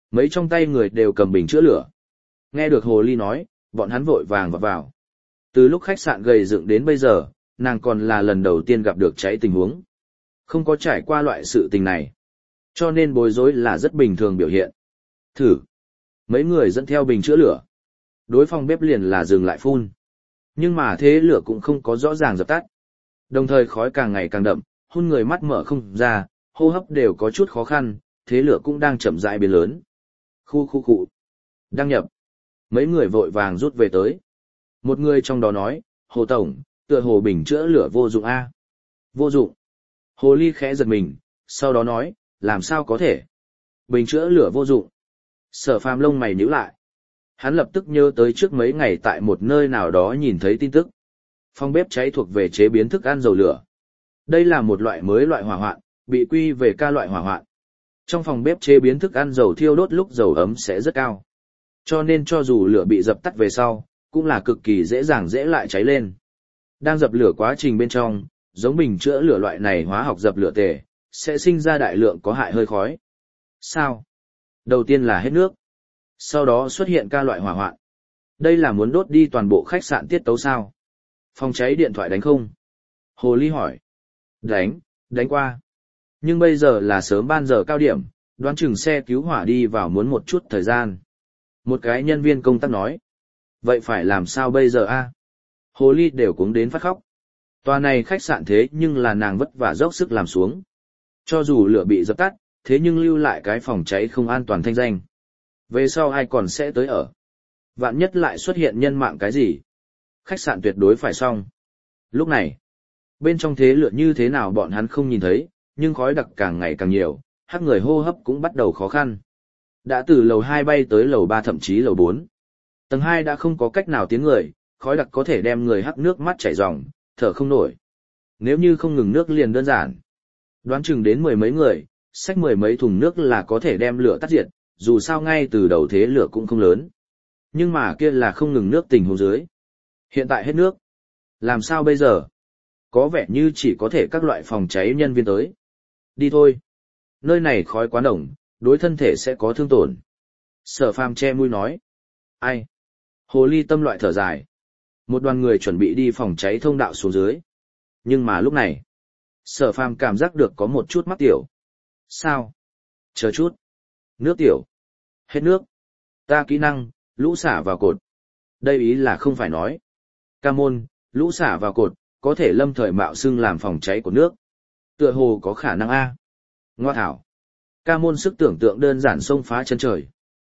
Mấy trong tay người đều cầm bình chữa lửa. Nghe được hồ ly nói, bọn hắn vội vàng vào. Từ lúc khách sạn gầy dựng đến bây giờ, nàng còn là lần đầu tiên gặp được cháy tình huống. Không có trải qua loại sự tình này. Cho nên bối rối là rất bình thường biểu hiện. Thử. Mấy người dẫn theo bình chữa lửa. Đối phòng bếp liền là dừng lại phun. Nhưng mà thế lửa cũng không có rõ ràng dập tắt. Đồng thời khói càng ngày càng đậm, hun người mắt mở không ra, hô hấp đều có chút khó khăn, thế lửa cũng đang chậm rãi biến lớn. Khu. Đăng nhập. Mấy người vội vàng rút về tới. Một người trong đó nói, Hồ Tổng, tựa hồ bình chữa lửa vô dụng a. Vô dụng. Hồ ly khẽ giật mình, sau đó nói, làm sao có thể? Bình chữa lửa vô dụng. Sở Phàm lông mày nhíu lại. Hắn lập tức nhớ tới trước mấy ngày tại một nơi nào đó nhìn thấy tin tức. Phòng bếp cháy thuộc về chế biến thức ăn dầu lửa. Đây là một loại mới loại hỏa hoạn, bị quy về ca loại hỏa hoạn. Trong phòng bếp chế biến thức ăn dầu thiêu đốt lúc dầu ấm sẽ rất cao. Cho nên cho dù lửa bị dập tắt về sau, cũng là cực kỳ dễ dàng dễ lại cháy lên. Đang dập lửa quá trình bên trong, giống bình chữa lửa loại này hóa học dập lửa tề, sẽ sinh ra đại lượng có hại hơi khói. Sao? Đầu tiên là hết nước. Sau đó xuất hiện ca loại hỏa hoạn. Đây là muốn đốt đi toàn bộ khách sạn tiết tấu sao? Phòng cháy điện thoại đánh không? Hồ ly hỏi. Đánh qua. Nhưng bây giờ là sớm ban giờ cao điểm, đoán chừng xe cứu hỏa đi vào muốn một chút thời gian. Một cái nhân viên công tác nói. Vậy phải làm sao bây giờ a? Hồ ly đều cuống đến phát khóc. Tòa này khách sạn thế nhưng là nàng vất vả dốc sức làm xuống. Cho dù lửa bị dập tắt, thế nhưng lưu lại cái phòng cháy không an toàn thanh danh. Về sau ai còn sẽ tới ở? Vạn nhất lại xuất hiện nhân mạng cái gì? Khách sạn tuyệt đối phải xong. Lúc này, bên trong thế lửa như thế nào bọn hắn không nhìn thấy, nhưng khói đặc càng ngày càng nhiều, hắc người hô hấp cũng bắt đầu khó khăn. Đã từ lầu 2 bay tới lầu 3 thậm chí lầu 4. Tầng 2 đã không có cách nào tiến người, khói đặc có thể đem người hắc nước mắt chảy ròng, thở không nổi. Nếu như không ngừng nước liền đơn giản. Đoán chừng đến mười mấy người, xách mười mấy thùng nước là có thể đem lửa tắt diệt, dù sao ngay từ đầu thế lửa cũng không lớn. Nhưng mà kia là không ngừng nước tình huống dưới. Hiện tại hết nước. Làm sao bây giờ? Có vẻ như chỉ có thể các loại phòng cháy nhân viên tới. Đi thôi. Nơi này khói quá nồng, đối thân thể sẽ có thương tổn. Sở Phàm che mũi nói. Ai? Hồ ly tâm loại thở dài. Một đoàn người chuẩn bị đi phòng cháy thông đạo xuống dưới. Nhưng mà lúc này, Sở Phàm cảm giác được có một chút mắc tiểu. Sao? Chờ chút. Nước tiểu. Hết nước. Ta kỹ năng, lũ xả vào cột. Đây ý là không phải nói. Ca môn, lũ xả vào cột, có thể lâm thời mạo xưng làm phòng cháy của nước. Tựa hồ có khả năng A. Ngoa thảo. Ca môn sức tưởng tượng đơn giản xông phá chân trời.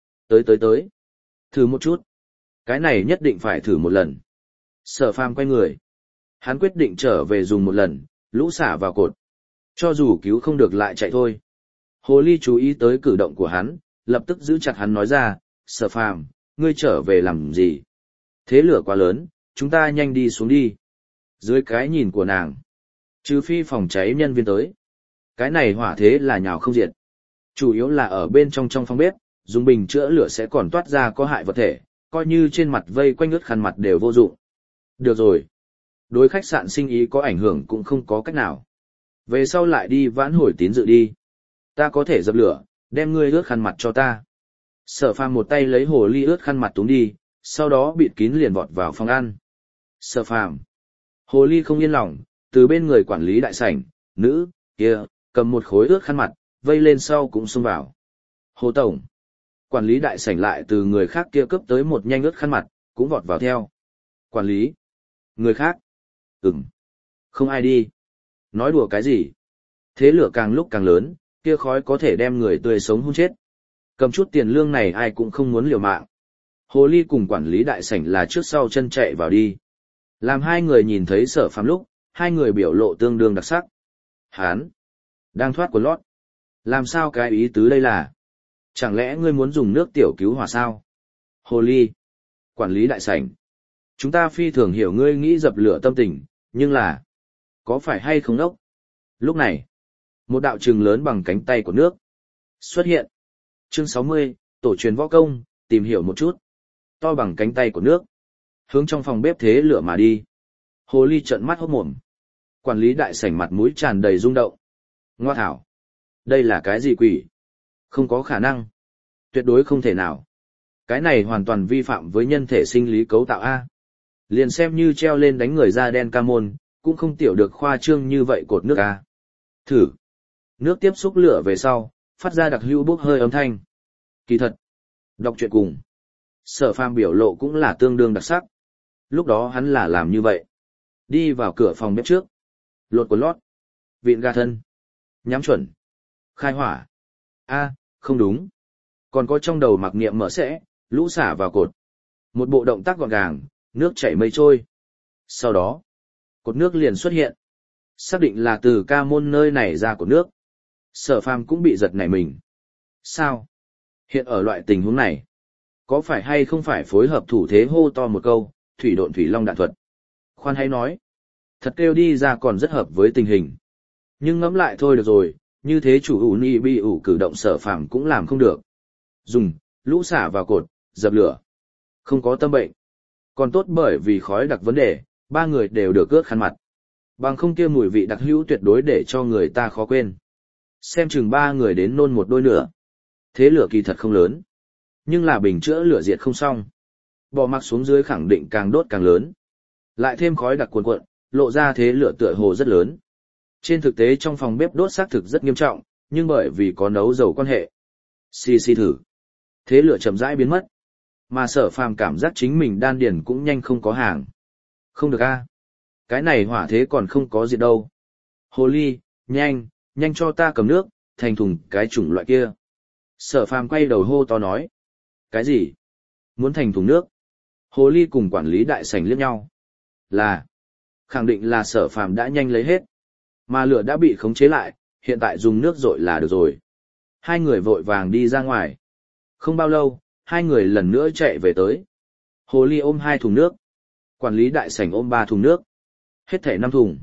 Tới. Thử một chút. Cái này nhất định phải thử một lần. Sở Phàm quay người. Hắn quyết định trở về dùng một lần, lũ xả vào cột. Cho dù cứu không được lại chạy thôi. Hồ ly chú ý tới cử động của hắn, lập tức giữ chặt hắn nói ra, Sở Phàm, ngươi trở về làm gì? Thế lửa quá lớn, chúng ta nhanh đi xuống đi. Dưới cái nhìn của nàng, trừ phi phòng cháy nhân viên tới. Cái này hỏa thế là nhào không diệt. Chủ yếu là ở bên trong phòng bếp, dùng bình chữa lửa sẽ còn toát ra có hại vật thể, coi như trên mặt vây quanh ướt khăn mặt đều vô dụng. Được rồi. Đối khách sạn sinh ý có ảnh hưởng cũng không có cách nào. Về sau lại đi vãn hồi tín dự đi. Ta có thể dập lửa, đem ngươi ướt khăn mặt cho ta. Sở Phàm một tay lấy hồ ly ướt khăn mặt túm đi, sau đó bịt kín liền vọt vào phòng ăn. Sở Phàm. Hồ ly không yên lòng, từ bên người quản lý đại sảnh, nữ, kia, cầm một khối ướt khăn mặt, vây lên sau cũng xông vào. Hồ Tổng. Quản lý đại sảnh lại từ người khác kia cướp tới một nhanh ướt khăn mặt, cũng vọt vào theo. Quản lý. Người khác. Không ai đi. Nói đùa cái gì? Thế lửa càng lúc càng lớn, kia khói có thể đem người tươi sống hun chết. Cầm chút tiền lương này ai cũng không muốn liều mạng. Hồ ly cùng quản lý đại sảnh là trước sau chân chạy vào đi. Làm hai người nhìn thấy Sở Phàm lúc, hai người biểu lộ tương đương đặc sắc. Hán. Đang thoát quần lót. Làm sao cái ý tứ đây là? Chẳng lẽ ngươi muốn dùng nước tiểu cứu hỏa sao? Hồ ly. Quản lý đại sảnh. Chúng ta phi thường hiểu ngươi nghĩ dập lửa tâm tình, nhưng là... Có phải hay không ốc? Lúc này, một đạo trường lớn bằng cánh tay của nước xuất hiện. Chương 60, tổ truyền võ công, tìm hiểu một chút. To bằng cánh tay của nước. Hướng trong phòng bếp thế lửa mà đi. Hồ ly trợn mắt hốt mồm. Quản lý đại sảnh mặt mũi tràn đầy rung động. Ngoa thảo. Đây là cái gì quỷ? Không có khả năng. Tuyệt đối không thể nào. Cái này hoàn toàn vi phạm với nhân thể sinh lý cấu tạo A. Liền xem như treo lên đánh người da đen ca môn, cũng không tiểu được khoa trương như vậy cột nước A. Thử. Nước tiếp xúc lửa về sau, phát ra đặc hữu bốc hơi âm thanh. Kỳ thật. Đọc truyện cùng. Sở Phàm biểu lộ cũng là tương đương đặc sắc. Lúc đó hắn là làm như vậy. Đi vào cửa phòng bếp trước. Lột quần lót. Vịn ga thân. Nhắm chuẩn. Khai hỏa. Không đúng. Còn có trong đầu mặc niệm mở sẽ, lũ xả vào cột. Một bộ động tác gọn gàng, nước chảy mây trôi. Sau đó, cột nước liền xuất hiện. Xác định là từ ca môn nơi này ra cột nước. Sở Phàm cũng bị giật nảy mình. Sao? Hiện ở loại tình huống này, có phải hay không phải phối hợp thủ thế hô to một câu, thủy độn thủy long đạn thuật. Khoan hay nói, thật kêu đi ra còn rất hợp với tình hình. Nhưng ngẫm lại thôi được rồi, như thế chủ ủ ni bi ủ cử động Sở Phàm cũng làm không được. Dùng, lũ xả vào cột, dập lửa. Không có tâm bệnh. Còn tốt bởi vì khói đặc vấn đề, ba người đều được ướt khăn mặt. Bằng không kia mùi vị đặc hữu tuyệt đối để cho người ta khó quên. Xem chừng ba người đến nôn một đôi nữa. Thế lửa kỳ thật không lớn. Nhưng là bình chữa lửa diệt không xong. Bỏ mặc xuống dưới khẳng định càng đốt càng lớn. Lại thêm khói đặc cuồn cuộn, lộ ra thế lửa tựa hồ rất lớn. Trên thực tế trong phòng bếp đốt xác thực rất nghiêm trọng, nhưng bởi vì có nấu dầu quan hệ. Xì thử. Thế lửa chậm rãi biến mất. Mà Sở Phàm cảm giác chính mình đan điền cũng nhanh không có hàng. Không được a, cái này hỏa thế còn không có diệt đâu. Hồ ly, nhanh cho ta cầm nước, thành thùng cái chủng loại kia. Sở Phàm quay đầu hô to nói. Cái gì? Muốn thành thùng nước? Hồ ly cùng quản lý đại sảnh liếc nhau. Là. Khẳng định là Sở Phàm đã nhanh lấy hết. Mà lửa đã bị khống chế lại, hiện tại dùng nước dội là được rồi. Hai người vội vàng đi ra ngoài. Không bao lâu, hai người lần nữa chạy về tới. Hồ ly ôm 2 thùng nước. Quản lý đại sảnh ôm 3 thùng nước. Hết thảy 5 thùng.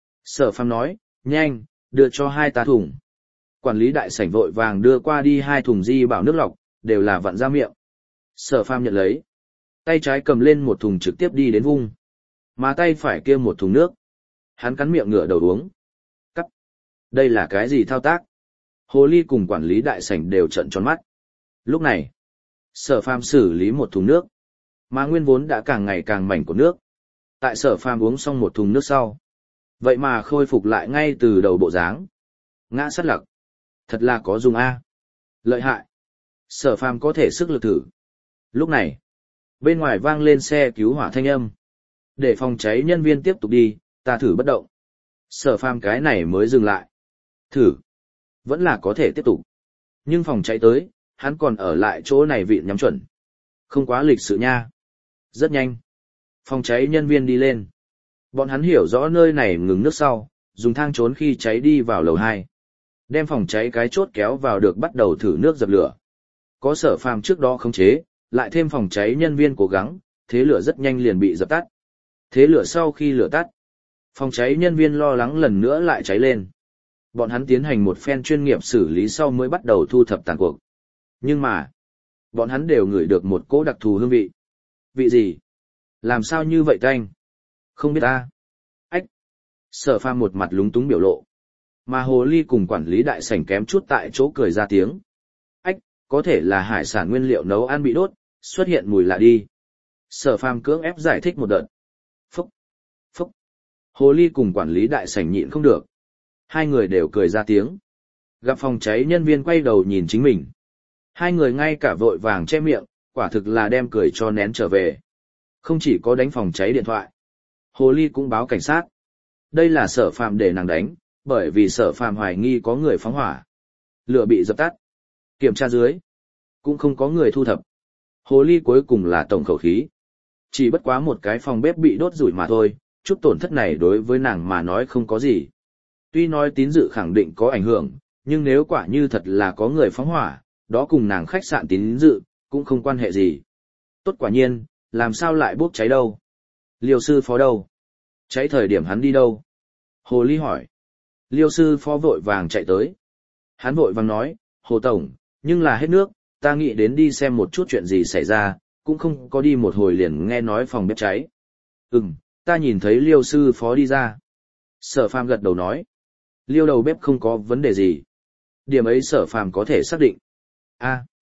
Sở Phàm nói, nhanh, đưa cho 2 ta thùng. Quản lý đại sảnh vội vàng đưa qua đi 2 thùng di bảo nước lọc, đều là vặn ra miệng. Sở Phàm nhận lấy. Tay trái cầm lên một thùng trực tiếp đi đến vung. Mà tay phải kia một thùng nước. Hắn cắn miệng ngửa đầu uống. Cắt. Đây là cái gì thao tác? Hồ ly cùng quản lý đại sảnh đều trợn tròn mắt. Lúc này, Sở Phàm xử lý một thùng nước. Mà nguyên vốn đã càng ngày càng mảnh của nước. Tại Sở Phàm uống xong một thùng nước sau. Vậy mà khôi phục lại ngay từ đầu bộ dáng. Ngã sắt lặc. Thật là có dùng A. Lợi hại. Sở Phàm có thể sức lực thử. Lúc này, bên ngoài vang lên xe cứu hỏa thanh âm. Để phòng cháy nhân viên tiếp tục đi, ta thử bất động. Sở Phàm cái này mới dừng lại. Thử. Vẫn là có thể tiếp tục. Nhưng phòng cháy tới, hắn còn ở lại chỗ này vị nhắm chuẩn. Không quá lịch sự nha. Rất nhanh. Phòng cháy nhân viên đi lên. Bọn hắn hiểu rõ nơi này ngừng nước sau, dùng thang trốn khi cháy đi vào lầu 2. Đem phòng cháy cái chốt kéo vào được bắt đầu thử nước dập lửa. Có Sở Phàm trước đó khống chế, lại thêm phòng cháy nhân viên cố gắng, thế lửa rất nhanh liền bị dập tắt. Thế lửa sau khi lửa tắt, phòng cháy nhân viên lo lắng lần nữa lại cháy lên. Bọn hắn tiến hành một phen chuyên nghiệp xử lý sau mới bắt đầu thu thập tàn cuộc. Nhưng mà, bọn hắn đều ngửi được một cỗ đặc thù hương vị. Vị gì? Làm sao như vậy tanh? Không biết ta. Ách. Sở Phàm một mặt lúng túng biểu lộ. Mà hồ ly cùng quản lý đại sảnh kém chút tại chỗ cười ra tiếng. Ách, có thể là hải sản nguyên liệu nấu ăn bị đốt, xuất hiện mùi lạ đi. Sở Phàm cưỡng ép giải thích một đợt. Phúc. Phúc. Hồ ly cùng quản lý đại sảnh nhịn không được. Hai người đều cười ra tiếng. Gặp phòng cháy nhân viên quay đầu nhìn chính mình. Hai người ngay cả vội vàng che miệng, quả thực là đem cười cho nén trở về. Không chỉ có đánh phòng cháy điện thoại. Hồ ly cũng báo cảnh sát. Đây là Sở Phàm để nàng đánh, bởi vì Sở Phàm hoài nghi có người phóng hỏa. Lửa bị dập tắt. Kiểm tra dưới. Cũng không có người thu thập. Hồ ly cuối cùng là tổng khẩu khí. Chỉ bất quá một cái phòng bếp bị đốt rủi mà thôi, chút tổn thất này đối với nàng mà nói không có gì. Tuy nói tín dự khẳng định có ảnh hưởng, nhưng nếu quả như thật là có người phóng hỏa, đó cùng nàng khách sạn tín dự, cũng không quan hệ gì. Tốt quả nhiên, làm sao lại bốc cháy đâu? Liêu sư phó đâu? Cháy thời điểm hắn đi đâu? Hồ ly hỏi. Liêu sư phó vội vàng chạy tới. Hắn vội vàng nói, Hồ Tổng, nhưng là hết nước, ta nghĩ đến đi xem một chút chuyện gì xảy ra, cũng không có đi một hồi liền nghe nói phòng bếp cháy. Ta nhìn thấy Liêu sư phó đi ra. Sở Phàm gật đầu nói. Liêu đầu bếp không có vấn đề gì. Điểm ấy Sở Phàm có thể xác định.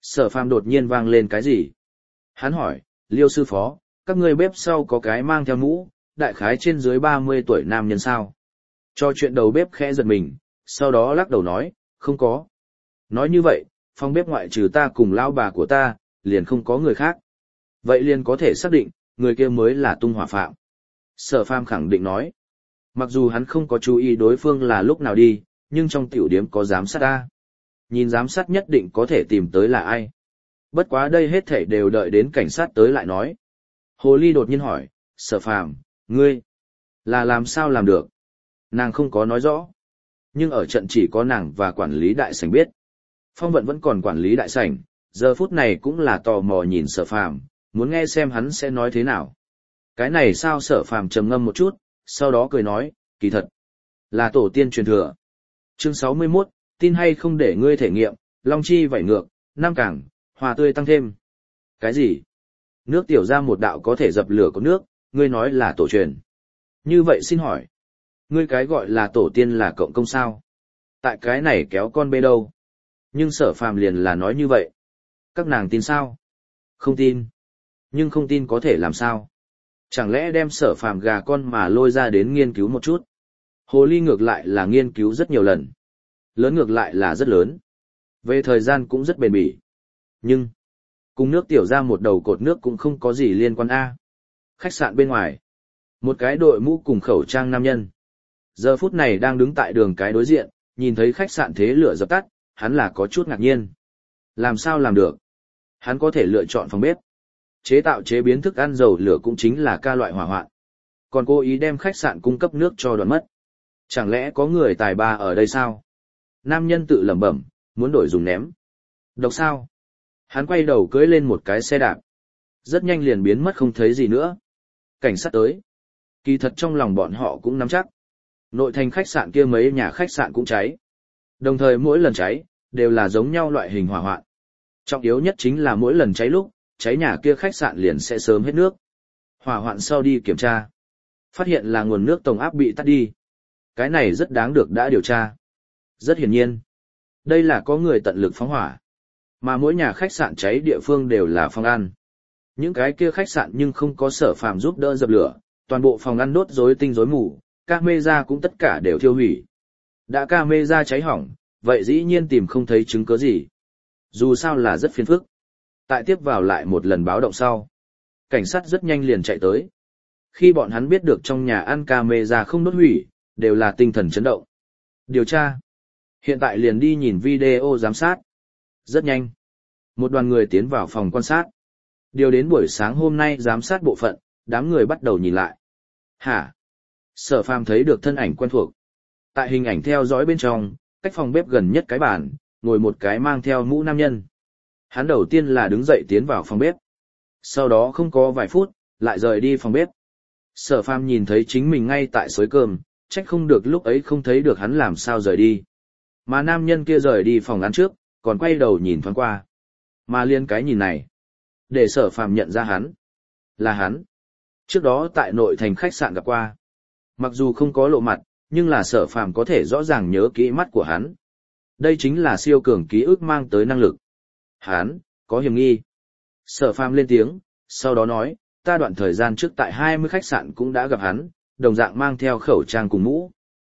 Sở Phàm đột nhiên vang lên cái gì? Hắn hỏi, Liêu sư phó, các ngươi bếp sau có cái mang theo mũ, đại khái trên dưới 30 tuổi nam nhân sao? Cho chuyện đầu bếp khẽ giật mình, sau đó lắc đầu nói, không có. Nói như vậy, phòng bếp ngoại trừ ta cùng lão bà của ta, liền không có người khác. Vậy liền có thể xác định, người kia mới là tung hỏa phạm. Sở Phàm khẳng định nói. Mặc dù hắn không có chú ý đối phương là lúc nào đi, nhưng trong tiểu điếm có giám sát ta. Nhìn giám sát nhất định có thể tìm tới là ai. Bất quá đây hết thảy đều đợi đến cảnh sát tới lại nói. Hồ Ly đột nhiên hỏi, Sở Phàm, ngươi, là làm sao làm được? Nàng không có nói rõ. Nhưng ở trận chỉ có nàng và quản lý đại sảnh biết. Phong Vận vẫn còn quản lý đại sảnh, giờ phút này cũng là tò mò nhìn Sở Phàm, muốn nghe xem hắn sẽ nói thế nào. Cái này sao? Sở Phàm trầm ngâm một chút, sau đó cười nói, kỳ thật, là tổ tiên truyền thừa. Chương 61, tin hay không để ngươi thể nghiệm, long chi vảy ngược, nam cảng, hòa tươi tăng thêm. Cái gì? Nước tiểu ra một đạo có thể dập lửa có nước, ngươi nói là tổ truyền. Như vậy xin hỏi, ngươi cái gọi là tổ tiên là cộng công sao? Tại cái này kéo con bê đâu? Nhưng Sở Phàm liền là nói như vậy. Các nàng tin sao? Không tin. Nhưng không tin có thể làm sao? Chẳng lẽ đem Sở Phàm gà con mà lôi ra đến nghiên cứu một chút? Hồ Ly ngược lại là nghiên cứu rất nhiều lần. Lớn ngược lại là rất lớn. Về thời gian cũng rất bền bỉ. Nhưng, cùng nước tiểu ra một đầu cột nước cũng không có gì liên quan A. Khách sạn bên ngoài. Một cái đội mũ cùng khẩu trang nam nhân. Giờ phút này đang đứng tại đường cái đối diện, nhìn thấy khách sạn thế lửa dập tắt, hắn là có chút ngạc nhiên. Làm sao làm được? Hắn có thể lựa chọn phòng bếp. Chế tạo chế biến thức ăn dầu lửa cũng chính là ca loại hỏa hoạn. Còn cố ý đem khách sạn cung cấp nước cho đoạn mất. Chẳng lẽ có người tài ba ở đây sao? Nam nhân tự lẩm bẩm, muốn đổi dùng ném. Độc sao? Hắn quay đầu cưỡi lên một cái xe đạp. Rất nhanh liền biến mất không thấy gì nữa. Cảnh sát tới. Kỳ thật trong lòng bọn họ cũng nắm chắc. Nội thành khách sạn kia mấy nhà khách sạn cũng cháy. Đồng thời mỗi lần cháy, đều là giống nhau loại hình hỏa hoạn. Trọng yếu nhất chính là mỗi lần cháy lúc, cháy nhà kia khách sạn liền sẽ sớm hết nước. Hỏa hoạn sau đi kiểm tra. Phát hiện là nguồn nước tổng áp bị tắt đi. Cái này rất đáng được đã điều tra. Rất hiển nhiên. Đây là có người tận lực phóng hỏa. Mà mỗi nhà khách sạn cháy địa phương đều là phòng ăn. Những cái kia khách sạn nhưng không có Sở Phàm giúp đỡ dập lửa, toàn bộ phòng ăn đốt rối tinh rối mù, camera cũng tất cả đều thiêu hủy. Đã camera cháy hỏng, vậy dĩ nhiên tìm không thấy chứng cứ gì. Dù sao là rất phiền phức. Tại tiếp vào lại một lần báo động sau. Cảnh sát rất nhanh liền chạy tới. Khi bọn hắn biết được trong nhà ăn camera không đốt hủy, đều là tinh thần chấn động. Điều tra. Hiện tại liền đi nhìn video giám sát. Rất nhanh. Một đoàn người tiến vào phòng quan sát. Điều đến buổi sáng hôm nay giám sát bộ phận, đám người bắt đầu nhìn lại. Hả? Sở Phàm thấy được thân ảnh quen thuộc. Tại hình ảnh theo dõi bên trong, cách phòng bếp gần nhất cái bàn, ngồi một cái mang theo mũ nam nhân. Hắn đầu tiên là đứng dậy tiến vào phòng bếp. Sau đó không có vài phút, lại rời đi phòng bếp. Sở Phàm nhìn thấy chính mình ngay tại xới cơm, trách không được lúc ấy không thấy được hắn làm sao rời đi. Mà nam nhân kia rời đi phòng ăn trước, còn quay đầu nhìn thoáng qua. Mà liên cái nhìn này, để Sở Phàm nhận ra hắn. Là hắn. Trước đó tại nội thành khách sạn gặp qua. Mặc dù không có lộ mặt, nhưng là Sở Phàm có thể rõ ràng nhớ kỹ mắt của hắn. Đây chính là siêu cường ký ức mang tới năng lực. Hắn, có hiểm nghi. Sở Phàm lên tiếng, sau đó nói, ta đoạn thời gian trước tại 20 khách sạn cũng đã gặp hắn, đồng dạng mang theo khẩu trang cùng mũ.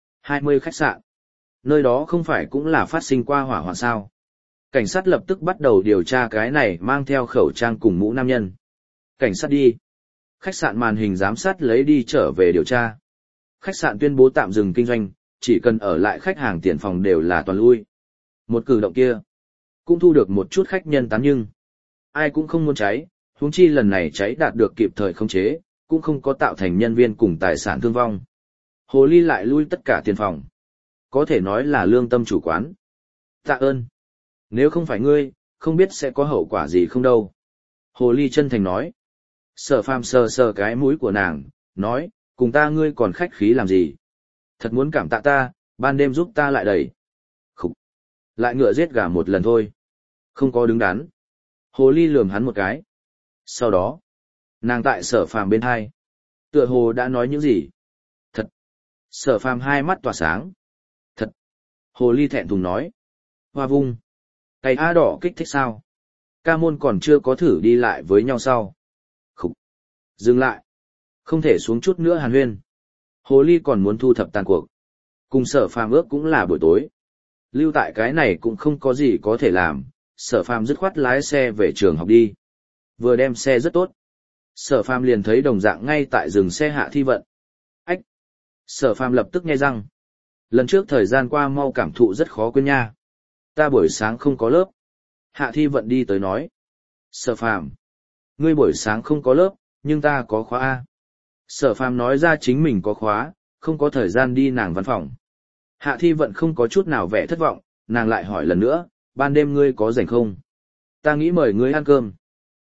20 khách sạn. Nơi đó không phải cũng là phát sinh qua hỏa hoạn sao. Cảnh sát lập tức bắt đầu điều tra cái này mang theo khẩu trang cùng mũ nam nhân. Cảnh sát đi. Khách sạn màn hình giám sát lấy đi trở về điều tra. Khách sạn tuyên bố tạm dừng kinh doanh, chỉ cần ở lại khách hàng tiền phòng đều là toàn lui. Một cử động kia, cũng thu được một chút khách nhân tán nhưng. Ai cũng không muốn cháy, huống chi lần này cháy đạt được kịp thời khống chế, cũng không có tạo thành nhân viên cùng tài sản thương vong. Hồ Ly lại lui tất cả tiền phòng. Có thể nói là lương tâm chủ quán. Tạ ơn. Nếu không phải ngươi, không biết sẽ có hậu quả gì không đâu. Hồ Ly chân thành nói. Sở Phàm sờ sờ cái mũi của nàng, nói, cùng ta ngươi còn khách khí làm gì. Thật muốn cảm tạ ta, ban đêm giúp ta lại đẩy. Khục. Lại ngựa giết gà một lần thôi. Không có đứng đắn. Hồ Ly lườm hắn một cái. Sau đó, nàng tại Sở Phàm bên hai. Tựa hồ đã nói những gì? Thật. Sở Phàm hai mắt tỏa sáng. Thật. Hồ Ly thẹn thùng nói. Hoa vung. Cây A đỏ kích thích sao? Ca môn còn chưa có thử đi lại với nhau sau. Khúc. Dừng lại. Không thể xuống chút nữa hàn huyên. Hồ ly còn muốn thu thập tàn cuộc. Cùng Sở Phàm ước cũng là buổi tối. Lưu tại cái này cũng không có gì có thể làm, Sở Phàm dứt khoát lái xe về trường học đi. Vừa đem xe rất tốt. Sở Phàm liền thấy đồng dạng ngay tại dừng xe Hạ Thi Vận. Ách! Sở Phàm lập tức nghe răng. Lần trước thời gian qua mau cảm thụ rất khó quên nha. Ta buổi sáng không có lớp. Hạ Thi Vận đi tới nói. Sở Phàm, ngươi buổi sáng không có lớp, nhưng ta có khóa A. Sở Phàm nói ra chính mình có khóa, không có thời gian đi nàng văn phòng. Hạ Thi Vận không có chút nào vẻ thất vọng, nàng lại hỏi lần nữa, ban đêm ngươi có rảnh không? Ta nghĩ mời ngươi ăn cơm.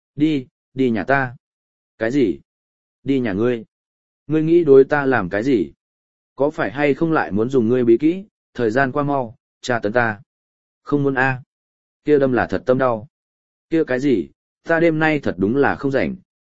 Đi nhà ta. Cái gì? Đi nhà ngươi. Ngươi nghĩ đối ta làm cái gì? Có phải hay không lại muốn dùng ngươi bí kỹ, thời gian qua mau, tra tấn ta. Không muốn a. Kia đâm là thật tâm đau. Kia cái gì, ta đêm nay thật đúng là không rảnh.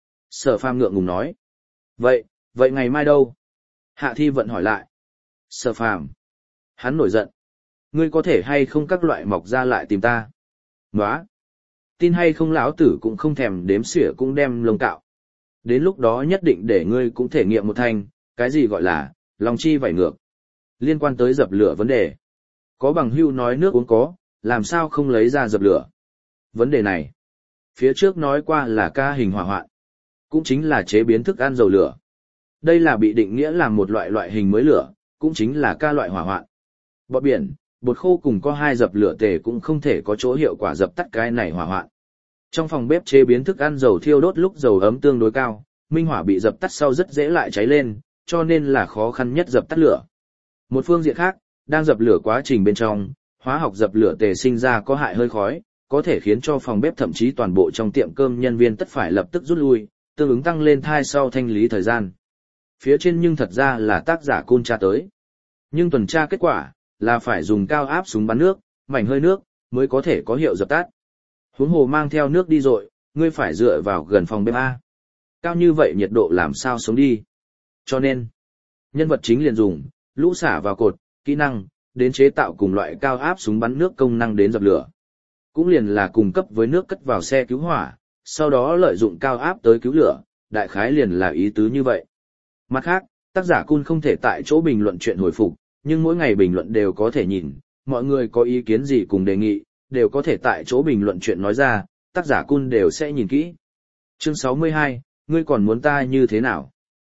Sở Phàm ngượng ngùng nói. Vậy ngày mai đâu? Hạ Thi Vận hỏi lại. Sở Phàm. Hắn nổi giận. Ngươi có thể hay không các loại mọc ra lại tìm ta? Nóa. Tin hay không lão tử cũng không thèm đếm xỉa cũng đem lông cạo. Đến lúc đó nhất định để ngươi cũng thể nghiệm một thành, cái gì gọi là, lòng chi vảy ngược. Liên quan tới dập lửa vấn đề. Có bằng hưu nói nước uống có, làm sao không lấy ra dập lửa? Vấn đề này, phía trước nói qua là ca hình hỏa hoạn, cũng chính là chế biến thức ăn dầu lửa. Đây là bị định nghĩa là một loại hình mới lửa, cũng chính là ca loại hỏa hoạn. Bọt biển, bột khô cùng có hai dập lửa tề cũng không thể có chỗ hiệu quả dập tắt cái này hỏa hoạn. Trong phòng bếp chế biến thức ăn dầu thiêu đốt lúc dầu ấm tương đối cao, minh hỏa bị dập tắt sau rất dễ lại cháy lên, cho nên là khó khăn nhất dập tắt lửa. Một phương diện khác, đang dập lửa quá trình bên trong, hóa học dập lửa tề sinh ra có hại hơi khói, có thể khiến cho phòng bếp thậm chí toàn bộ trong tiệm cơm nhân viên tất phải lập tức rút lui, tương ứng tăng lên thai sau thanh lý thời gian. Phía trên nhưng thật ra là tác giả côn tra tới. Nhưng tuần tra kết quả, là phải dùng cao áp súng bắn nước, mảnh hơi nước, mới có thể có hiệu dập tắt. Huống hồ mang theo nước đi rồi, ngươi phải dựa vào gần phòng bếp A. Cao như vậy nhiệt độ làm sao sống đi. Cho nên, nhân vật chính liền dùng, lũ xả vào cột, kỹ năng, đến chế tạo cùng loại cao áp súng bắn nước công năng đến dập lửa. Cũng liền là cung cấp với nước cất vào xe cứu hỏa, sau đó lợi dụng cao áp tới cứu lửa, đại khái liền là ý tứ như vậy. Mặt khác, tác giả Cun không thể tại chỗ bình luận chuyện hồi phục, nhưng mỗi ngày bình luận đều có thể nhìn, mọi người có ý kiến gì cùng đề nghị, đều có thể tại chỗ bình luận chuyện nói ra, tác giả Cun đều sẽ nhìn kỹ. Chương 62, ngươi còn muốn ta như thế nào?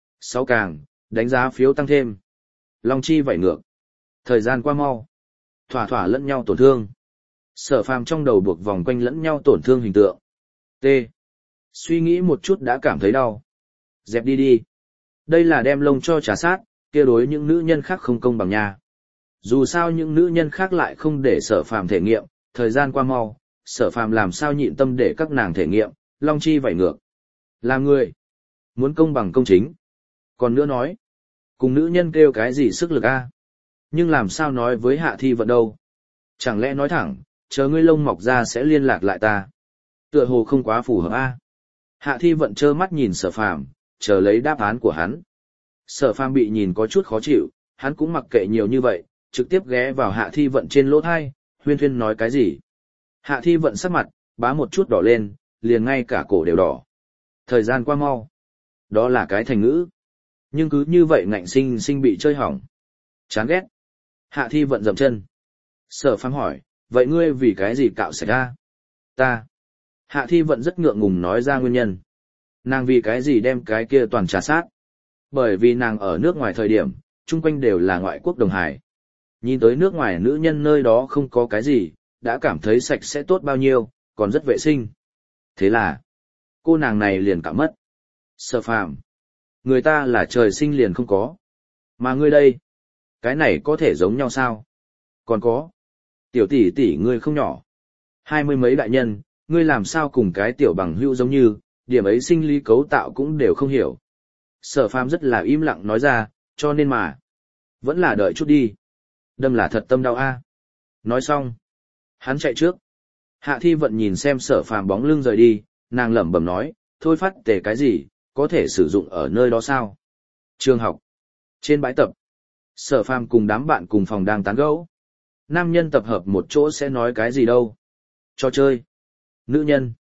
6 càng, đánh giá phiếu tăng thêm. Long chi vảy ngược. Thời gian qua mau. Thỏa thỏa lẫn nhau tổn thương. Sở Phàm trong đầu buộc vòng quanh lẫn nhau tổn thương hình tượng. T. Suy nghĩ một chút đã cảm thấy đau. Dẹp đi. Đây là đem lông cho trà sát, kia đối những nữ nhân khác không công bằng nha. Dù sao những nữ nhân khác lại không để Sở Phàm thể nghiệm, thời gian qua mau, Sở Phàm làm sao nhịn tâm để các nàng thể nghiệm, long chi vảy ngược. Làm người, muốn công bằng công chính. Còn nữa nói, cùng nữ nhân kêu cái gì sức lực a? Nhưng làm sao nói với Hạ Thi Vận đâu? Chẳng lẽ nói thẳng, chờ ngươi lông mọc ra sẽ liên lạc lại ta? Tựa hồ không quá phù hợp a. Hạ Thi Vận trơ mắt nhìn Sở Phàm, chờ lấy đáp án của hắn. Sở Phàm bị nhìn có chút khó chịu, hắn cũng mặc kệ nhiều như vậy, trực tiếp ghé vào Hạ Thi Vận trên lỗ tai, huyên thuyên nói cái gì. Hạ Thi Vận sắc mặt, bá một chút đỏ lên, liền ngay cả cổ đều đỏ. Thời gian qua mau. Đó là cái thành ngữ. Nhưng cứ như vậy ngạnh sinh bị chơi hỏng. Chán ghét. Hạ Thi Vận dậm chân. Sở Phàm hỏi, vậy ngươi vì cái gì cạo sạch ra? Ta. Hạ Thi Vận rất ngượng ngùng nói ra nguyên nhân. Nàng vì cái gì đem cái kia toàn trà sát? Bởi vì nàng ở nước ngoài thời điểm, chung quanh đều là ngoại quốc đồng hải. Nhìn tới nước ngoài nữ nhân nơi đó không có cái gì, đã cảm thấy sạch sẽ tốt bao nhiêu, còn rất vệ sinh. Thế là, cô nàng này liền cạo mất. Sở Phàm, người ta là trời sinh liền không có. Mà ngươi đây, cái này có thể giống nhau sao? Còn có, tiểu tỷ tỷ ngươi không nhỏ. 20 mấy đại nhân, ngươi làm sao cùng cái tiểu bằng hữu giống như, điểm ấy sinh lý cấu tạo cũng đều không hiểu. Sở Phàm rất là im lặng nói ra, cho nên mà, vẫn là đợi chút đi. Đâm là thật tâm đau a. Nói xong, hắn chạy trước. Hạ Thi Vận nhìn xem Sở Phàm bóng lưng rời đi, nàng lẩm bẩm nói, thôi phát tề cái gì, có thể sử dụng ở nơi đó sao? Trường học, trên bãi tập, Sở Phàm cùng đám bạn cùng phòng đang tán gẫu. Nam nhân tập hợp một chỗ sẽ nói cái gì đâu? Trò chơi. Nữ nhân,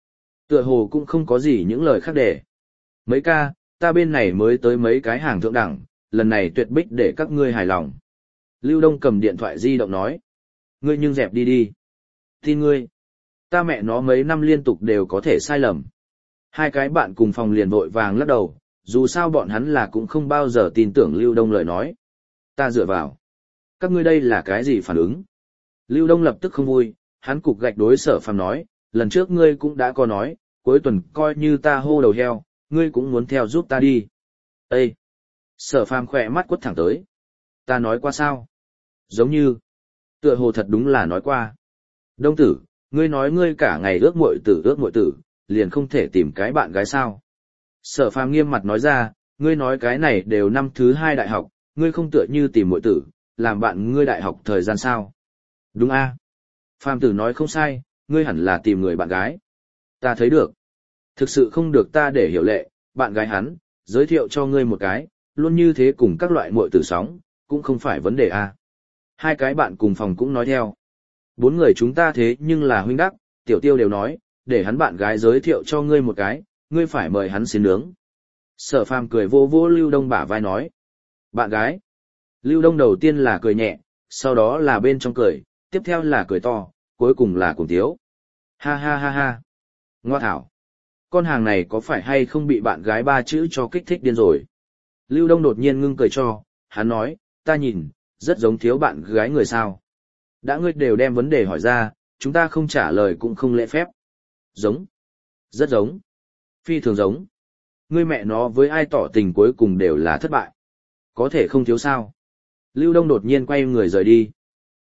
Tựa hồ cũng không có gì những lời khác để. Mấy ca, ta bên này mới tới mấy cái hàng thượng đẳng, lần này tuyệt bích để các ngươi hài lòng. Lưu Đông cầm điện thoại di động nói. Ngươi nhưng dẹp đi đi. Tin ngươi. Ta mẹ nó mấy năm liên tục đều có thể sai lầm. Hai cái bạn cùng phòng liền vội vàng lắc đầu, dù sao bọn hắn là cũng không bao giờ tin tưởng Lưu Đông lời nói. Ta dựa vào. Các ngươi đây là cái gì phản ứng? Lưu Đông lập tức không vui, hắn cục gạch đối Sở Phàm nói, lần trước ngươi cũng đã có nói, cuối tuần coi như ta hô đầu heo, ngươi cũng muốn theo giúp ta đi. Ê! Sở Phàm khỏe mắt quất thẳng tới. Ta nói qua sao? Giống như, tựa hồ thật đúng là nói qua. Đông tử, ngươi nói ngươi cả ngày ước muội tử, liền không thể tìm cái bạn gái sao? Sở Phàm nghiêm mặt nói ra, ngươi nói cái này đều năm thứ 2 đại học, ngươi không tựa như tìm muội tử, làm bạn ngươi đại học thời gian sao? Đúng a. Phàm tử nói không sai, ngươi hẳn là tìm người bạn gái. Ta thấy được. Thực sự không được ta để hiểu lệ, bạn gái hắn, giới thiệu cho ngươi một cái, luôn như thế cùng các loại muội tử sóng, cũng không phải vấn đề a. Hai cái bạn cùng phòng cũng nói theo. 4 người chúng ta thế nhưng là huynh đắc, Tiểu Tiêu đều nói, để hắn bạn gái giới thiệu cho ngươi một cái, ngươi phải mời hắn xin nướng. Sở Phàm cười vô vô Lưu Đông bả vai nói. Bạn gái. Lưu Đông đầu tiên là cười nhẹ, sau đó là bên trong cười, tiếp theo là cười to, cuối cùng là cùng tiếu. Ha ha ha ha. Ngoa thảo. Con hàng này có phải hay không bị bạn gái 3 chữ cho kích thích điên rồi? Lưu Đông đột nhiên ngưng cười cho, hắn nói, ta nhìn, rất giống thiếu bạn gái người sao. Đã ngươi đều đem vấn đề hỏi ra, chúng ta không trả lời cũng không lễ phép. Giống. Rất giống. Phi thường giống. Ngươi mẹ nó với ai tỏ tình cuối cùng đều là thất bại. Có thể không thiếu sao. Lưu Đông đột nhiên quay người rời đi.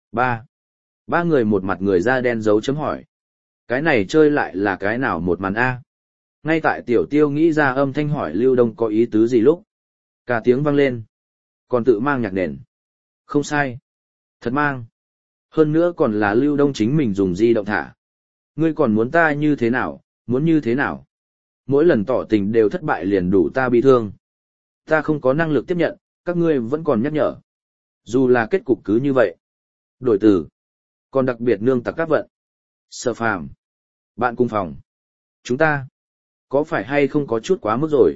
Ba người một mặt người da đen dấu chấm hỏi. Cái này chơi lại là cái nào một màn A? Ngay tại Tiểu Tiêu nghĩ ra âm thanh hỏi Lưu Đông có ý tứ gì lúc. Cả tiếng vang lên. Còn tự mang nhạc nền. Không sai. Thật mang. Hơn nữa còn là Lưu Đông chính mình dùng di động thả. Ngươi còn muốn ta như thế nào, muốn như thế nào? Mỗi lần tỏ tình đều thất bại liền đủ ta bị thương. Ta không có năng lực tiếp nhận, các ngươi vẫn còn nhắc nhở. Dù là kết cục cứ như vậy. Đổi từ. Còn đặc biệt nương tặc các vận. Sở Phàm. Bạn cùng phòng. Chúng ta. Có phải hay không có chút quá mức rồi?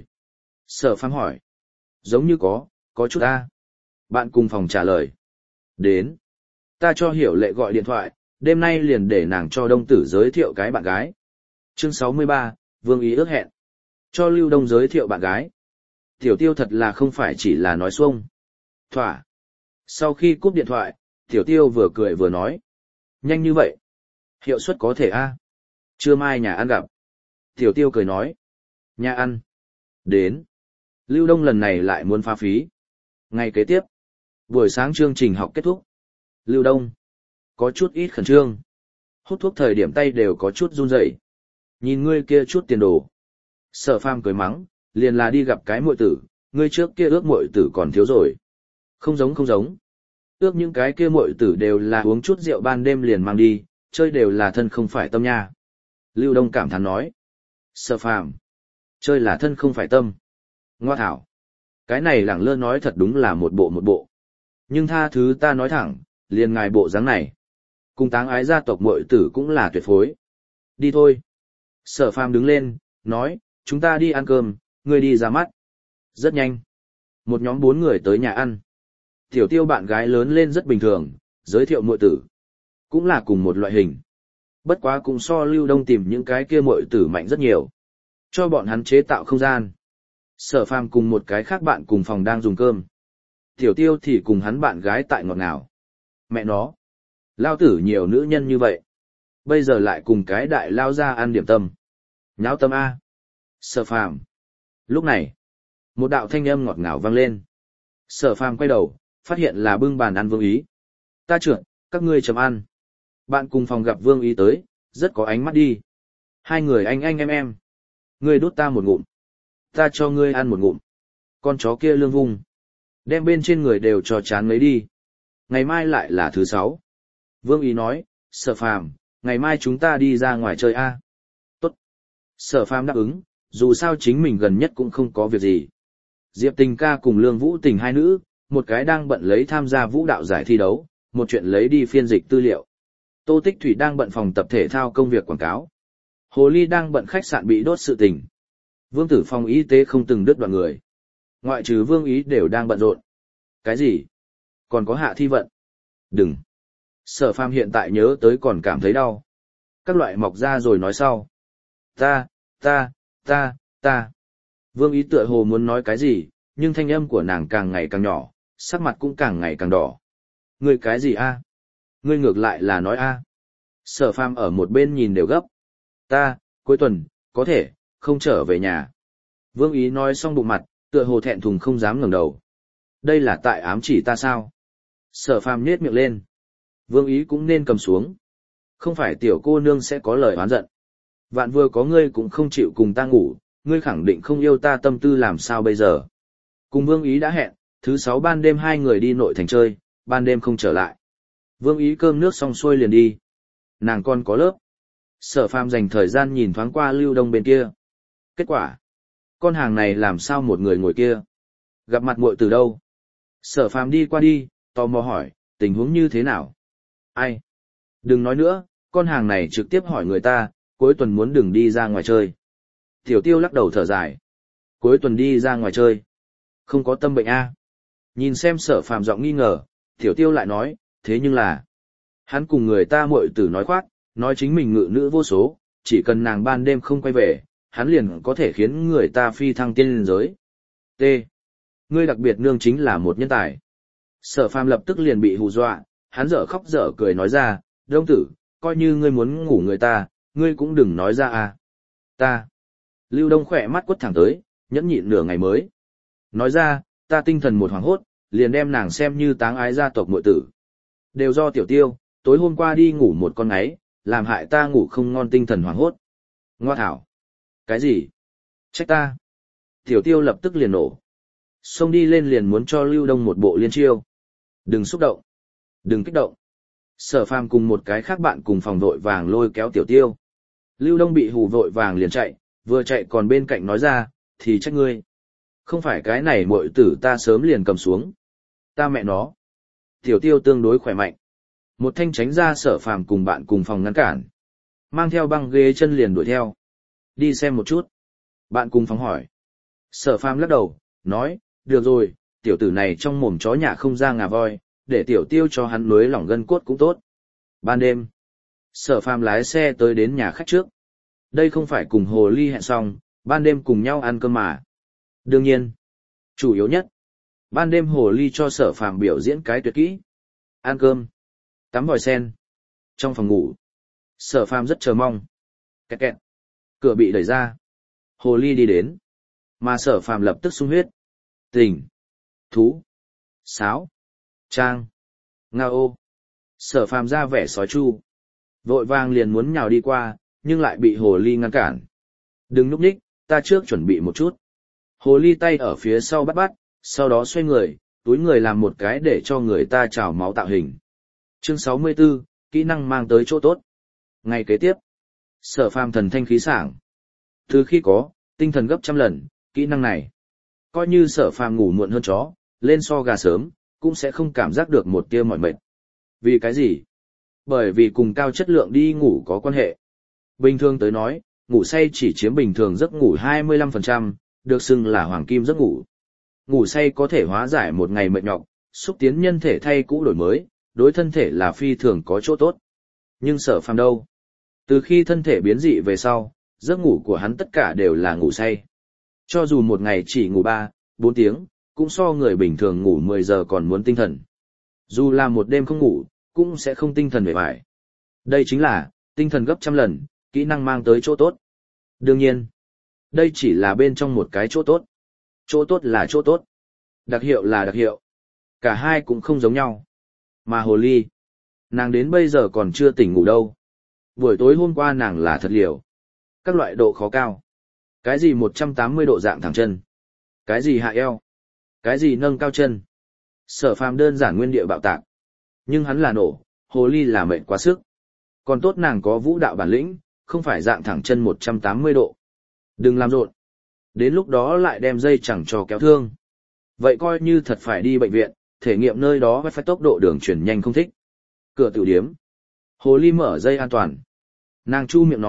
Sở Phàm hỏi. Giống như có chút ta. Bạn cùng phòng trả lời. Đến. Ta cho Hiểu Lệ gọi điện thoại, đêm nay liền để nàng cho Đông Tử giới thiệu cái bạn gái. Chương 63, Vương Ý ước hẹn. Cho Lưu Đông giới thiệu bạn gái. Tiểu Tiêu thật là không phải chỉ là nói xuông. Thỏa. Sau khi cúp điện thoại, Tiểu Tiêu vừa cười vừa nói. Nhanh như vậy. Hiệu suất có thể a. Trưa mai nhà ăn gặp. Tiểu Tiêu cười nói. Nhà ăn. Đến. Lưu Đông lần này lại muốn phá phí. Ngày kế tiếp. Buổi sáng chương trình học kết thúc. Lưu Đông. Có chút ít khẩn trương. Hút thuốc thời điểm tay đều có chút run rẩy. Nhìn ngươi kia chút tiền đồ. Sở Phàm cười mắng, liền là đi gặp cái muội tử, ngươi trước kia ước muội tử còn thiếu rồi. Không giống. Ước những cái kia muội tử đều là uống chút rượu ban đêm liền mang đi, chơi đều là thân không phải tâm nha. Lưu Đông cảm thán nói. Sở Phàm. Chơi là thân không phải tâm. Ngoa thảo. Cái này lẳng lơ nói thật đúng là một bộ. Nhưng tha thứ ta nói thẳng, liền ngài bộ dáng này. Cùng táng ái gia tộc muội tử cũng là tuyệt phối. Đi thôi. Sở Phàm đứng lên, nói, chúng ta đi ăn cơm, ngươi đi ra mắt. Rất nhanh. Một nhóm 4 người tới nhà ăn. Tiểu Tiêu bạn gái lớn lên rất bình thường, giới thiệu muội tử. Cũng là cùng một loại hình. Bất quá cũng so Lưu Đông tìm những cái kia muội tử mạnh rất nhiều. Cho bọn hắn chế tạo không gian. Sở Phàm cùng một cái khác bạn cùng phòng đang dùng cơm. Tiểu Tiêu thì cùng hắn bạn gái tại ngọt ngào. Mẹ nó. Lao tử nhiều nữ nhân như vậy. Bây giờ lại cùng cái đại lao ra ăn điểm tâm. Nháo tâm A. Sở Phàm. Lúc này, một đạo thanh âm ngọt ngào vang lên. Sở Phàm quay đầu, phát hiện là bưng bàn ăn Vương Ý. Ta trượt, các ngươi chấm ăn. Bạn cùng phòng gặp Vương Ý tới, rất có ánh mắt đi. Hai người anh em. Ngươi đút ta một ngụm. Ta cho ngươi ăn một ngụm. Con chó kia lương vung. Đem bên trên người đều cho chán lấy đi. Ngày mai lại là thứ 6. Vương Ý nói, Sở Phàm, ngày mai chúng ta đi ra ngoài chơi a. Tốt. Sở Phàm đáp ứng, dù sao chính mình gần nhất cũng không có việc gì. Diệp Tình ca cùng Lương Vũ Tình hai nữ, một cái đang bận lấy tham gia vũ đạo giải thi đấu, một chuyện lấy đi phiên dịch tư liệu. Tô Tích Thủy đang bận phòng tập thể thao công việc quảng cáo. Hồ ly đang bận khách sạn bị đốt sự tình. Vương tử phòng y tế không từng đứt đoạn người. Ngoại trừ vương ý đều đang bận rộn. Cái gì? Còn có Hạ Thi Vận? Đừng. Sở Phàm hiện tại nhớ tới còn cảm thấy đau. Các loại mọc ra rồi nói sau. Ta. Vương ý tựa hồ muốn nói cái gì, nhưng thanh âm của nàng càng ngày càng nhỏ, sắc mặt cũng càng ngày càng đỏ. Ngươi cái gì a? Ngươi ngược lại là nói a. Sở Phàm ở một bên nhìn đều gấp. Ta, cuối tuần, có thể, không trở về nhà. Vương ý nói xong bụng mặt, tựa hồ thẹn thùng không dám ngẩng đầu. Đây là tại ám chỉ ta sao? Sở Phàm nhếch miệng lên. Vương ý cũng nên cầm xuống. Không phải tiểu cô nương sẽ có lời oán giận. Vạn vừa có ngươi cũng không chịu cùng ta ngủ, ngươi khẳng định không yêu ta, tâm tư làm sao bây giờ? Cùng Vương ý đã hẹn, thứ 6 ban đêm hai người đi nội thành chơi, ban đêm không trở lại. Vương ý cơm nước xong xuôi liền đi. Nàng còn có lớp. Sở Phàm dành thời gian nhìn thoáng qua Lưu Đông bên kia. Kết quả, con hàng này làm sao một người ngồi kia? Gặp mặt muội từ đâu? Sở Phàm đi qua đi, tò mò hỏi, tình huống như thế nào? Ai? Đừng nói nữa, con hàng này trực tiếp hỏi người ta, cuối tuần muốn đừng đi ra ngoài chơi. Tiểu Tiêu lắc đầu thở dài. Cuối tuần đi ra ngoài chơi. Không có tâm bệnh a? Nhìn xem Sở Phàm giọng nghi ngờ, Tiểu Tiêu lại nói, thế nhưng là... Hắn cùng người ta muội tử nói khoác, nói chính mình ngự nữ vô số, chỉ cần nàng ban đêm không quay về, hắn liền có thể khiến người ta phi thăng tiên liên giới. T. Ngươi đặc biệt nương chính là một nhân tài. Sở Phàm lập tức liền bị hù dọa, hắn dở khóc dở cười nói ra, Đông tử, coi như ngươi muốn ngủ người ta, ngươi cũng đừng nói ra à. Ta. Lưu Đông khỏe mắt quất thẳng tới, nhẫn nhịn nửa ngày mới. Nói ra, ta tinh thần một hoảng hốt, liền đem nàng xem như táng ái gia tộc muội tử. Đều do Tiểu Tiêu, tối hôm qua đi ngủ một con ngáy, làm hại ta ngủ không ngon, tinh thần hoảng hốt. Ngoa thảo. Cái gì? Trách ta. Tiểu Tiêu lập tức liền nổ. Xông đi lên liền muốn cho Lưu Đông một bộ liên chiêu. Đừng xúc động. Đừng kích động. Sở Phàm cùng một cái khác bạn cùng phòng vội vàng lôi kéo Tiểu Tiêu. Lưu Đông bị hù vội vàng liền chạy, vừa chạy còn bên cạnh nói ra, thì trách ngươi. Không phải cái này muội tử ta sớm liền cầm xuống. Ta mẹ nó. Tiểu Tiêu tương đối khỏe mạnh. Một thanh tránh ra Sở Phàm cùng bạn cùng phòng ngăn cản. Mang theo băng ghế chân liền đuổi theo. Đi xem một chút. Bạn cùng phòng hỏi. Sở Phàm lắc đầu, nói, được rồi, tiểu tử này trong mồm chó nhà không ra ngà voi, để Tiểu Tiêu cho hắn nối lỏng gân cốt cũng tốt. Ban đêm, Sở Phàm lái xe tới đến nhà khách trước. Đây không phải cùng Hồ Ly hẹn xong, ban đêm cùng nhau ăn cơm mà. Đương nhiên, chủ yếu nhất, ban đêm Hồ Ly cho Sở Phàm biểu diễn cái tuyệt kỹ. Ăn cơm, tắm vòi sen. Trong phòng ngủ, Sở Phàm rất chờ mong. Kẹt kẹt. Cửa bị đẩy ra. Hồ Ly đi đến. Mà Sở Phàm lập tức sung huyết. Tình. Thú. Sáo. Trang. Nga ô. Sở Phàm ra vẻ sói chu. Vội vàng liền muốn nhào đi qua, nhưng lại bị Hồ Ly ngăn cản. Đừng núp ních, ta trước chuẩn bị một chút. Hồ Ly tay ở phía sau bắt, sau đó xoay người, túi người làm một cái để cho người ta trào máu tạo hình. Chương 64, kỹ năng mang tới chỗ tốt. Ngày kế tiếp, Sở Phàm thần thanh khí sảng. Từ khi có, tinh thần gấp trăm lần, kỹ năng này. Coi như Sở Phàm ngủ muộn hơn chó, lên so gà sớm, cũng sẽ không cảm giác được một tia mỏi mệt. Vì cái gì? Bởi vì cùng cao chất lượng đi ngủ có quan hệ. Bình thường tới nói, ngủ say chỉ chiếm bình thường giấc ngủ 25%, được xưng là hoàng kim giấc ngủ. Ngủ say có thể hóa giải một ngày mệt nhọc, xúc tiến nhân thể thay cũ đổi mới, đối thân thể là phi thường có chỗ tốt. Nhưng Sở Phàm đâu? Từ khi thân thể biến dị về sau, giấc ngủ của hắn tất cả đều là ngủ say. Cho dù một ngày chỉ ngủ 3, 4 tiếng, cũng so người bình thường ngủ 10 giờ còn muốn tinh thần. Dù là một đêm không ngủ, cũng sẽ không tinh thần bề bại. Đây chính là, tinh thần gấp trăm lần, kỹ năng mang tới chỗ tốt. Đương nhiên, đây chỉ là bên trong một cái chỗ tốt. Chỗ tốt là chỗ tốt. Đặc hiệu là đặc hiệu. Cả hai cũng không giống nhau. Mà Hồ Ly, nàng đến bây giờ còn chưa tỉnh ngủ đâu. Buổi tối hôm qua nàng là thật liều. Các loại độ khó cao. Cái gì 180 độ dạng thẳng chân. Cái gì hạ eo. Cái gì nâng cao chân. Sở Phàm đơn giản nguyên địa bạo tạc. Nhưng hắn là nổ, Hồ Ly là mệt quá sức. Còn tốt nàng có vũ đạo bản lĩnh, không phải dạng thẳng chân 180 độ. Đừng làm rộn. Đến lúc đó lại đem dây chẳng cho kéo thương. Vậy coi như thật phải đi bệnh viện, thể nghiệm nơi đó phải tốc độ đường chuyển nhanh không thích. Cửa tiểu điếm. Hồ Ly mở dây an toàn. Nàng chu miệng nói,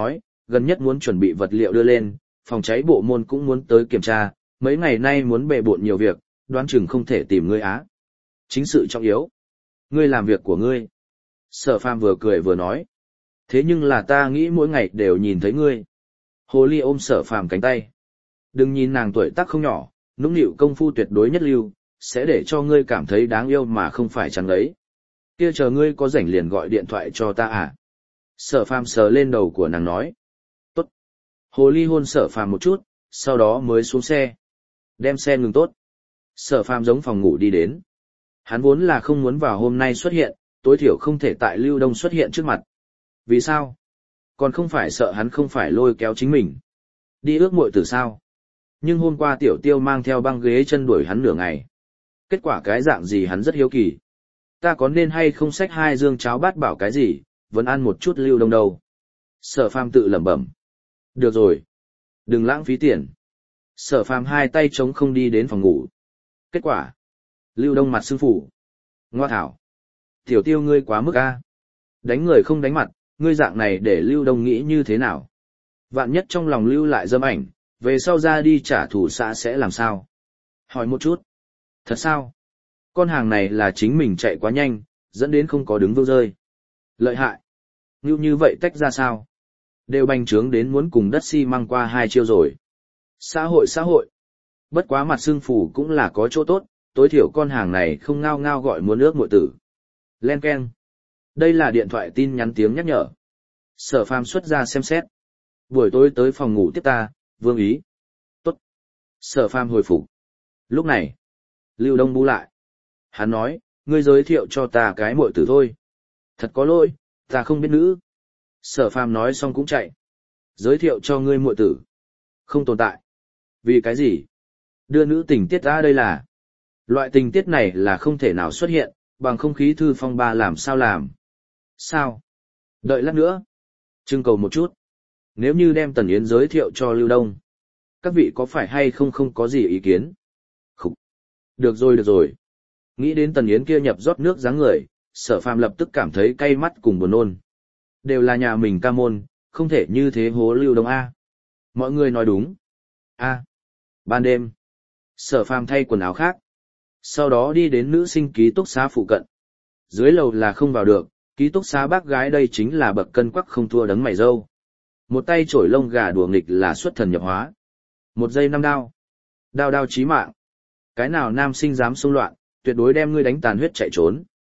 gần nhất muốn chuẩn bị vật liệu đưa lên, phòng cháy bộ môn cũng muốn tới kiểm tra, mấy ngày nay muốn bề bộn nhiều việc, đoán chừng không thể tìm ngươi á. Chính sự trọng yếu. Ngươi làm việc của ngươi. Sở Phàm vừa cười vừa nói. Thế nhưng là ta nghĩ mỗi ngày đều nhìn thấy ngươi. Hồ ly ôm Sở Phàm cánh tay. Đừng nhìn nàng tuổi tác không nhỏ, nũng nịu công phu tuyệt đối nhất lưu, sẽ để cho ngươi cảm thấy đáng yêu mà không phải chẳng lấy. Kia chờ ngươi có rảnh liền gọi điện thoại cho ta à? Sở Phàm sờ lên đầu của nàng nói. Tốt. Hồ ly hôn Sở Phàm một chút, sau đó mới xuống xe. Đem xe ngừng tốt. Sở Phàm giống phòng ngủ đi đến. Hắn vốn là không muốn vào hôm nay xuất hiện, tối thiểu không thể tại Lưu Đông xuất hiện trước mặt. Vì sao? Còn không phải sợ hắn không phải lôi kéo chính mình. Đi ước muội từ sao? Nhưng hôm qua Tiểu Tiêu mang theo băng ghế chân đuổi hắn nửa ngày. Kết quả cái dạng gì hắn rất hiếu kỳ. Ta có nên hay không xách 2 dương cháo bát bảo cái gì, vẫn ăn một chút Lưu Đông đâu. Sở Phàm tự lẩm bẩm. Được rồi. Đừng lãng phí tiền. Sở Phàm 2 tay trống không đi đến phòng ngủ. Kết quả. Lưu Đông mặt sưng phủ. Ngoa thảo. Tiểu Tiêu ngươi quá mức a. Đánh người không đánh mặt, ngươi dạng này để Lưu Đông nghĩ như thế nào? Vạn nhất trong lòng lưu lại dâm ảnh, về sau ra đi trả thù xã sẽ làm sao? Hỏi một chút. Thật sao? Con hàng này là chính mình chạy quá nhanh, dẫn đến không có đứng vững rơi. Lợi hại. Như vậy tách ra sao? Đều bành trướng đến muốn cùng đất xi măng qua 2 chiêu rồi. Xã hội. Bất quá mặt xương phủ cũng là có chỗ tốt, tối thiểu con hàng này không ngao ngao gọi muốn ước muội tử. Len keng. Đây là điện thoại tin nhắn tiếng nhắc nhở. Sở Phàm xuất ra xem xét. Buổi tối tới phòng ngủ tiếp ta, Vương Ý. Tốt. Sở Phàm hồi phục. Lúc này, Lưu Đông bu lại. Hắn nói, ngươi giới thiệu cho ta cái muội tử thôi. Thật có lỗi, ta không biết nữ. Sở Phàm nói xong cũng chạy. Giới thiệu cho ngươi muội tử. Không tồn tại. Vì cái gì? Đưa nữ tình tiết ra đây là. Loại tình tiết này là không thể nào xuất hiện, bằng không khí thư phong ba làm sao làm. Sao? Đợi lát nữa. Trưng cầu một chút. Nếu như đem Tần Yến giới thiệu cho Lưu Đông, các vị có phải hay không có gì ý kiến? Khúc. Được rồi. Nghĩ đến Tần Yến kia nhập rót nước dáng người, Sở Phàm lập tức cảm thấy cay mắt cùng buồn nôn. Đều là nhà mình ca môn, không thể như thế hố Lưu Đông A. Mọi người nói đúng. A. Ban đêm, Sở Phàm thay quần áo khác. Sau đó đi đến nữ sinh ký túc xá phụ cận. Dưới lầu là không vào được, ký túc xá bác gái đây chính là bậc cân quắc không thua đấng mày râu. Một tay chổi lông gà đùa nghịch là xuất thần nhập hóa. Một giây 5 đao. Đao chí mạng. Cái nào nam sinh dám xông loạn, tuyệt đối đem ngươi đánh tàn huyết chạy trốn.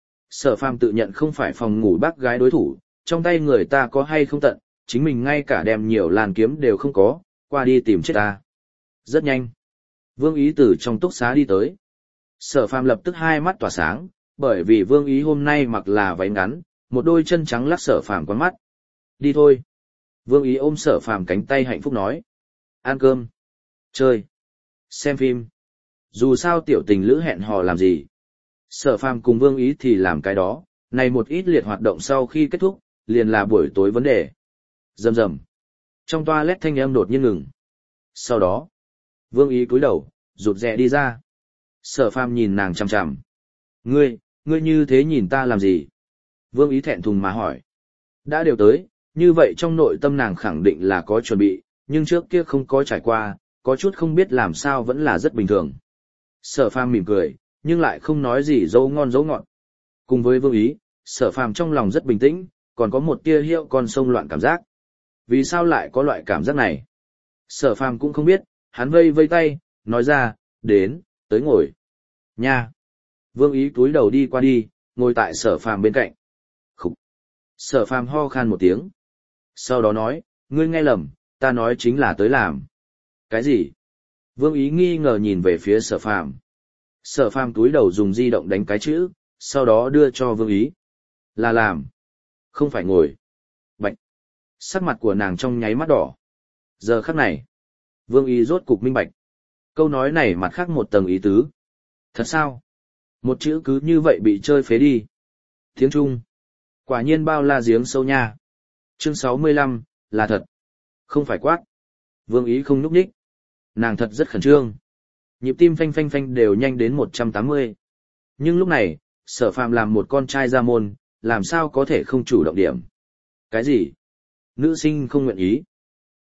Sở Phàm tự nhận không phải phòng ngủ bác gái đối thủ, trong tay người ta có hay không tận, chính mình ngay cả đem nhiều làn kiếm đều không có, qua đi tìm chết ta. Rất nhanh. Vương Ý từ trong túc xá đi tới. Sở Phàm lập tức hai mắt tỏa sáng, bởi vì Vương Ý hôm nay mặc là váy ngắn, một đôi chân trắng lắc Sở Phàm quán mắt. Đi thôi. Vương Ý ôm Sở Phàm cánh tay hạnh phúc nói. Ăn cơm. Chơi. Xem phim. Dù sao tiểu tình lữ hẹn hò làm gì. Sở Phàm cùng Vương Ý thì làm cái đó, này một ít liệt hoạt động sau khi kết thúc, liền là buổi tối vấn đề. Rầm rầm. Trong toilet thanh âm đột nhiên ngừng. Sau đó, Vương Ý cúi đầu, rụt rè đi ra. Sở Phàm nhìn nàng chằm chằm. Ngươi như thế nhìn ta làm gì? Vương Ý thẹn thùng mà hỏi. Đã đều tới, như vậy trong nội tâm nàng khẳng định là có chuẩn bị, nhưng trước kia không có trải qua, có chút không biết làm sao vẫn là rất bình thường. Sở Phàm mỉm cười, nhưng lại không nói gì dấu ngon dấu ngọt. Cùng với Vương Ý, Sở Phàm trong lòng rất bình tĩnh, còn có một tia hiệu con sông loạn cảm giác. Vì sao lại có loại cảm giác này? Sở Phàm cũng không biết, hắn vây vây tay, nói ra, đến, tới ngồi. Nha! Vương Ý cúi đầu đi qua đi, ngồi tại Sở Phàm bên cạnh. Khúc! Sở Phàm ho khan một tiếng. Sau đó nói, ngươi nghe lầm, ta nói chính là tới làm. Cái gì? Vương Ý nghi ngờ nhìn về phía Sở Phàm. Sở Phàm cúi đầu dùng di động đánh cái chữ, sau đó đưa cho Vương Ý. Là làm. Không phải ngồi. Bạch. Sắc mặt của nàng trong nháy mắt đỏ. Giờ khắc này, Vương Ý rốt cục minh bạch. Câu nói này mặt khác một tầng ý tứ. Thật sao? Một chữ cứ như vậy bị chơi phế đi. Tiếng Trung. Quả nhiên bao la giếng sâu nha. Chương 65, là thật. Không phải quát. Vương Ý không nhúc nhích. Nàng thật rất khẩn trương. Nhịp tim phanh phanh phanh đều nhanh đến 180. Nhưng lúc này, Sở Phàm làm một con trai ra môn, làm sao có thể không chủ động điểm. Cái gì? Nữ sinh không nguyện ý.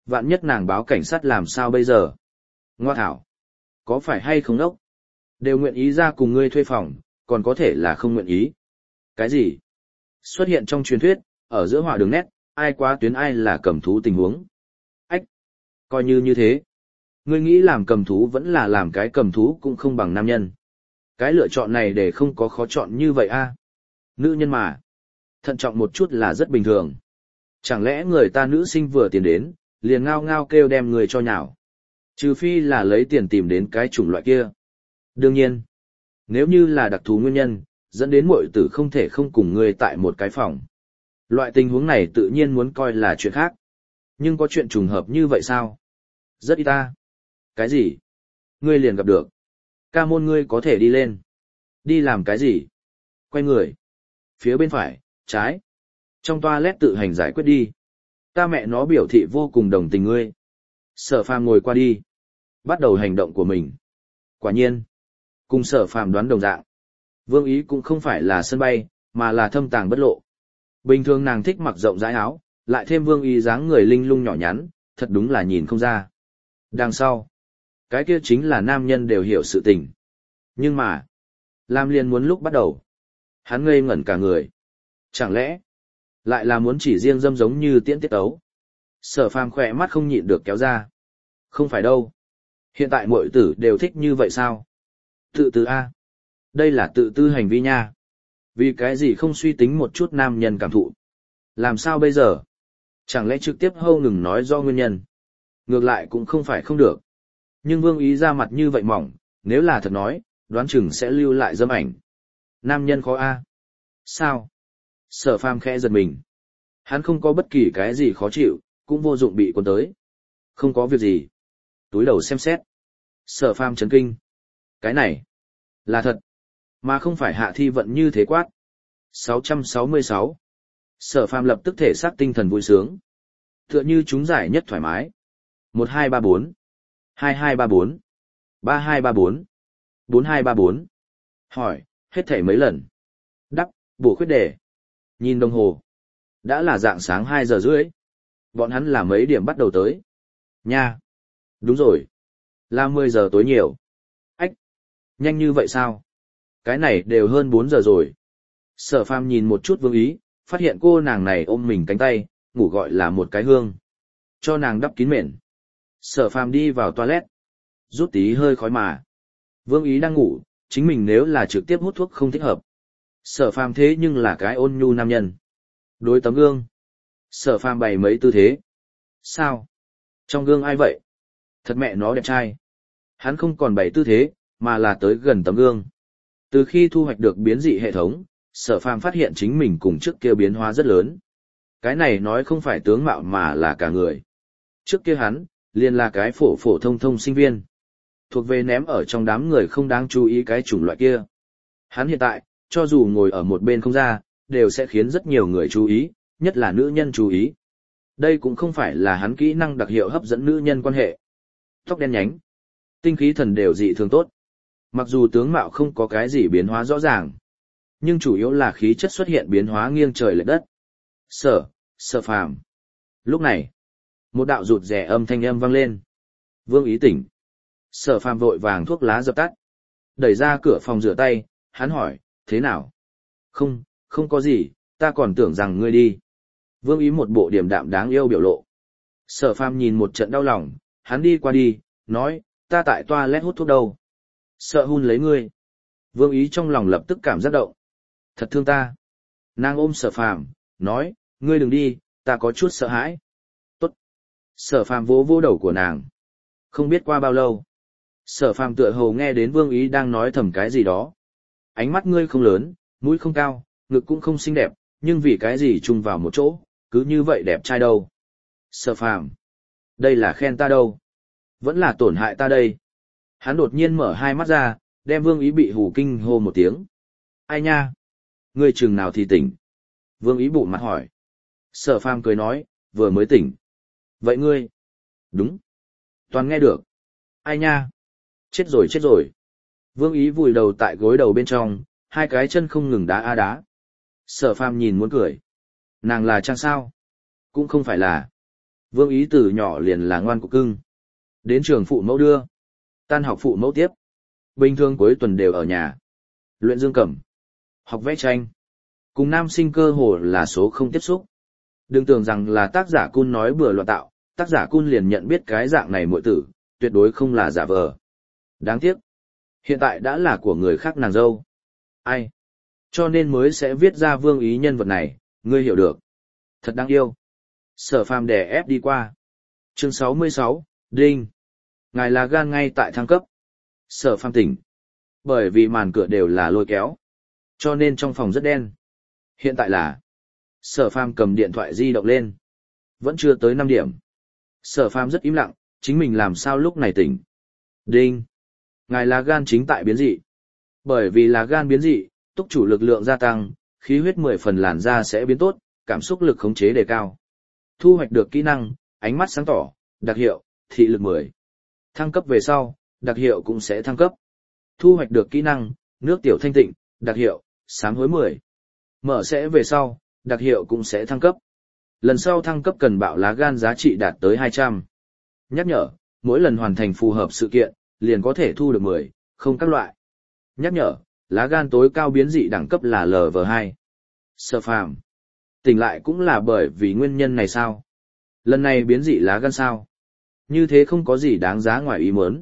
Vạn nhất nàng báo cảnh sát làm sao bây giờ? Ngoa thảo. Có phải hay không đốc? Đều nguyện ý ra cùng ngươi thuê phòng, còn có thể là không nguyện ý. Cái gì? Xuất hiện trong truyền thuyết, ở giữa họa đường nét, ai quá tuyến ai là cầm thú tình huống. Ách! Coi như thế. Ngươi nghĩ làm cầm thú vẫn là làm cái cầm thú cũng không bằng nam nhân. Cái lựa chọn này để không có khó chọn như vậy a. Nữ nhân mà. Thận trọng một chút là rất bình thường. Chẳng lẽ người ta nữ sinh vừa tiền đến, liền ngao ngao kêu đem người cho nhào. Trừ phi là lấy tiền tìm đến cái chủng loại kia. Đương nhiên, nếu như là đặc thù nguyên nhân, dẫn đến muội tử không thể không cùng người tại một cái phòng. Loại tình huống này tự nhiên muốn coi là chuyện khác. Nhưng có chuyện trùng hợp như vậy sao? Rất ít ta. Cái gì? Ngươi liền gặp được. Ca môn ngươi có thể đi lên. Đi làm cái gì? Quay người. Phía bên phải, trái. Trong toilet tự hành giải quyết đi. Ta mẹ nó biểu thị vô cùng đồng tình ngươi. Sở Phàm ngồi qua đi. Bắt đầu hành động của mình. Quả nhiên. Cùng Sở Phàm đoán đồng dạng. Vương Ý cũng không phải là sân bay, mà là thâm tàng bất lộ. Bình thường nàng thích mặc rộng rãi áo, lại thêm Vương Ý dáng người linh lung nhỏ nhắn, thật đúng là nhìn không ra. Đằng sau. Cái kia chính là nam nhân đều hiểu sự tình. Nhưng mà. Lam Liên muốn lúc bắt đầu. Hắn ngây ngẩn cả người. Chẳng lẽ. Lại là muốn chỉ riêng dâm giống như tiễn tiết tấu. Sở Phàm khỏe mắt không nhịn được kéo ra. Không phải đâu. Hiện tại muội tử đều thích như vậy sao? Tự tư A. Đây là tự tư hành vi nha. Vì cái gì không suy tính một chút nam nhân cảm thụ? Làm sao bây giờ? Chẳng lẽ trực tiếp hâu ngừng nói do nguyên nhân? Ngược lại cũng không phải không được. Nhưng Vương Ý ra mặt như vậy mỏng, nếu là thật nói, đoán chừng sẽ lưu lại dâm ảnh. Nam nhân khó A. Sao? Sở Phàm khẽ giật mình. Hắn không có bất kỳ cái gì khó chịu, cũng vô dụng bị cuốn tới. Không có việc gì. Túi đầu xem xét. Sở Phàm chấn kinh. Cái này là thật, mà không phải Hạ Thi Vận như thế quát. 666. Sở Phàm lập tức thể xác tinh thần vui sướng. Tựa như chúng giải nhất thoải mái. 1234, 2234, 3234, 4234. Hỏi, hết thảy mấy lần? Đáp, bổ khuyết đề. Nhìn đồng hồ. Đã là dạng sáng 2 giờ rưỡi. Bọn hắn là mấy điểm bắt đầu tới? Nha. Đúng rồi. Là 10 giờ tối nhiều. Ách. Nhanh như vậy sao? Cái này đều hơn 4 giờ rồi. Sở Phàm nhìn một chút Vương Ý, phát hiện cô nàng này ôm mình cánh tay, ngủ gọi là một cái hương. Cho nàng đắp kín mền. Sở Phàm đi vào toilet. Rút tí hơi khói mà. Vương Ý đang ngủ, chính mình nếu là trực tiếp hút thuốc không thích hợp. Sở Phàm thế nhưng là cái ôn nhu nam nhân. Đối tấm gương. Sở Phàm bày mấy tư thế. Sao? Trong gương ai vậy? Thật mẹ nó đẹp trai. Hắn không còn bày tư thế, mà là tới gần tấm gương. Từ khi thu hoạch được biến dị hệ thống, Sở Phàm phát hiện chính mình cùng trước kia biến hóa rất lớn. Cái này nói không phải tướng mạo mà là cả người. Trước kia hắn, liền là cái phổ phổ thông thông sinh viên. Thuộc về ném ở trong đám người không đáng chú ý cái chủng loại kia. Hắn hiện tại, cho dù ngồi ở một bên không ra, đều sẽ khiến rất nhiều người chú ý, nhất là nữ nhân chú ý. Đây cũng không phải là hắn kỹ năng đặc hiệu hấp dẫn nữ nhân quan hệ. Tóc đen nhánh, tinh khí thần đều dị thường tốt. Mặc dù tướng mạo không có cái gì biến hóa rõ ràng, nhưng chủ yếu là khí chất xuất hiện biến hóa nghiêng trời lệch đất. Sở Phàm. Lúc này, một đạo rụt rè âm thanh âm vang lên. Vương Ý tỉnh. Sở Phàm vội vàng thuốc lá dập tắt. Đẩy ra cửa phòng rửa tay, hắn hỏi, thế nào? Không có gì, ta còn tưởng rằng ngươi đi. Vương Ý một bộ điềm đạm đáng yêu biểu lộ. Sở Phàm nhìn một trận đau lòng, hắn đi qua đi, nói, ta tại toilet hút thuốc đâu. Sợ hun lấy ngươi. Vương Ý trong lòng lập tức cảm giác động. Thật thương ta. Nàng ôm Sở Phàm, nói, ngươi đừng đi, ta có chút sợ hãi. Tốt. Sở Phàm vỗ vỗ đầu của nàng. Không biết qua bao lâu. Sở Phàm tựa hồ nghe đến Vương Ý đang nói thầm cái gì đó. Ánh mắt ngươi không lớn, mũi không cao, ngực cũng không xinh đẹp, nhưng vì cái gì chung vào một chỗ, cứ như vậy đẹp trai đâu. Sở Phàm. Đây là khen ta đâu. Vẫn là tổn hại ta đây. Hắn đột nhiên mở hai mắt ra, đem Vương Ý bị hù kinh hô một tiếng. Ai nha? Ngươi chừng nào thì tỉnh? Vương Ý bụng mặt hỏi. Sở Phàm cười nói, vừa mới tỉnh. Vậy ngươi? Đúng. Toàn nghe được. Ai nha? Chết rồi. Vương Ý vùi đầu tại gối đầu bên trong, hai cái chân không ngừng đá a đá. Sở Phàm nhìn muốn cười. Nàng là Trang sao? Cũng không phải là. Vương Ý từ nhỏ liền là ngoan cục cưng. Đến trường phụ mẫu đưa. Tan học phụ mẫu tiếp. Bình thường cuối tuần đều ở nhà. Luyện dương cầm. Học vẽ tranh. Cùng nam sinh cơ hồ là số không tiếp xúc. Đừng tưởng rằng là tác giả Cun nói bừa loạn tạo, tác giả Cun liền nhận biết cái dạng này muội tử, tuyệt đối không là giả vờ. Đáng tiếc. Hiện tại đã là của người khác nàng dâu. Ai? Cho nên mới sẽ viết ra Vương Ý nhân vật này, ngươi hiểu được. Thật đáng yêu. Sở Phàm đè ép đi qua. Chương 66, Đinh. Ngài là gan ngay tại thăng cấp. Sở Phàm tỉnh. Bởi vì màn cửa đều là lôi kéo. Cho nên trong phòng rất đen. Hiện tại là. Sở Phàm cầm điện thoại di động lên. Vẫn chưa tới 5 điểm. Sở Phàm rất im lặng, chính mình làm sao lúc này tỉnh. Đinh. Ngài là gan chính tại biến dị. Bởi vì là gan biến dị, túc chủ lực lượng gia tăng, khí huyết 10 phần làn da sẽ biến tốt, cảm xúc lực khống chế đề cao. Thu hoạch được kỹ năng, ánh mắt sáng tỏ, đặc hiệu, thị lực 10. Thăng cấp về sau, đặc hiệu cũng sẽ thăng cấp. Thu hoạch được kỹ năng, nước tiểu thanh tịnh, đặc hiệu, sám hối 10. Mở sẽ về sau, đặc hiệu cũng sẽ thăng cấp. Lần sau thăng cấp cần bạo lá gan giá trị đạt tới 200. Nhắc nhở, mỗi lần hoàn thành phù hợp sự kiện, liền có thể thu được 10, không các loại. Nhắc nhở, lá gan tối cao biến dị đẳng cấp là LV2. Sở Phàm tỉnh lại cũng là bởi vì nguyên nhân này sao? Lần này biến dị lá gan sao? Như thế không có gì đáng giá ngoài ý muốn.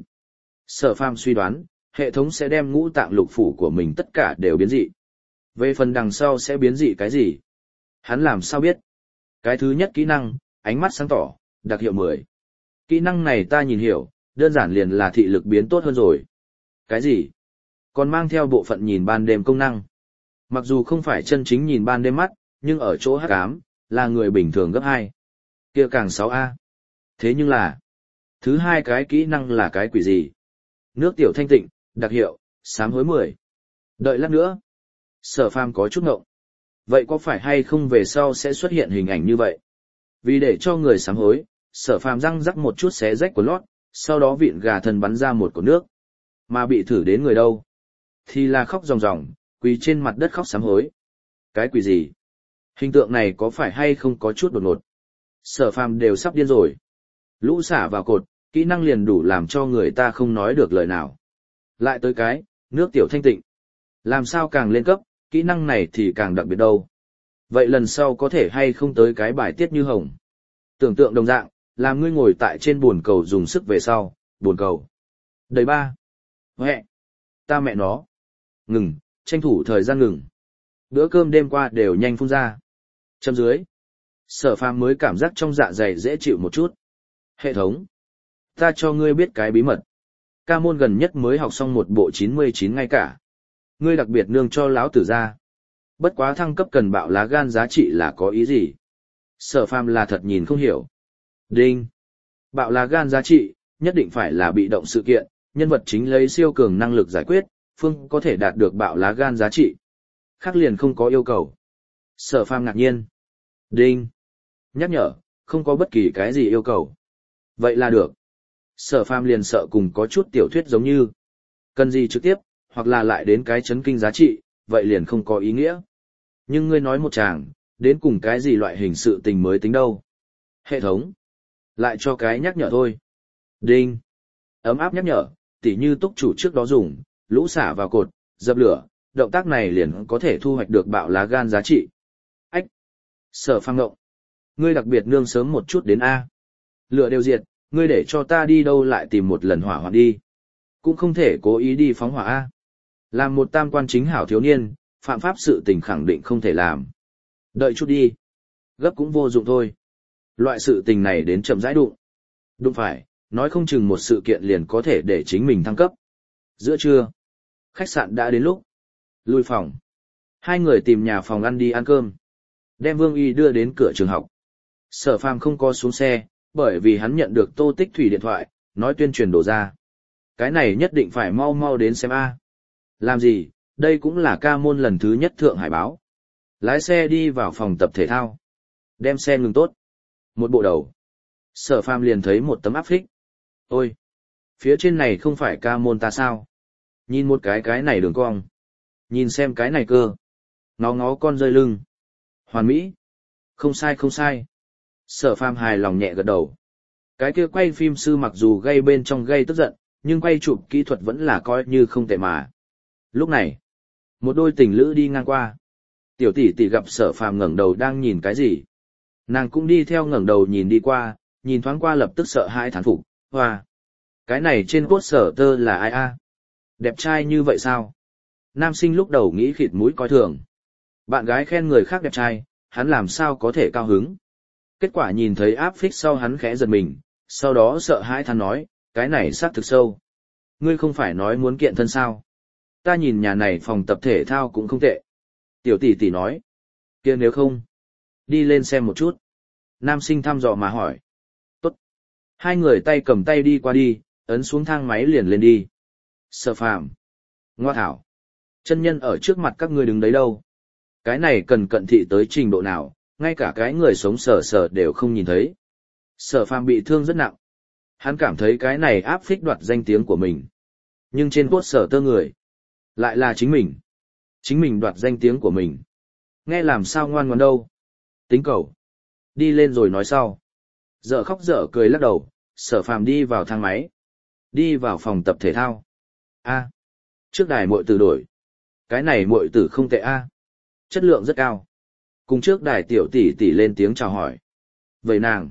Sở Phàm suy đoán, hệ thống sẽ đem ngũ tạng lục phủ của mình tất cả đều biến dị. Về phần đằng sau sẽ biến dị cái gì? Hắn làm sao biết? Cái thứ nhất kỹ năng, ánh mắt sáng tỏ, đặc hiệu 10. Kỹ năng này ta nhìn hiểu, đơn giản liền là thị lực biến tốt hơn rồi. Cái gì? Còn mang theo bộ phận nhìn ban đêm công năng. Mặc dù không phải chân chính nhìn ban đêm mắt, nhưng ở chỗ hắc ám, là người bình thường gấp 2. Kia càng 6A. Thế nhưng là, thứ hai cái kỹ năng là cái quỷ gì? Nước tiểu thanh tịnh, đặc hiệu, sám hối 10. Đợi lát nữa. Sở Phàm có chút ngộng. Vậy có phải hay không về sau sẽ xuất hiện hình ảnh như vậy? Vì để cho người sám hối, Sở Phàm răng rắc một chút xé rách của lót, sau đó vịn gà thần bắn ra một cột nước. Mà bị thử đến người đâu? Thì là khóc ròng ròng, quỳ trên mặt đất khóc sám hối. Cái quỷ gì? Hình tượng này có phải hay không có chút đột ngột? Sở Phàm đều sắp điên rồi. Lũ xả vào cột, kỹ năng liền đủ làm cho người ta không nói được lời nào. Lại tới cái, nước tiểu thanh tịnh. Làm sao càng lên cấp, kỹ năng này thì càng đặc biệt đâu. Vậy lần sau có thể hay không tới cái bài tiết như hồng. Tưởng tượng đồng dạng, làm ngươi ngồi tại trên bồn cầu dùng sức về sau, bồn cầu. Đầy ba. Huệ. Ta mẹ nó. Ngừng, tranh thủ thời gian ngừng. Bữa cơm đêm qua đều nhanh phun ra. Châm dưới. Sở Phàm mới cảm giác trong dạ dày dễ chịu một chút. Hệ thống. Ta cho ngươi biết cái bí mật. Ca môn gần nhất mới học xong một bộ 99 ngay cả. Ngươi đặc biệt nương cho lão tử ra. Bất quá thăng cấp cần bạo lá gan giá trị là có ý gì? Sở Phàm là thật nhìn không hiểu. Đinh. Bạo lá gan giá trị, nhất định phải là bị động sự kiện, nhân vật chính lấy siêu cường năng lực giải quyết, phương có thể đạt được bạo lá gan giá trị. Khác liền không có yêu cầu. Sở Phàm ngạc nhiên. Đinh. Nhắc nhở, không có bất kỳ cái gì yêu cầu. Vậy là được. Sở Phàm liền sợ cùng có chút tiểu thuyết giống như. Cần gì trực tiếp, hoặc là lại đến cái chấn kinh giá trị, vậy liền không có ý nghĩa. Nhưng ngươi nói một chàng, đến cùng cái gì loại hình sự tình mới tính đâu. Hệ thống. Lại cho cái nhắc nhở thôi. Đinh. Ấm áp nhắc nhở, tỉ như túc chủ trước đó dùng, lũ xả vào cột, dập lửa, động tác này liền có thể thu hoạch được bạo lá gan giá trị. Ách. Sở Phàm ngộng. Ngươi đặc biệt nương sớm một chút đến A. Lửa đều diệt, ngươi để cho ta đi đâu lại tìm một lần hỏa hoạn đi. Cũng không thể cố ý đi phóng hỏa A. Làm một tam quan chính hảo thiếu niên, phạm pháp sự tình khẳng định không thể làm. Đợi chút đi. Gấp cũng vô dụng thôi. Loại sự tình này đến chậm rãi đụng. Đụng phải, nói không chừng một sự kiện liền có thể để chính mình thăng cấp. Giữa trưa, khách sạn đã đến lúc. Lui phòng. Hai người tìm nhà phòng ăn đi ăn cơm. Đem Vương Y đưa đến cửa trường học. Sở Phàm không có xuống xe, bởi vì hắn nhận được Tô Tích Thủy điện thoại, nói tuyên truyền đổ ra. Cái này nhất định phải mau mau đến xem A. Làm gì, đây cũng là ca môn lần thứ nhất Thượng Hải báo. Lái xe đi vào phòng tập thể thao. Đem xe ngừng tốt. Một bộ đầu. Sở Phàm liền thấy một tấm áp phích. Ôi! Phía trên này không phải ca môn ta sao? Nhìn một cái này đường cong. Nhìn xem cái này cơ. Ngó ngó con rơi lưng. Hoàn mỹ. Không sai không sai. Sở Phàm hài lòng nhẹ gật đầu. Cái kia quay phim sư mặc dù gây bên trong gây tức giận, nhưng quay chụp kỹ thuật vẫn là coi như không tệ mà. Lúc này, một đôi tình lữ đi ngang qua. Tiểu tỷ tỷ gặp Sở Phàm ngẩng đầu đang nhìn cái gì. Nàng cũng đi theo ngẩng đầu nhìn đi qua, nhìn thoáng qua lập tức sợ hãi thán phục. Hoa! Cái này trên poster là ai a? Đẹp trai như vậy sao? Nam sinh lúc đầu nghĩ khịt mũi coi thường. Bạn gái khen người khác đẹp trai, hắn làm sao có thể cao hứng. Kết quả nhìn thấy áp phích sau hắn khẽ giật mình, sau đó sợ hãi than nói, cái này xác thực sâu. Ngươi không phải nói muốn kiện thân sao? Ta nhìn nhà này phòng tập thể thao cũng không tệ. Tiểu tỷ tỷ nói, kia nếu không, đi lên xem một chút. Nam sinh thăm dò mà hỏi. Tốt. Hai người tay cầm tay đi qua đi, ấn xuống thang máy liền lên đi. Sở Phàm, Ngoa thảo. Chân nhân ở trước mặt các ngươi đứng đấy đâu? Cái này cần cận thị tới trình độ nào, ngay cả cái người sống sờ sờ đều không nhìn thấy. Sở Phàm bị thương rất nặng. Hắn cảm thấy cái này áp phích đoạt danh tiếng của mình. Nhưng trên poster người, lại là chính mình. Chính mình đoạt danh tiếng của mình. Nghe làm sao ngoan ngoãn đâu. Tính cầu. Đi lên rồi nói sau. Dở khóc dở cười lắc đầu, Sở Phàm đi vào thang máy. Đi vào phòng tập thể thao. A. Trước đài muội tử đổi. Cái này muội tử không tệ a. Chất lượng rất cao. Cùng trước đài tiểu tỷ tỷ lên tiếng chào hỏi. Vậy nàng.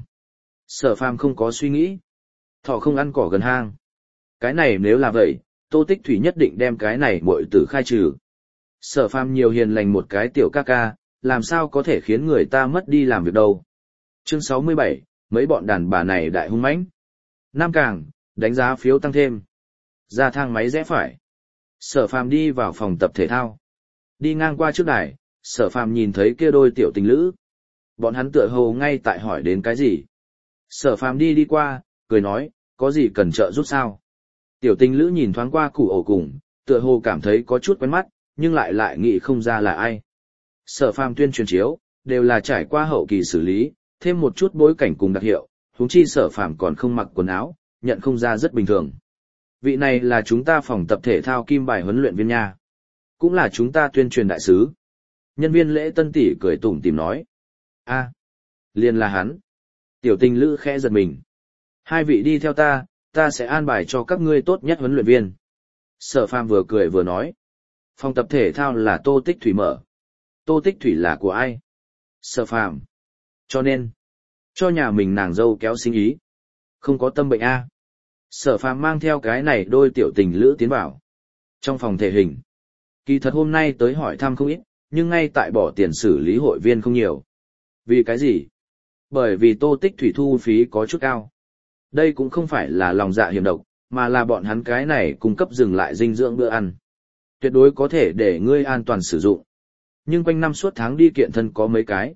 Sở Phàm không có suy nghĩ. Thỏ không ăn cỏ gần hang. Cái này nếu là vậy, Tô Tích Thủy nhất định đem cái này muội tử khai trừ. Sở Phàm nhiều hiền lành một cái tiểu ca ca, làm sao có thể khiến người ta mất đi làm việc đâu. Chương 67, mấy bọn đàn bà này đại hung mãnh. Nam Càng, đánh giá phiếu tăng thêm. Ra thang máy rẽ phải. Sở Phàm đi vào phòng tập thể thao. Đi ngang qua trước đài, Sở Phàm nhìn thấy kia đôi tiểu tình lữ. Bọn hắn tựa hồ ngay tại hỏi đến cái gì. Sở Phàm đi qua, cười nói, có gì cần trợ giúp sao? Tiểu tình lữ nhìn thoáng qua Củ Ổ cùng, tựa hồ cảm thấy có chút quen mắt, nhưng lại nghĩ không ra là ai. Sở Phàm tuyên truyền chiếu, đều là trải qua hậu kỳ xử lý, thêm một chút bối cảnh cùng đặc hiệu, huống chi Sở Phàm còn không mặc quần áo, nhận không ra rất bình thường. Vị này là chúng ta phòng tập thể thao kim bài huấn luyện viên nha. Cũng là chúng ta tuyên truyền đại sứ. Nhân viên lễ tân tỷ cười tủm tỉm nói. A, liền là hắn. Tiểu tình lữ khẽ giật mình. Hai vị đi theo ta sẽ an bài cho các ngươi tốt nhất huấn luyện viên. Sở Phàm vừa cười vừa nói. Phòng tập thể thao là Tô Tích Thủy mở. Tô Tích Thủy là của ai? Sở Phàm. Cho nên, cho nhà mình nàng dâu kéo sinh ý. Không có tâm bệnh a. Sở Phàm mang theo cái này đôi tiểu tình lữ tiến vào. Trong phòng thể hình. Kỳ thật hôm nay tới hỏi thăm không ít, nhưng ngay tại bỏ tiền xử lý hội viên không nhiều. Vì cái gì? Bởi vì Tô Tích Thủy thu phí có chút cao. Đây cũng không phải là lòng dạ hiểm độc, mà là bọn hắn cái này cung cấp dừng lại dinh dưỡng bữa ăn. Tuyệt đối có thể để ngươi an toàn sử dụng. Nhưng quanh năm suốt tháng đi kiện thân có mấy cái.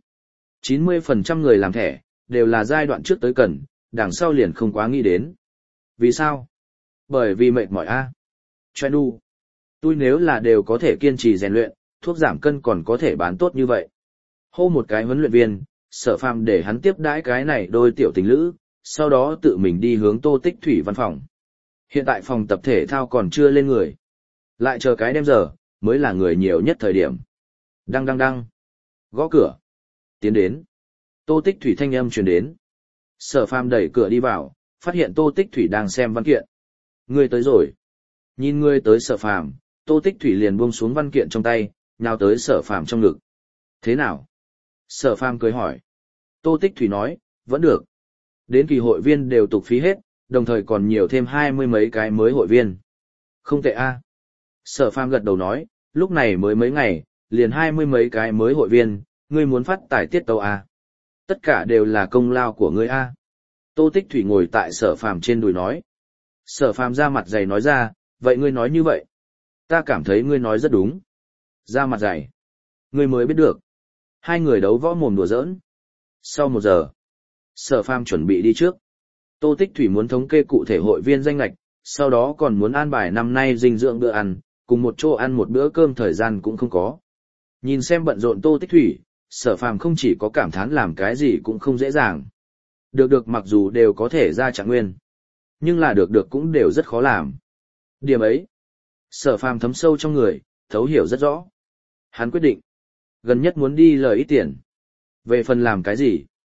90% người làm thẻ, đều là giai đoạn trước tới cần, đằng sau liền không quá nghĩ đến. Vì sao? Bởi vì mệt mỏi a. Choe nu. Tôi nếu là đều có thể kiên trì rèn luyện, thuốc giảm cân còn có thể bán tốt như vậy. Hô một cái huấn luyện viên, Sở Phàm để hắn tiếp đãi cái này đôi tiểu tình lữ, sau đó tự mình đi hướng Tô Tích Thủy văn phòng. Hiện tại phòng tập thể thao còn chưa lên người. Lại chờ cái đêm giờ, mới là người nhiều nhất thời điểm. Đăng đăng đăng. Gõ cửa. Tiến đến. Tô Tích Thủy thanh âm truyền đến. Sở Phàm đẩy cửa đi vào, phát hiện Tô Tích Thủy đang xem văn kiện. Ngươi tới rồi. Nhìn ngươi tới Sở Phàm, Tô Tích Thủy liền buông xuống văn kiện trong tay, nhào tới Sở Phàm trong ngực. Thế nào? Sở Phàm cười hỏi. Tô Tích Thủy nói, vẫn được. Đến kỳ hội viên đều tục phí hết, đồng thời còn nhiều thêm 20 mấy cái mới hội viên. Không tệ a. Sở Phàm gật đầu nói, lúc này mới mấy ngày, liền 20 mấy cái mới hội viên, ngươi muốn phát tài tiết tấu a. Tất cả đều là công lao của ngươi a. Tô Tích Thủy ngồi tại Sở Phàm trên đùi nói. Sở Phàm ra mặt dày nói ra, vậy ngươi nói như vậy. Ta cảm thấy ngươi nói rất đúng. Ra mặt dày. Ngươi mới biết được. Hai người đấu võ mồm đùa giỡn. Sau 1 giờ, Sở Phàm chuẩn bị đi trước. Tô Tích Thủy muốn thống kê cụ thể hội viên danh lệch, sau đó còn muốn an bài năm nay dinh dưỡng bữa ăn, cùng một chỗ ăn một bữa cơm thời gian cũng không có. Nhìn xem bận rộn Tô Tích Thủy, Sở Phàm không chỉ có cảm thán làm cái gì cũng không dễ dàng. Được mặc dù đều có thể ra trạng nguyên, nhưng là được cũng đều rất khó làm. Điểm ấy, Sở Phàm thấm sâu trong người, thấu hiểu rất rõ. Hắn quyết định, gần nhất muốn đi lời ít tiền. Về phần làm cái gì?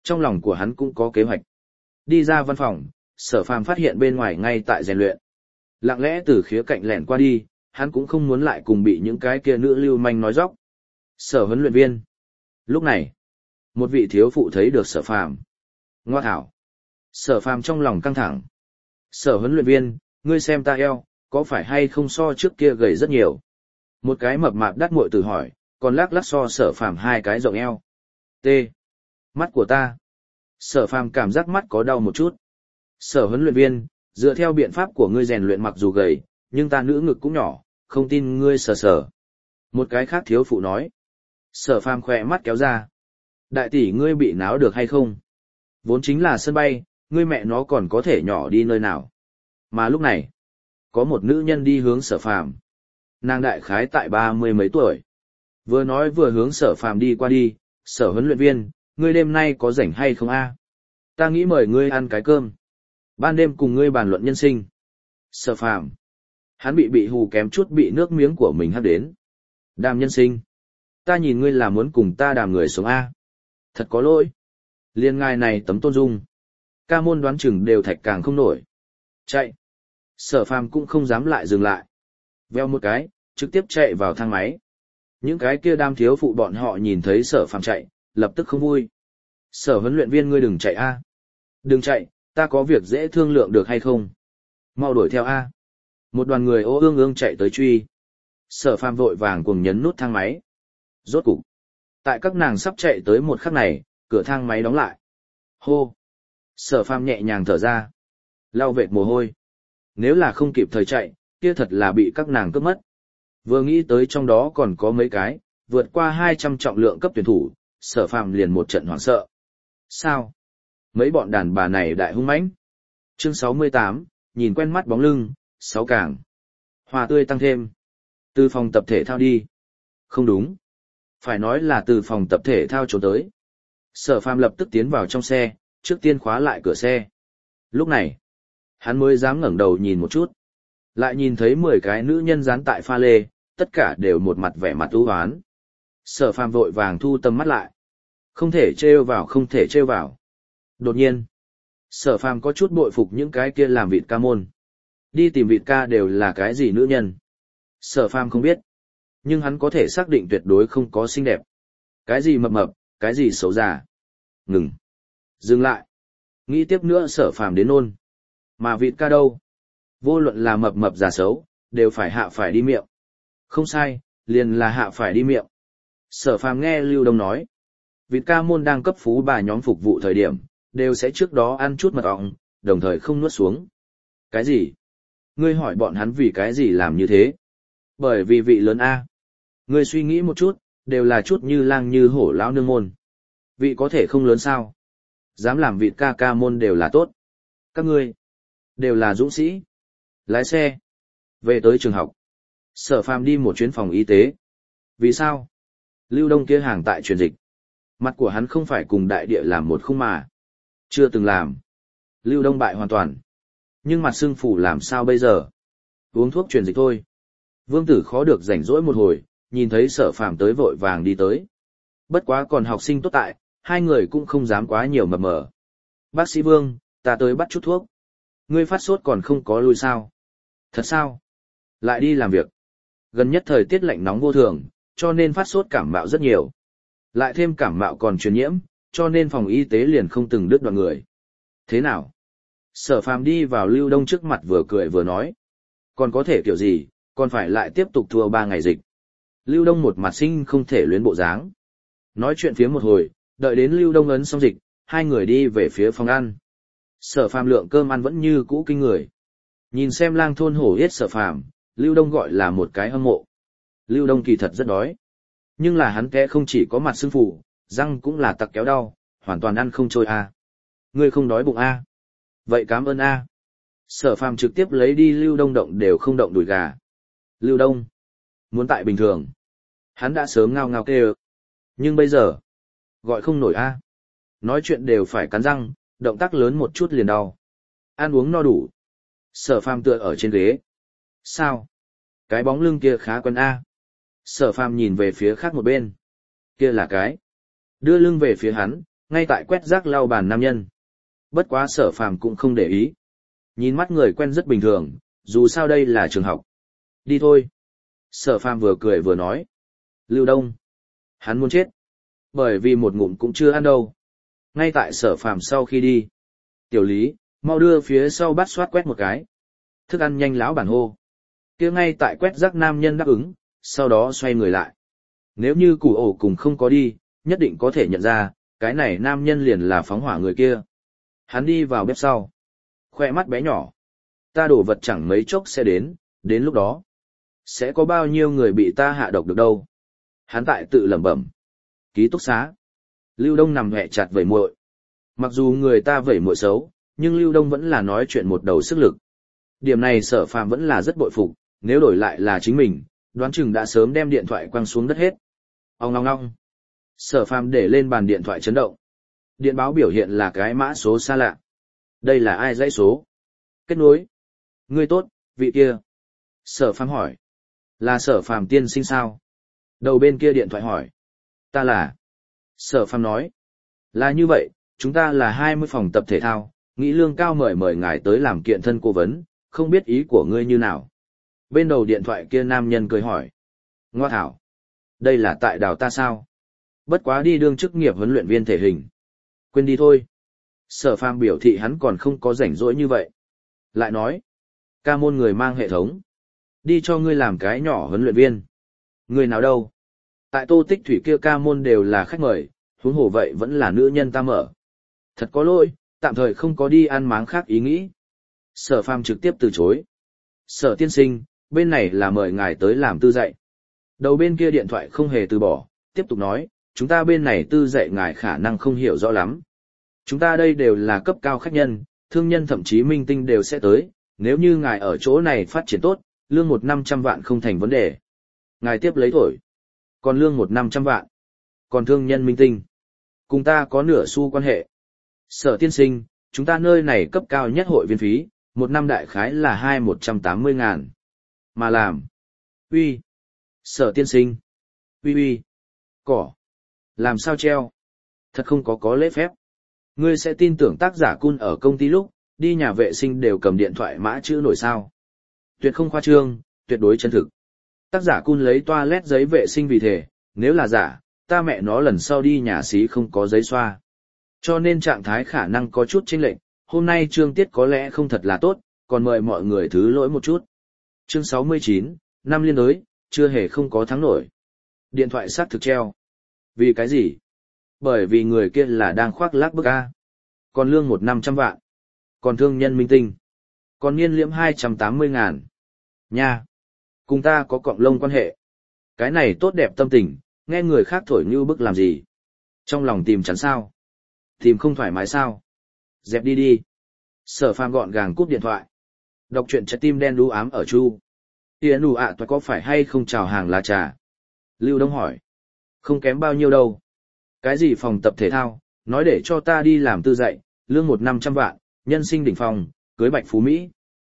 Trong lòng của hắn cũng có kế hoạch. Đi ra văn phòng, Sở Phàm phát hiện bên ngoài ngay tại rèn luyện. Lặng lẽ từ khía cạnh lẻn qua đi, hắn cũng không muốn lại cùng bị những cái kia nữ lưu manh nói dóc. Sở huấn luyện viên. Lúc này, một vị thiếu phụ thấy được Sở Phàm. Ngoa thảo. Sở Phàm trong lòng căng thẳng. Sở huấn luyện viên, ngươi xem ta eo, có phải hay không so trước kia gầy rất nhiều? Một cái mập mạp đắt muội tử hỏi, còn lắc lắc so Sở Phàm hai cái rộng eo. T. Mắt của ta. Sở Phàm cảm giác mắt có đau một chút. Sở huấn luyện viên, dựa theo biện pháp của ngươi rèn luyện mặc dù gầy, nhưng ta nữ ngực cũng nhỏ, không tin ngươi sờ sờ. Một cái khác thiếu phụ nói. Sở Phàm khỏe mắt kéo ra. Đại tỷ ngươi bị náo được hay không? Vốn chính là sân bay, ngươi mẹ nó còn có thể nhỏ đi nơi nào. Mà lúc này, có một nữ nhân đi hướng Sở Phàm. Nàng đại khái tại 30 mấy tuổi. Vừa nói vừa hướng Sở Phàm đi qua đi, Sở huấn luyện viên, ngươi đêm nay có rảnh hay không a? Ta nghĩ mời ngươi ăn cái cơm. Ban đêm cùng ngươi bàn luận nhân sinh. Sở Phàm. Hắn bị hù kém chút bị nước miếng của mình hắt đến. Đàm nhân sinh. Ta nhìn ngươi là muốn cùng ta đàm người sống a. Thật có lỗi. Liên ngài này tấm tôn dung. Ca môn đoán chừng đều thạch càng không nổi. Chạy. Sở Phàm cũng không dám lại dừng lại. Veo một cái, trực tiếp chạy vào thang máy. Những cái kia đam thiếu phụ bọn họ nhìn thấy Sở Phàm chạy, lập tức không vui. Sở huấn luyện viên ngươi đừng chạy a. Đừng chạy, ta có việc dễ thương lượng được hay không? Mau đuổi theo a. Một đoàn người ô ương ương chạy tới truy. Sở Phàm vội vàng cùng nhấn nút thang máy. Rốt cục. Tại các nàng sắp chạy tới một khắc này, cửa thang máy đóng lại. Hô. Sở Phàm nhẹ nhàng thở ra. Lau vệt mồ hôi. Nếu là không kịp thời chạy, kia thật là bị các nàng cướp mất. Vừa nghĩ tới trong đó còn có mấy cái, vượt qua 200 trọng lượng cấp tuyển thủ, Sở Phàm liền một trận hoảng sợ. Sao? Mấy bọn đàn bà này đại hung mãnh. Chương 68, nhìn quen mắt bóng lưng, 6 càng. Hoa tươi tăng thêm. Từ phòng tập thể thao đi. Không đúng. Phải nói là từ phòng tập thể thao trốn tới. Sở Phàm lập tức tiến vào trong xe, trước tiên khóa lại cửa xe. Lúc này, hắn mới dám ngẩng đầu nhìn một chút. Lại nhìn thấy 10 cái nữ nhân dán tại pha lê, tất cả đều một mặt vẻ mặt u hoán. Sở Phàm vội vàng thu tầm mắt lại. Không thể trêu vào, không thể trêu vào. Đột nhiên, Sở Phàm có chút bội phục những cái kia làm vịt ca môn. Đi tìm vịt ca đều là cái gì nữ nhân. Sở Phàm không biết. Nhưng hắn có thể xác định tuyệt đối không có xinh đẹp. Cái gì mập mập, cái gì xấu già. Ngừng. Dừng lại. Nghĩ tiếp nữa Sở Phàm đến nôn. Mà vịt ca đâu? Vô luận là mập mập già xấu, đều phải hạ phải đi miệng. Không sai, liền là hạ phải đi miệng. Sở Phàm nghe Lưu Đông nói. Vịt ca môn đang cấp phú bà nhóm phục vụ thời điểm, đều sẽ trước đó ăn chút mật ong, đồng thời không nuốt xuống. Cái gì? Ngươi hỏi bọn hắn vì cái gì làm như thế? Bởi vì vị lớn A. Ngươi suy nghĩ một chút, đều là chút như lang như hổ lão nương môn. Vị có thể không lớn sao? Dám làm vịt ca ca môn đều là tốt. Các ngươi, đều là dũng sĩ. Lái xe. Về tới trường học. Sở Phàm đi một chuyến phòng y tế. Vì sao? Lưu Đông kia hàng tại truyền dịch. Mặt của hắn không phải cùng đại địa làm một khung mà. Chưa từng làm. Lưu Đông bại hoàn toàn. Nhưng mặt sưng phủ làm sao bây giờ? Uống thuốc truyền dịch thôi. Vương Tử khó được rảnh rỗi một hồi, nhìn thấy Sở Phàm tới vội vàng đi tới. Bất quá còn học sinh tốt tại, hai người cũng không dám quá nhiều mập mờ. Bác sĩ Vương, ta tới bắt chút thuốc. Ngươi phát sốt còn không có lui sao? Thật sao? Lại đi làm việc. Gần nhất thời tiết lạnh nóng vô thường, cho nên phát sốt cảm mạo rất nhiều. Lại thêm cảm mạo còn truyền nhiễm, cho nên phòng y tế liền không từng đứt đoạn người. Thế nào? Sở Phàm đi vào Lưu Đông trước mặt vừa cười vừa nói. Còn có thể kiểu gì, còn phải lại tiếp tục thua 3 ngày dịch. Lưu Đông một mặt sinh không thể luyến bộ dáng. Nói chuyện phía một hồi, đợi đến Lưu Đông ấn xong dịch, hai người đi về phía phòng ăn. Sở Phàm lượng cơm ăn vẫn như cũ kinh người. Nhìn xem lang thôn hổ yết Sở Phàm, Lưu Đông gọi là một cái hâm mộ. Lưu Đông kỳ thật rất đói. Nhưng là hắn kẽ không chỉ có mặt sưng phù, răng cũng là tặc kéo đau, hoàn toàn ăn không trôi a. Ngươi không đói bụng a? Vậy cảm ơn a. Sở Phàm trực tiếp lấy đi Lưu Đông động đều không động đùi gà. Lưu Đông, muốn tại bình thường. Hắn đã sớm ngao ngao kêu. Nhưng bây giờ, gọi không nổi a. Nói chuyện đều phải cắn răng, động tác lớn một chút liền đau. Ăn uống no đủ. Sở Phàm tựa ở trên ghế. Sao? Cái bóng lưng kia khá quen a. Sở Phàm nhìn về phía khác một bên. Kia là cái. Đưa lưng về phía hắn, ngay tại quét rác lau bàn nam nhân. Bất quá Sở Phàm cũng không để ý. Nhìn mắt người quen rất bình thường, dù sao đây là trường học. Đi thôi. Sở Phàm vừa cười vừa nói. Lưu Đông. Hắn muốn chết. Bởi vì một ngụm cũng chưa ăn đâu. Ngay tại Sở Phàm sau khi đi. Tiểu Lý, mau đưa phía sau bát xoát quét một cái. Thức ăn nhanh lão bản hô. Kia ngay tại quét rác nam nhân đáp ứng, sau đó xoay người lại. Nếu như củ ổ cùng không có đi, nhất định có thể nhận ra, cái này nam nhân liền là phóng hỏa người kia. Hắn đi vào bếp sau. Khoe mắt bé nhỏ. Ta đổ vật chẳng mấy chốc sẽ đến lúc đó. Sẽ có bao nhiêu người bị ta hạ độc được đâu. Hắn tại tự lẩm bẩm. Ký túc xá. Lưu Đông nằm hẹ chặt vẩy muội. Mặc dù người ta vẩy muội xấu, nhưng Lưu Đông vẫn là nói chuyện một đầu sức lực. Điểm này Sở Phàm vẫn là rất bội phục, nếu đổi lại là chính mình, đoán chừng đã sớm đem điện thoại quăng xuống đất hết. Ong ong ong. Sở Phàm để lên bàn điện thoại chấn động. Điện báo biểu hiện là cái mã số xa lạ. Đây là ai dãy số? Kết nối. Ngươi tốt, vị kia. Sở Phàm hỏi. Là Sở Phàm tiên sinh sao? Đầu bên kia điện thoại hỏi. Ta là. Sở Phàm nói. Là như vậy, chúng ta là 20 phòng tập thể thao, nghĩ lương cao mời ngài tới làm kiện thân cố vấn, không biết ý của ngươi như nào. Bên đầu điện thoại kia nam nhân cười hỏi. Ngoa thảo. Đây là tại đào ta sao? Bất quá đi đương chức nghiệp huấn luyện viên thể hình. Quên đi thôi. Sở Phàm biểu thị hắn còn không có rảnh rỗi như vậy. Lại nói. Ca môn người mang hệ thống. Đi cho ngươi làm cái nhỏ huấn luyện viên. Người nào đâu? Tại Tô Tích Thủy kia ca môn đều là khách mời, huống hồ vậy vẫn là nữ nhân ta mở. Thật có lỗi, tạm thời không có đi ăn máng khác ý nghĩ. Sở Phàm trực tiếp từ chối. Sở tiên sinh, bên này là mời ngài tới làm tư dạy. Đầu bên kia điện thoại không hề từ bỏ, tiếp tục nói, chúng ta bên này tư dạy ngài khả năng không hiểu rõ lắm. Chúng ta đây đều là cấp cao khách nhân, thương nhân thậm chí minh tinh đều sẽ tới, nếu như ngài ở chỗ này phát triển tốt, lương 1-500 vạn không thành vấn đề. Ngài tiếp lấy thổi. Còn lương 1-500 vạn. Còn thương nhân minh tinh. Cùng ta có nửa xu quan hệ. Sở tiên sinh, chúng ta nơi này cấp cao nhất hội viên phí, một năm đại khái là 180 ngàn. Mà làm. Uy. Sở tiên sinh. Uy. Cỏ. Làm sao treo. Thật không có lễ phép. Ngươi sẽ tin tưởng tác giả Kun ở công ty lúc, đi nhà vệ sinh đều cầm điện thoại mã chữ nổi sao. Tuyệt không khoa trương, tuyệt đối chân thực. Tác giả Kun lấy toilet giấy vệ sinh vì thể, nếu là giả, ta mẹ nó lần sau đi nhà xí không có giấy xoa. Cho nên trạng thái khả năng có chút chênh lệch, hôm nay chương tiết có lẽ không thật là tốt, còn mời mọi người thứ lỗi một chút. Chương 69, năm liên đối, chưa hề không có thắng nổi. Điện thoại xác thực treo. Vì cái gì? Bởi vì người kia là đang khoác lác bức A. Còn lương 1-500 vạn. Còn thương nhân minh tinh. Còn niên liễm 280 ngàn. Nha! Cùng ta có cọng lông quan hệ. Cái này tốt đẹp tâm tình, nghe người khác thổi như bức làm gì? Trong lòng tìm chắn sao? Tìm không thoải mái sao? Dẹp đi đi. Sở Phàm gọn gàng cúp điện thoại. Đọc truyện trái tim đen đu ám ở Chu. Yến ủ ạ toại có phải hay không chào hàng lá trà? Lưu Đông hỏi. Không kém bao nhiêu đâu. Cái gì phòng tập thể thao, nói để cho ta đi làm tư dạy, lương 1-500 vạn, nhân sinh đỉnh phòng, cưới bạch phú Mỹ.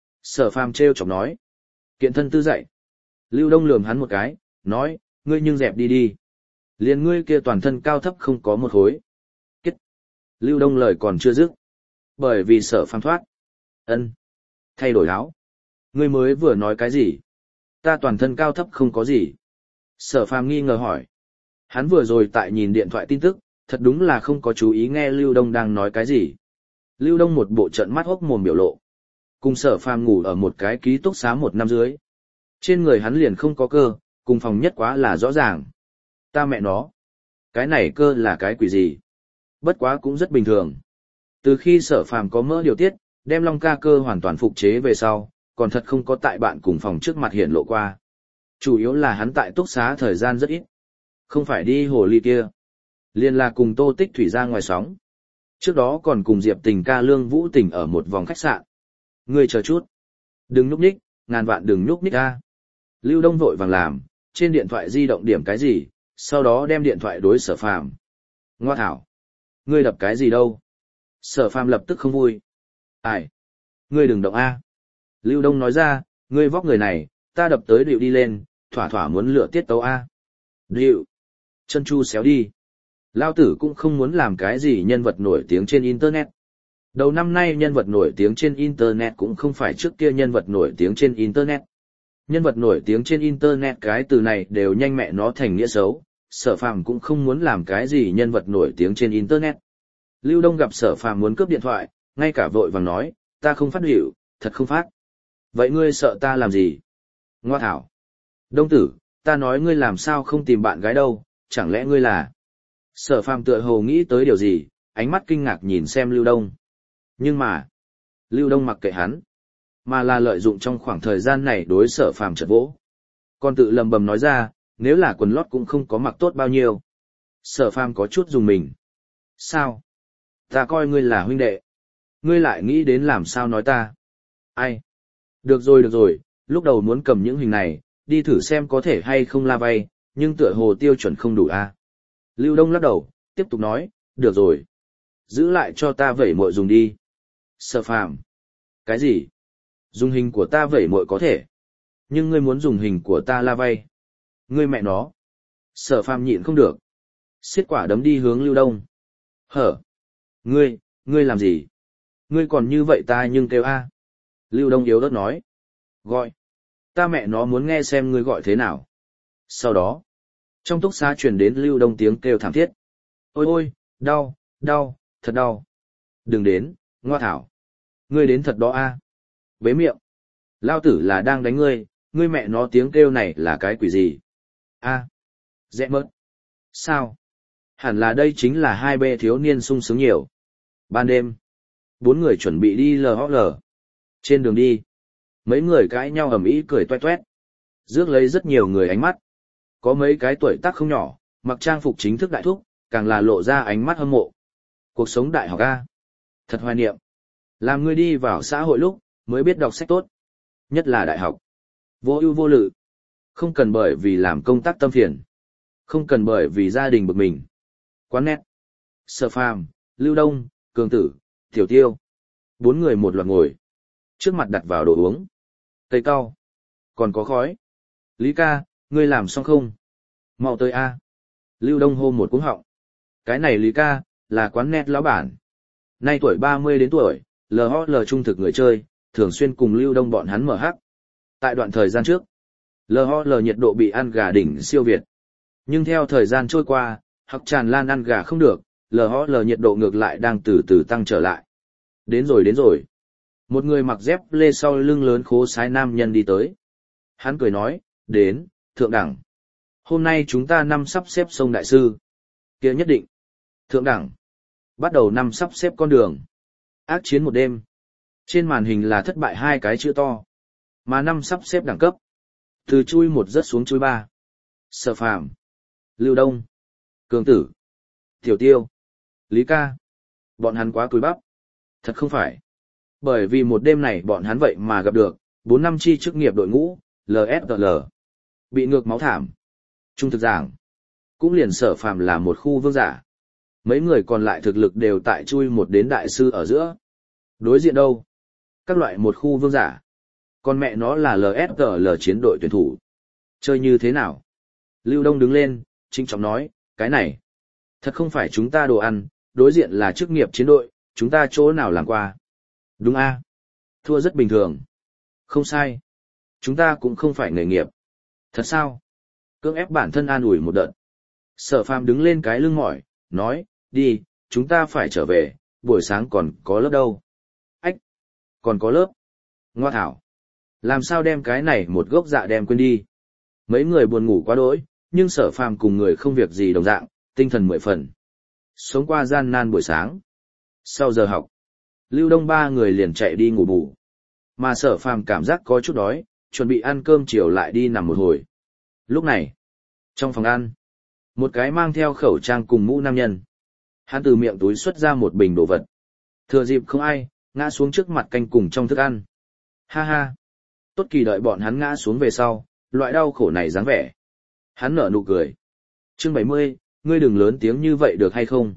Sở Phàm trêu chọc nói. Kiện thân tư dạy. Lưu Đông lườm hắn một cái, nói, ngươi nhưng dẹp đi đi. Liền ngươi kia toàn thân cao thấp không có một khối. Kết. Lưu Đông lời còn chưa dứt. Bởi vì Sở Phàm thoát. Ân. Thay đổi áo. Ngươi mới vừa nói cái gì? Ta toàn thân cao thấp không có gì. Sở Phàm nghi ngờ hỏi. Hắn vừa rồi tại nhìn điện thoại tin tức, thật đúng là không có chú ý nghe Lưu Đông đang nói cái gì. Lưu Đông một bộ trận mắt hốc mồm biểu lộ. Cùng Sở Phàm ngủ ở một cái ký túc xá 1 năm dưới. Trên người hắn liền không có cơ, cùng phòng nhất quá là rõ ràng. Ta mẹ nó. Cái này cơ là cái quỷ gì? Bất quá cũng rất bình thường. Từ khi Sở Phàm có mỡ điều tiết, đem Long ca cơ hoàn toàn phục chế về sau, còn thật không có tại bạn cùng phòng trước mặt hiện lộ qua. Chủ yếu là hắn tại túc xá thời gian rất ít. Không phải đi hồ ly kia. Liên là cùng Tô Tích Thủy ra ngoài sóng. Trước đó còn cùng Diệp Tình ca Lương Vũ Tình ở một vòng khách sạn. Ngươi chờ chút. Đừng nhúc nhích, ngàn vạn đừng nhúc nhích ra. Lưu Đông vội vàng làm, trên điện thoại di động điểm cái gì, sau đó đem điện thoại đối Sở Phàm. Ngoa thảo. Ngươi đập cái gì đâu? Sở Phàm lập tức không vui. Ai? Ngươi đừng động A. Lưu Đông nói ra, ngươi vóc người này, ta đập tới điệu đi lên, thỏa thỏa muốn lựa tiết tấu A. Điệu. Chân chu xéo đi. Lao tử cũng không muốn làm cái gì nhân vật nổi tiếng trên Internet. Đầu năm nay nhân vật nổi tiếng trên Internet cũng không phải trước kia nhân vật nổi tiếng trên Internet. Nhân vật nổi tiếng trên Internet cái từ này đều nhanh mẹ nó thành nghĩa xấu, Sở Phàm cũng không muốn làm cái gì nhân vật nổi tiếng trên Internet. Lưu Đông gặp Sở Phàm muốn cướp điện thoại, ngay cả vội vàng nói, ta không phát hiệu, thật không phát. Vậy ngươi sợ ta làm gì? Ngoa thảo. Đông tử, ta nói ngươi làm sao không tìm bạn gái đâu, chẳng lẽ ngươi là... Sở Phàm tựa hồ nghĩ tới điều gì, ánh mắt kinh ngạc nhìn xem Lưu Đông. Nhưng mà, Lưu Đông mặc kệ hắn, mà là lợi dụng trong khoảng thời gian này đối Sở Phàm chật vỗ. Còn tự lầm bầm nói ra, nếu là quần lót cũng không có mặc tốt bao nhiêu. Sở Phàm có chút dùng mình. Sao? Ta coi ngươi là huynh đệ. Ngươi lại nghĩ đến làm sao nói ta? Ai? Được rồi, lúc đầu muốn cầm những hình này, đi thử xem có thể hay không la vay, nhưng tựa hồ tiêu chuẩn không đủ a. Lưu Đông lắc đầu, tiếp tục nói, được rồi. Giữ lại cho ta vẩy muội dùng đi. Sở Phàm. Cái gì? Dùng hình của ta vẩy muội có thể. Nhưng ngươi muốn dùng hình của ta la vay. Ngươi mẹ nó. Sở Phàm nhịn không được. Xiết quả đấm đi hướng Lưu Đông. Hở. Ngươi làm gì? Ngươi còn như vậy ta nhưng kêu a. Lưu Đông yếu ớt nói. Gọi. Ta mẹ nó muốn nghe xem ngươi gọi thế nào. Sau đó. Trong túc xá truyền đến Lưu Đông tiếng kêu thảm thiết. Ôi ôi, đau, thật đau. Đừng đến, ngoa thảo. Ngươi đến thật đó a. Bế miệng. Lao tử là đang đánh ngươi, ngươi mẹ nó tiếng kêu này là cái quỷ gì? A. Dẹ mớt. Sao? Hẳn là đây chính là hai bê thiếu niên sung sướng nhiều. Ban đêm, 4 người chuẩn bị đi LHL. Trên đường đi, mấy người cãi nhau ầm ĩ cười toe toét, rước lấy rất nhiều người ánh mắt. Có mấy cái tuổi tác không nhỏ, mặc trang phục chính thức đại thúc, càng là lộ ra ánh mắt hâm mộ. Cuộc sống đại học a, thật hoài niệm. Làm người đi vào xã hội lúc, mới biết đọc sách tốt. Nhất là đại học. Vô ưu vô lự. Không cần bởi vì làm công tác tâm phiền. Không cần bởi vì gia đình bực mình. Quán nét. Sở Phàm, Lưu Đông, Cường Tử, Tiểu Tiêu. 4 người một loạt ngồi. Trước mặt đặt vào đồ uống. Cây cau. Còn có khói. Lý ca, ngươi làm xong không? Mau tới a. Lưu Đông hô một cú họng. Cái này Lý ca, là quán nét lão bản. Nay tuổi 30 đến tuổi, LHL trung thực người chơi, thường xuyên cùng Lưu Đông bọn hắn mở hắc. Tại đoạn thời gian trước, LHL nhiệt độ bị ăn gà đỉnh siêu việt. Nhưng theo thời gian trôi qua, hoặc tràn lan ăn gà không được, LHL nhiệt độ ngược lại đang từ từ tăng trở lại. Đến rồi. Một người mặc dép lê sau lưng lớn khố sái nam nhân đi tới. Hắn cười nói, đến, thượng đẳng. Hôm nay chúng ta năm sắp xếp sông đại sư. Kia nhất định. Thượng đẳng. Bắt đầu năm sắp xếp con đường. Ác chiến một đêm. Trên màn hình là thất bại 2 cái chữ to. Mà năm sắp xếp đẳng cấp. Từ chui 1 rớt xuống chui 3. Sở Phàm, Lưu Đông, Cường Tử, Tiểu Tiêu, Lý ca. Bọn hắn quá cúi bắp. Thật không phải. Bởi vì một đêm này bọn hắn vậy mà gặp được 4 năm chi chức nghiệp đội ngũ, LSL. Bị ngược máu thảm. Trung thực giảng, cũng liền Sở Phàm là một khu vương giả. Mấy người còn lại thực lực đều tại chui 1 đến đại sư ở giữa. Đối diện đâu? Các loại một khu vương giả. Còn mẹ nó là LSL chiến đội tuyển thủ. Chơi như thế nào? Lưu Đông đứng lên, trinh trọng nói, cái này. Thật không phải chúng ta đồ ăn, đối diện là chức nghiệp chiến đội, chúng ta chỗ nào làm qua. Đúng a. Thua rất bình thường. Không sai. Chúng ta cũng không phải nghề nghiệp. Thật sao? Cưỡng ép bản thân an ủi một đợt. Sở Phàm đứng lên cái lưng mỏi, nói, đi, chúng ta phải trở về, buổi sáng còn có lớp đâu. Ách, còn có lớp. Ngoa thảo. Làm sao đem cái này một gốc dạ đem quên đi. Mấy người buồn ngủ quá đỗi, nhưng Sở Phàm cùng người không việc gì đồng dạng, tinh thần 10 phần. Sống qua gian nan buổi sáng. Sau giờ học, Lưu Đông 3 người liền chạy đi ngủ bù. Mà Sở Phàm cảm giác có chút đói, chuẩn bị ăn cơm chiều lại đi nằm một hồi. Lúc này, trong phòng ăn, một cái mang theo khẩu trang cùng mũ nam nhân. Hắn từ miệng túi xuất ra một bình đồ vật. Thừa dịp không ai, ngã xuống trước mặt canh cùng trong thức ăn. Ha ha. Tốt kỳ đợi bọn hắn ngã xuống về sau, loại đau khổ này dáng vẻ. Hắn nở nụ cười. Chương 70, ngươi đừng lớn tiếng như vậy được hay không?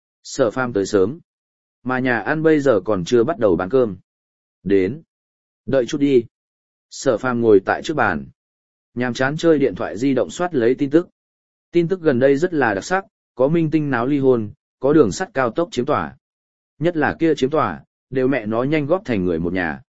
Sở Phàm tới sớm. Mà nhà ăn bây giờ còn chưa bắt đầu bán cơm. Đến. Đợi chút đi. Sở Phàm ngồi tại trước bàn. Nhàm chán chơi điện thoại di động soát lấy tin tức. Tin tức gần đây rất là đặc sắc, có minh tinh náo ly hôn, có đường sắt cao tốc chiếm tỏa. Nhất là kia chiếm tỏa, đều mẹ nó nhanh góp thành người một nhà.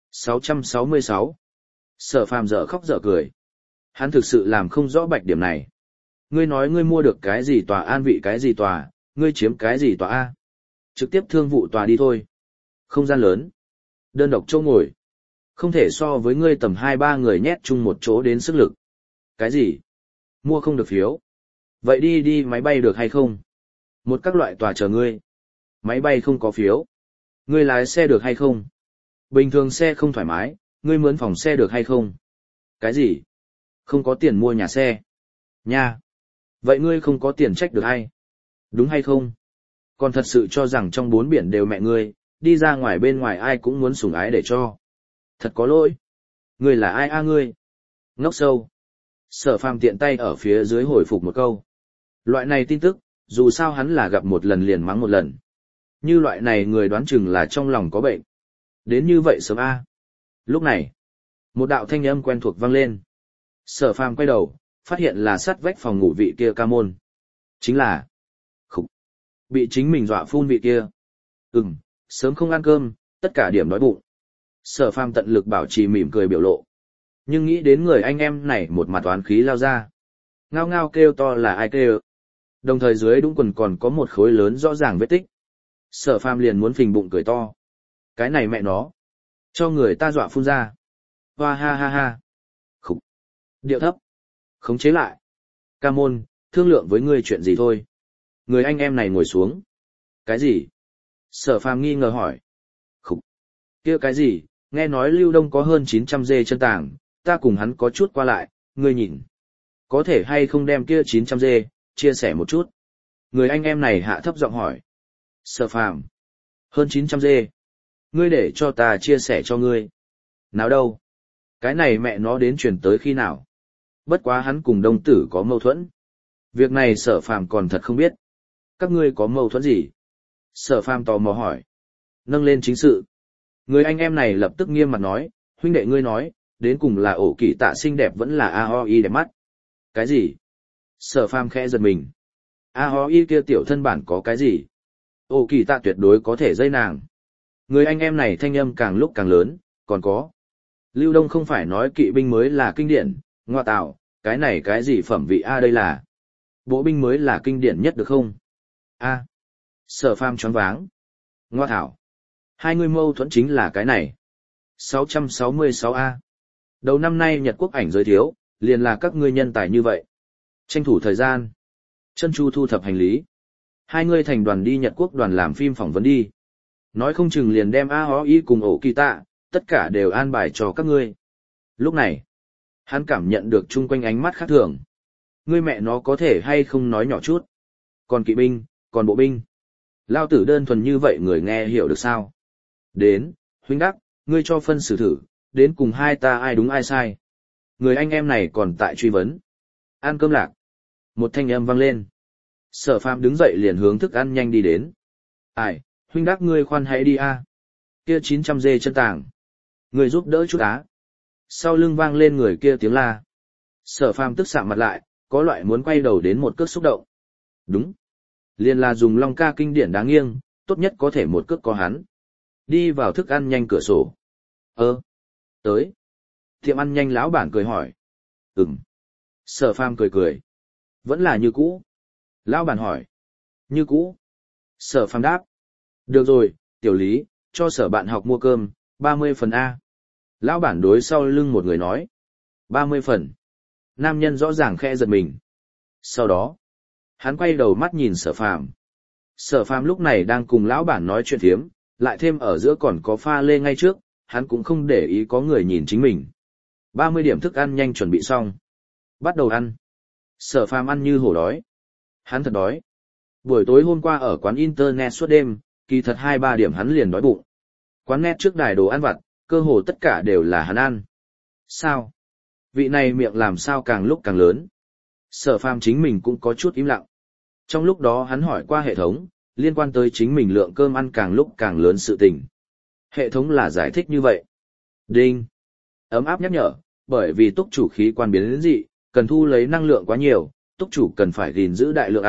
666. Sở Phàm dở khóc dở cười. Hắn thực sự làm không rõ bạch điểm này. Ngươi nói ngươi mua được cái gì tòa an vị cái gì tòa, ngươi chiếm cái gì tòa A. Trực tiếp thương vụ tòa đi thôi. Không gian lớn. Đơn độc chỗ ngồi. Không thể so với ngươi tầm 2-3 người nhét chung một chỗ đến sức lực. Cái gì? Mua không được phiếu. Vậy đi máy bay được hay không? Một các loại tòa chờ ngươi. Máy bay không có phiếu. Ngươi lái xe được hay không? Bình thường xe không thoải mái, ngươi mướn phòng xe được hay không? Cái gì? Không có tiền mua nhà xe. Nha. Vậy ngươi không có tiền trách được hay? Đúng hay không? Còn thật sự cho rằng trong 4 biển đều mẹ ngươi, đi ra ngoài bên ngoài ai cũng muốn sủng ái để cho. Thật có lỗi. Ngươi là ai a ngươi? Ngốc sâu. Sở Phàm tiện tay ở phía dưới hồi phục một câu. Loại này tin tức, dù sao hắn là gặp một lần liền mắng một lần. Như loại này người đoán chừng là trong lòng có bệnh. Đến như vậy sớm a. Lúc này, một đạo thanh âm quen thuộc vang lên. Sở Phàm quay đầu, phát hiện là sát vách phòng ngủ vị kia ca môn. Chính là bị chính mình dọa phun vị kia. Sớm không ăn cơm, tất cả điểm đói bụng. Sở Phàm tận lực bảo trì mỉm cười biểu lộ. Nhưng nghĩ đến người anh em này một mặt oán khí lao ra. Ngao ngao kêu to là ai kêu. Đồng thời dưới đũng quần còn có một khối lớn rõ ràng vết tích. Sở Phàm liền muốn phình bụng cười to. Cái này mẹ nó. Cho người ta dọa phun ra. Hoa ha ha ha. Khục. Điệu thấp. Khống chế lại. Ca môn, thương lượng với ngươi chuyện gì thôi. Người anh em này ngồi xuống. Cái gì? Sở Phàm nghi ngờ hỏi. Khục. Kia cái gì, nghe nói Lưu Đông có hơn 900 dê chân tàng, ta cùng hắn có chút qua lại, ngươi nhìn. Có thể hay không đem kia 900 dê, chia sẻ một chút. Người anh em này hạ thấp giọng hỏi. Sở Phàm. Hơn 900 dê. Ngươi để cho ta chia sẻ cho ngươi. Nào đâu? Cái này mẹ nó đến truyền tới khi nào? Bất quá hắn cùng Đông Tử có mâu thuẫn. Việc này Sở Phàm còn thật không biết. Các ngươi có mâu thuẫn gì? Sở Phàm tò mò hỏi. Nâng lên chính sự. Người anh em này lập tức nghiêm mặt nói, huynh đệ ngươi nói, đến cùng là ổ kỳ tạ xinh đẹp vẫn là AOI đẹp mắt. Cái gì? Sở Phàm khẽ giật mình. AOI kia tiểu thân bản có cái gì? Ổ kỳ tạ tuyệt đối có thể dây nàng. Người anh em này thanh âm càng lúc càng lớn, còn có. Lưu Đông không phải nói kỵ binh mới là kinh điển, ngoa tạo, cái này cái gì phẩm vị A đây là? Bộ binh mới là kinh điển nhất được không? A. Sở Phàm choáng váng. Ngoa thảo. Hai người mâu thuẫn chính là cái này. 666A. Đầu năm nay Nhật Quốc ảnh giới thiếu, liền là các ngươi nhân tài như vậy. Tranh thủ thời gian. Chân chu thu thập hành lý. Hai người thành đoàn đi Nhật Quốc đoàn làm phim phỏng vấn đi. Nói không chừng liền đem AOI cùng ổ kỳ tạ, tất cả đều an bài cho các ngươi. Lúc này, hắn cảm nhận được chung quanh ánh mắt khác thường. Ngươi mẹ nó có thể hay không nói nhỏ chút. Còn kỵ binh, còn bộ binh. Lao tử đơn thuần như vậy người nghe hiểu được sao? Đến, huynh đắc, ngươi cho phân xử thử, đến cùng hai ta ai đúng ai sai. Người anh em này còn tại truy vấn. Ăn cơm lạc. Một thanh âm vang lên. Sở Phàm đứng dậy liền hướng thức ăn nhanh đi đến. Ai, huynh đắc ngươi khoan hãy đi a. Kia 900 dê chân tàng. Ngươi giúp đỡ chút á. Sau lưng vang lên người kia tiếng la. Sở Phàm tức sạm mặt lại, có loại muốn quay đầu đến một cước xúc động. Đúng. Liền là dùng long ca kinh điển đáng nghiêng, tốt nhất có thể một cước có hắn. Đi vào thức ăn nhanh cửa sổ. Tới. Tiệm ăn nhanh lão bản cười hỏi. Sở Phàm cười cười. Vẫn là như cũ. Lão bản hỏi. Như cũ. Sở Phàm đáp. Được rồi, tiểu lý, cho sở bạn học mua cơm, 30 phần A. Lão bản đối sau lưng một người nói. 30 phần. Nam nhân rõ ràng khẽ giật mình. Sau đó, hắn quay đầu mắt nhìn Sở Phàm. Sở Phàm lúc này đang cùng lão bản nói chuyện phiếm, lại thêm ở giữa còn có pha lê ngay trước, hắn cũng không để ý có người nhìn chính mình. 30 điểm thức ăn nhanh chuẩn bị xong. Bắt đầu ăn. Sở Phàm ăn như hổ đói. Hắn thật đói. Buổi tối hôm qua ở quán internet suốt đêm, kỳ thật 2-3 điểm hắn liền đói bụng. Quán net trước đài đồ ăn vặt, cơ hồ tất cả đều là hắn ăn. Sao? Vị này miệng làm sao càng lúc càng lớn. Sở Phàm chính mình cũng có chút im lặng. Trong lúc đó hắn hỏi qua hệ thống, liên quan tới chính mình lượng cơm ăn càng lúc càng lớn sự tình. Hệ thống là giải thích như vậy. Đinh. Ấm áp nhắc nhở, bởi vì túc chủ khí quan biến đến dị, cần thu lấy năng lượng quá nhiều, túc chủ cần phải gìn giữ đại lượng ăn,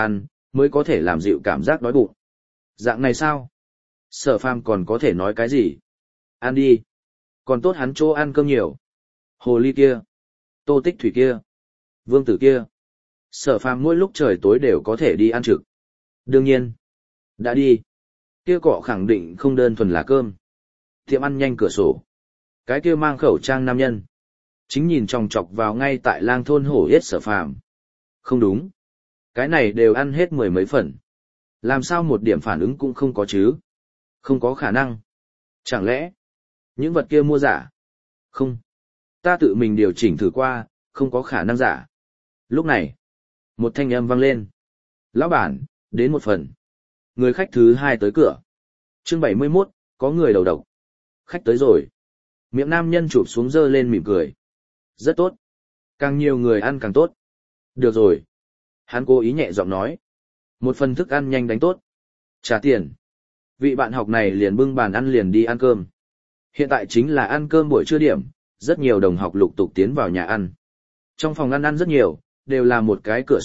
mới có thể làm dịu cảm giác đói bụng. Dạng này sao? Sở Phàm còn có thể nói cái gì? Ăn đi. Còn tốt hắn chỗ ăn cơm nhiều. Hồ ly kia. Tô Tích Thủy kia. Vương Tử kia. Sở Phàm mỗi lúc trời tối đều có thể đi ăn trực. Đương nhiên. Đã đi. Kia cọ khẳng định không đơn thuần là cơm. Tiệm ăn nhanh cửa sổ. Cái kia mang khẩu trang nam nhân. Chính nhìn chòng chọc vào ngay tại lang thôn hổ yết Sở Phàm. Không đúng. Cái này đều ăn hết mười mấy phần. Làm sao một điểm phản ứng cũng không có chứ? Không có khả năng. Chẳng lẽ, những vật kia mua giả? Không. Ta tự mình điều chỉnh thử qua, không có khả năng giả. Lúc này, một thanh âm vang lên. Lão bản, đến một phần. Người khách thứ hai tới cửa. Chương 71, có người đầu độc. Khách tới rồi. Miệng nam nhân chụp xuống dơ lên mỉm cười. Rất tốt. Càng nhiều người ăn càng tốt. Được rồi. Hắn cố ý nhẹ giọng nói. Một phần thức ăn nhanh đánh tốt. Trả tiền. Vị bạn học này liền bưng bàn ăn liền đi ăn cơm. Hiện tại chính là ăn cơm buổi trưa điểm, rất nhiều đồng học lục tục tiến vào nhà ăn. Trong phòng ăn rất nhiều, đều là một cái cửa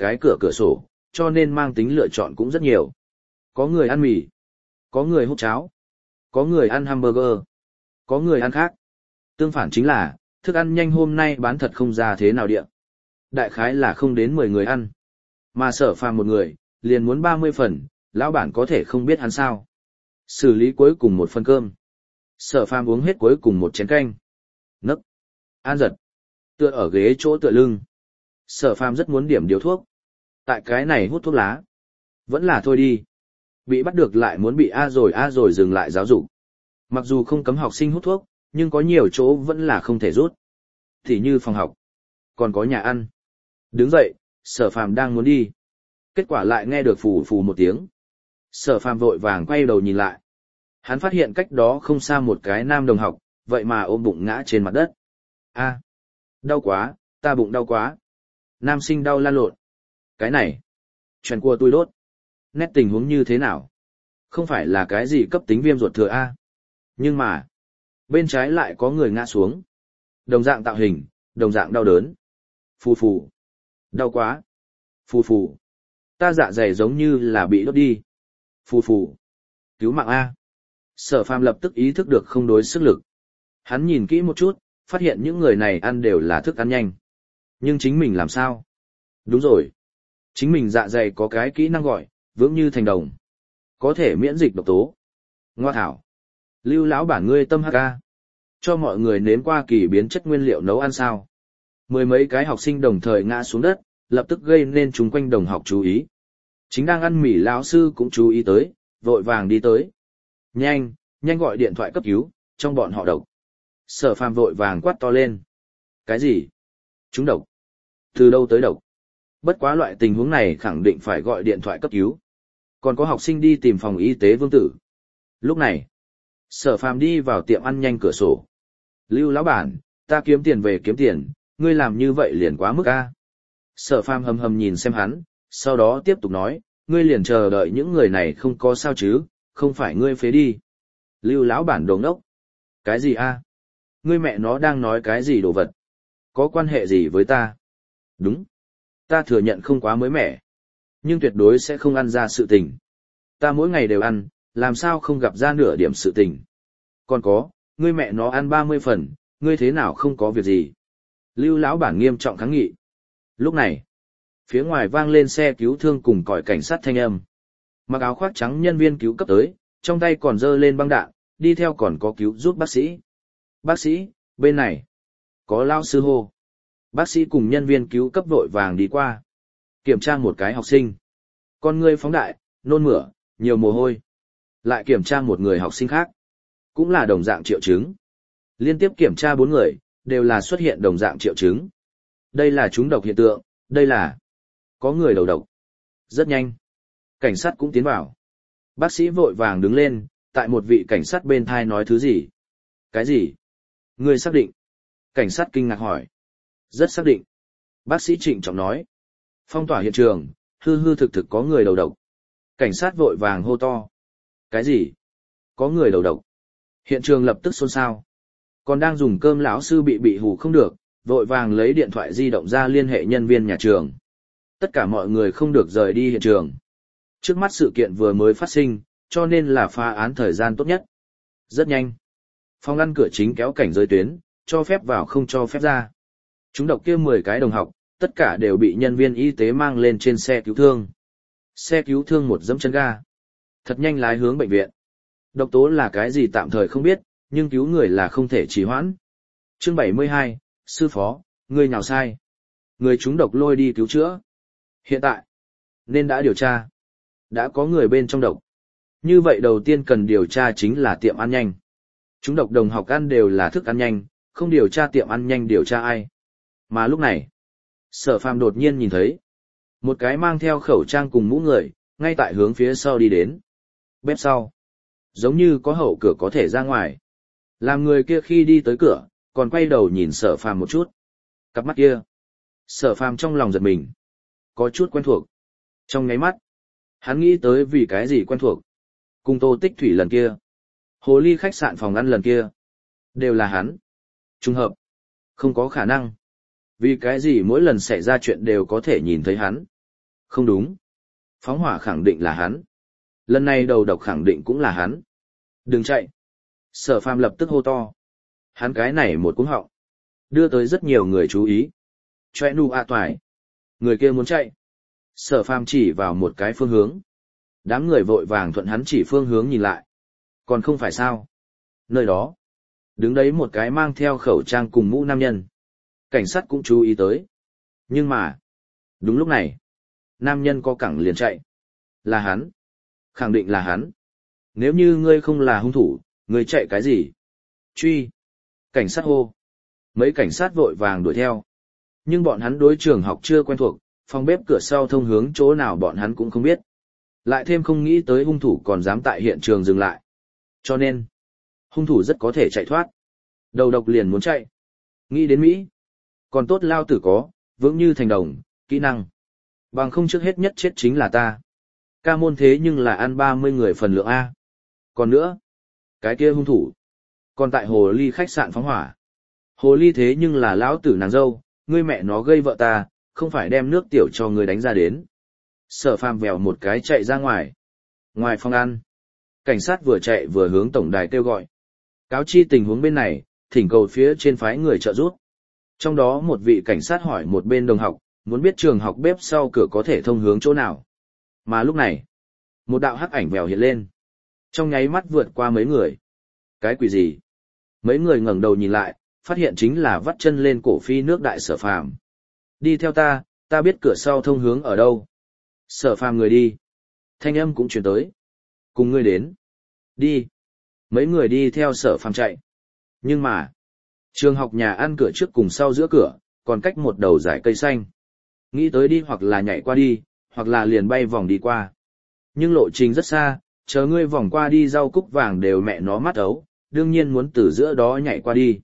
sổ, cho nên mang tính lựa chọn cũng rất nhiều. Có người ăn mì, có người hút cháo, có người ăn hamburger, có người ăn khác. Tương phản chính là, thức ăn nhanh hôm nay bán thật không ra thế nào địa. Đại khái là không đến 10 người ăn. Mà Sở Phàm một người, liền muốn 30 phần, lão bản có thể không biết hắn sao. Xử lý cuối cùng một phần cơm. Sở Phàm uống hết cuối cùng một chén canh. Nấc. An giật. Tựa ở ghế chỗ tựa lưng. Sở Phàm rất muốn điểm điếu thuốc. Tại cái này hút thuốc lá. Vẫn là thôi đi. Bị bắt được lại muốn bị a rồi dừng lại giáo dục. Mặc dù không cấm học sinh hút thuốc, nhưng có nhiều chỗ vẫn là không thể rút. Thì như phòng học. Còn có nhà ăn. Đứng dậy, Sở Phàm đang muốn đi. Kết quả lại nghe được phù phù một tiếng. Sở Phàm vội vàng quay đầu nhìn lại. Hắn phát hiện cách đó không xa một cái nam đồng học, vậy mà ôm bụng ngã trên mặt đất. A, đau quá, ta bụng đau quá. Nam sinh đau lan lộn. Cái này, chuyện của tôi đốt. Nét tình huống như thế nào? Không phải là cái gì cấp tính viêm ruột thừa A. Nhưng mà, bên trái lại có người ngã xuống. Đồng dạng tạo hình, đồng dạng đau đớn. Phù phù. Đau quá. Phù phù. Ta dạ dày giống như là bị đốt đi. Phù phù. Cứu mạng A. Sở Phàm lập tức ý thức được không đối sức lực. Hắn nhìn kỹ một chút, phát hiện những người này ăn đều là thức ăn nhanh. Nhưng chính mình làm sao? Đúng rồi. Chính mình dạ dày có cái kỹ năng gọi, vững như thành đồng. Có thể miễn dịch độc tố. Ngoa thảo. Lưu lão bản ngươi tâm HK. Cho mọi người nếm qua kỳ biến chất nguyên liệu nấu ăn sao. Mười mấy cái học sinh đồng thời ngã xuống đất, lập tức gây nên chúng quanh đồng học chú ý. Chính đang ăn mì lão sư cũng chú ý tới, vội vàng đi tới. Nhanh, nhanh gọi điện thoại cấp cứu, trong bọn họ độc. Sở Phàm vội vàng quát to lên. Cái gì? Chúng độc. Từ đâu tới độc? Bất quá loại tình huống này khẳng định phải gọi điện thoại cấp cứu. Còn có học sinh đi tìm phòng y tế Vương Tử. Lúc này, Sở Phàm đi vào tiệm ăn nhanh cửa sổ. Lưu lão bản, ta kiếm tiền về kiếm tiền, ngươi làm như vậy liền quá mức a. Sở Phàm hầm hầm nhìn xem hắn, sau đó tiếp tục nói, ngươi liền chờ đợi những người này không có sao chứ, không phải ngươi phế đi. Lưu lão bản đồ ngốc. Cái gì a? Ngươi mẹ nó đang nói cái gì đồ vật? Có quan hệ gì với ta? Đúng. Ta thừa nhận không quá mới mẻ. Nhưng tuyệt đối sẽ không ăn ra sự tình. Ta mỗi ngày đều ăn, làm sao không gặp ra nửa điểm sự tình. Còn có, ngươi mẹ nó ăn 30 phần, ngươi thế nào không có việc gì. Lưu lão bản nghiêm trọng kháng nghị. Lúc này, phía ngoài vang lên xe cứu thương cùng còi cảnh sát thanh âm. Mặc áo khoác trắng nhân viên cứu cấp tới, trong tay còn giơ lên băng đạn, đi theo còn có cứu giúp bác sĩ. Bác sĩ, bên này, có lao sư hô. Bác sĩ cùng nhân viên cứu cấp vội vàng đi qua. Kiểm tra một cái học sinh. Con ngươi phóng đại, nôn mửa, nhiều mồ hôi. Lại kiểm tra một người học sinh khác. Cũng là đồng dạng triệu chứng. Liên tiếp kiểm tra 4 người, đều là xuất hiện đồng dạng triệu chứng. Đây là trúng độc hiện tượng, đây là có người đầu độc. Rất nhanh. Cảnh sát cũng tiến vào. Bác sĩ vội vàng đứng lên, tại một vị cảnh sát bên thai nói thứ gì. Cái gì? Người xác định. Cảnh sát kinh ngạc hỏi. Rất xác định. Bác sĩ trịnh trọng nói. Phong tỏa hiện trường, hư hư thực thực có người đầu độc. Cảnh sát vội vàng hô to. Cái gì? Có người đầu độc. Hiện trường lập tức xôn xao. Còn đang dùng cơm lão sư bị hù không được, vội vàng lấy điện thoại di động ra liên hệ nhân viên nhà trường. Tất cả mọi người không được rời đi hiện trường. Trước mắt sự kiện vừa mới phát sinh, cho nên là phá án thời gian tốt nhất. Rất nhanh. Phòng ngăn cửa chính kéo cảnh giới tuyến, cho phép vào không cho phép ra. Chúng độc kia 10 cái đồng học, tất cả đều bị nhân viên y tế mang lên trên xe cứu thương. Xe cứu thương một dẫm chân ga. Thật nhanh lái hướng bệnh viện. Độc tố là cái gì tạm thời không biết, nhưng cứu người là không thể trì hoãn. Chương 72, sư phó, người nào sai? Người chúng độc lôi đi cứu chữa. Hiện tại, nên đã điều tra. Đã có người bên trong độc. Như vậy đầu tiên cần điều tra chính là tiệm ăn nhanh. Chúng độc đồng học ăn đều là thức ăn nhanh, không điều tra tiệm ăn nhanh điều tra ai. Mà lúc này, Sở Phàm đột nhiên nhìn thấy một cái mang theo khẩu trang cùng mũ người, ngay tại hướng phía sau đi đến. Bếp sau, giống như có hậu cửa có thể ra ngoài. Làm người kia khi đi tới cửa, còn quay đầu nhìn Sở Phàm một chút. Cặp mắt kia, Sở Phàm trong lòng giật mình, có chút quen thuộc. Trong nháy mắt, hắn nghĩ tới vì cái gì quen thuộc. Cùng Tô Tích Thủy lần kia, hồ ly khách sạn phòng ăn lần kia, đều là hắn. Trùng hợp, không có khả năng. Vì cái gì mỗi lần xảy ra chuyện đều có thể nhìn thấy hắn. Không đúng. Phóng hỏa khẳng định là hắn. Lần này đầu độc khẳng định cũng là hắn. Đừng chạy. Sở Phàm lập tức hô to. Hắn cái này một cú họng, đưa tới rất nhiều người chú ý. Choe nu a toài. Người kia muốn chạy. Sở Phàm chỉ vào một cái phương hướng. Đám người vội vàng thuận hắn chỉ phương hướng nhìn lại. Còn không phải sao. Nơi đó, đứng đấy một cái mang theo khẩu trang cùng mũ nam nhân. Cảnh sát cũng chú ý tới. Nhưng mà, đúng lúc này, nam nhân có cẳng liền chạy. Là hắn. Khẳng định là hắn. Nếu như ngươi không là hung thủ, ngươi chạy cái gì? Truy. Cảnh sát hô. Mấy cảnh sát vội vàng đuổi theo. Nhưng bọn hắn đối trường học chưa quen thuộc, phòng bếp cửa sau thông hướng chỗ nào bọn hắn cũng không biết. Lại thêm không nghĩ tới hung thủ còn dám tại hiện trường dừng lại. Cho nên, hung thủ rất có thể chạy thoát. Đầu độc liền muốn chạy. Nghĩ đến Mỹ. Còn tốt lao tử có, vững như thành đồng, kỹ năng. Bằng không trước hết nhất chết chính là ta. Ca môn thế nhưng là ăn 30 người phần lượng A. Còn nữa, cái kia hung thủ. Còn tại hồ ly khách sạn phóng hỏa. Hồ ly thế nhưng là lão tử nàng dâu, ngươi mẹ nó gây vợ ta, không phải đem nước tiểu cho ngươi đánh ra đến. Sở Phàm vèo một cái chạy ra ngoài. Ngoài phòng ăn, cảnh sát vừa chạy vừa hướng tổng đài kêu gọi. Cáo chi tình huống bên này, thỉnh cầu phía trên phái người trợ giúp. Trong đó một vị cảnh sát hỏi một bên đồng học, muốn biết trường học bếp sau cửa có thể thông hướng chỗ nào. Mà lúc này, một đạo hắc ảnh vèo hiện lên. Trong nháy mắt vượt qua mấy người. Cái quỷ gì? Mấy người ngẩng đầu nhìn lại, phát hiện chính là vắt chân lên cổ phi nước đại Sở Phàm. Đi theo ta, ta biết cửa sau thông hướng ở đâu. Sở Phàm người đi. Thanh âm cũng truyền tới. Cùng ngươi đến. Đi. Mấy người đi theo Sở Phàm chạy. Nhưng mà, trường học nhà ăn cửa trước cùng sau giữa cửa, còn cách một đầu dải cây xanh. Nghĩ tới đi hoặc là nhảy qua đi, hoặc là liền bay vòng đi qua. Nhưng lộ trình rất xa, chờ ngươi vòng qua đi rau cúc vàng đều mẹ nó mắt ấu, đương nhiên muốn từ giữa đó nhảy qua đi.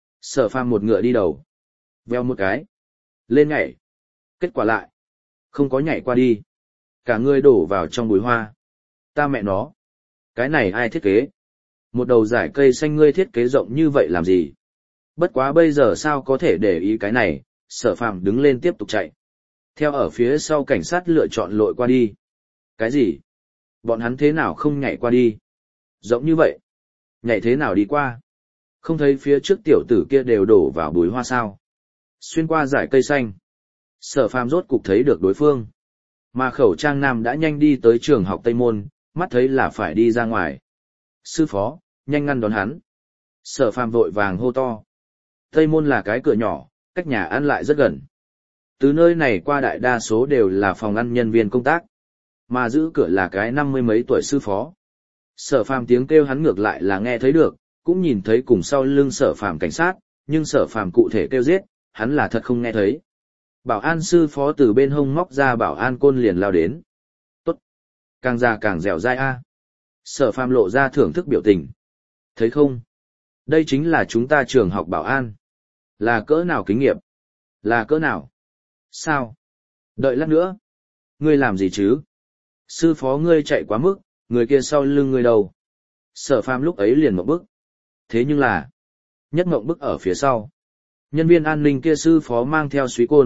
Sở Phàm một ngựa đi đầu. Veo một cái. Lên nhảy. Kết quả lại. Không có nhảy qua đi. Cả ngươi đổ vào trong bụi hoa. Ta mẹ nó. Cái này ai thiết kế? Một đầu dải cây xanh ngươi thiết kế rộng như vậy làm gì? Bất quá bây giờ sao có thể để ý cái này, Sở Phàm đứng lên tiếp tục chạy. Theo ở phía sau cảnh sát lựa chọn lội qua đi. Cái gì? Bọn hắn thế nào không nhảy qua đi? Rộng như vậy. Nhảy thế nào đi qua? Không thấy phía trước tiểu tử kia đều đổ vào bụi hoa sao? Xuyên qua dải cây xanh. Sở Phàm rốt cục thấy được đối phương. Mà khẩu trang nam đã nhanh đi tới trường học Tây Môn, mắt thấy là phải đi ra ngoài. Sư phó, nhanh ngăn đón hắn. Sở Phàm vội vàng hô to. Tây Môn là cái cửa nhỏ, cách nhà ăn lại rất gần. Từ nơi này qua đại đa số đều là phòng ăn nhân viên công tác. Mà giữ cửa là cái 50 mấy tuổi sư phó. Sở Phàm tiếng kêu hắn ngược lại là nghe thấy được, cũng nhìn thấy cùng sau lưng Sở Phàm cảnh sát, nhưng Sở Phàm cụ thể kêu giết, hắn là thật không nghe thấy. Bảo an sư phó từ bên hông móc ra bảo an côn liền lao đến. Tốt. Càng già càng dẻo dai a. Sở Phàm lộ ra thưởng thức biểu tình. Thấy không? Đây chính là chúng ta trường học bảo an. Là cỡ nào kinh nghiệm? Là cỡ nào? Sao? Đợi lát nữa. Ngươi làm gì chứ? Sư phó ngươi chạy quá mức, người kia sau lưng ngươi đâu? Sở Phàm lúc ấy liền một bước. Thế nhưng là, nhất mộng bức ở phía sau. Nhân viên an ninh kia sư phó mang theo suý côn,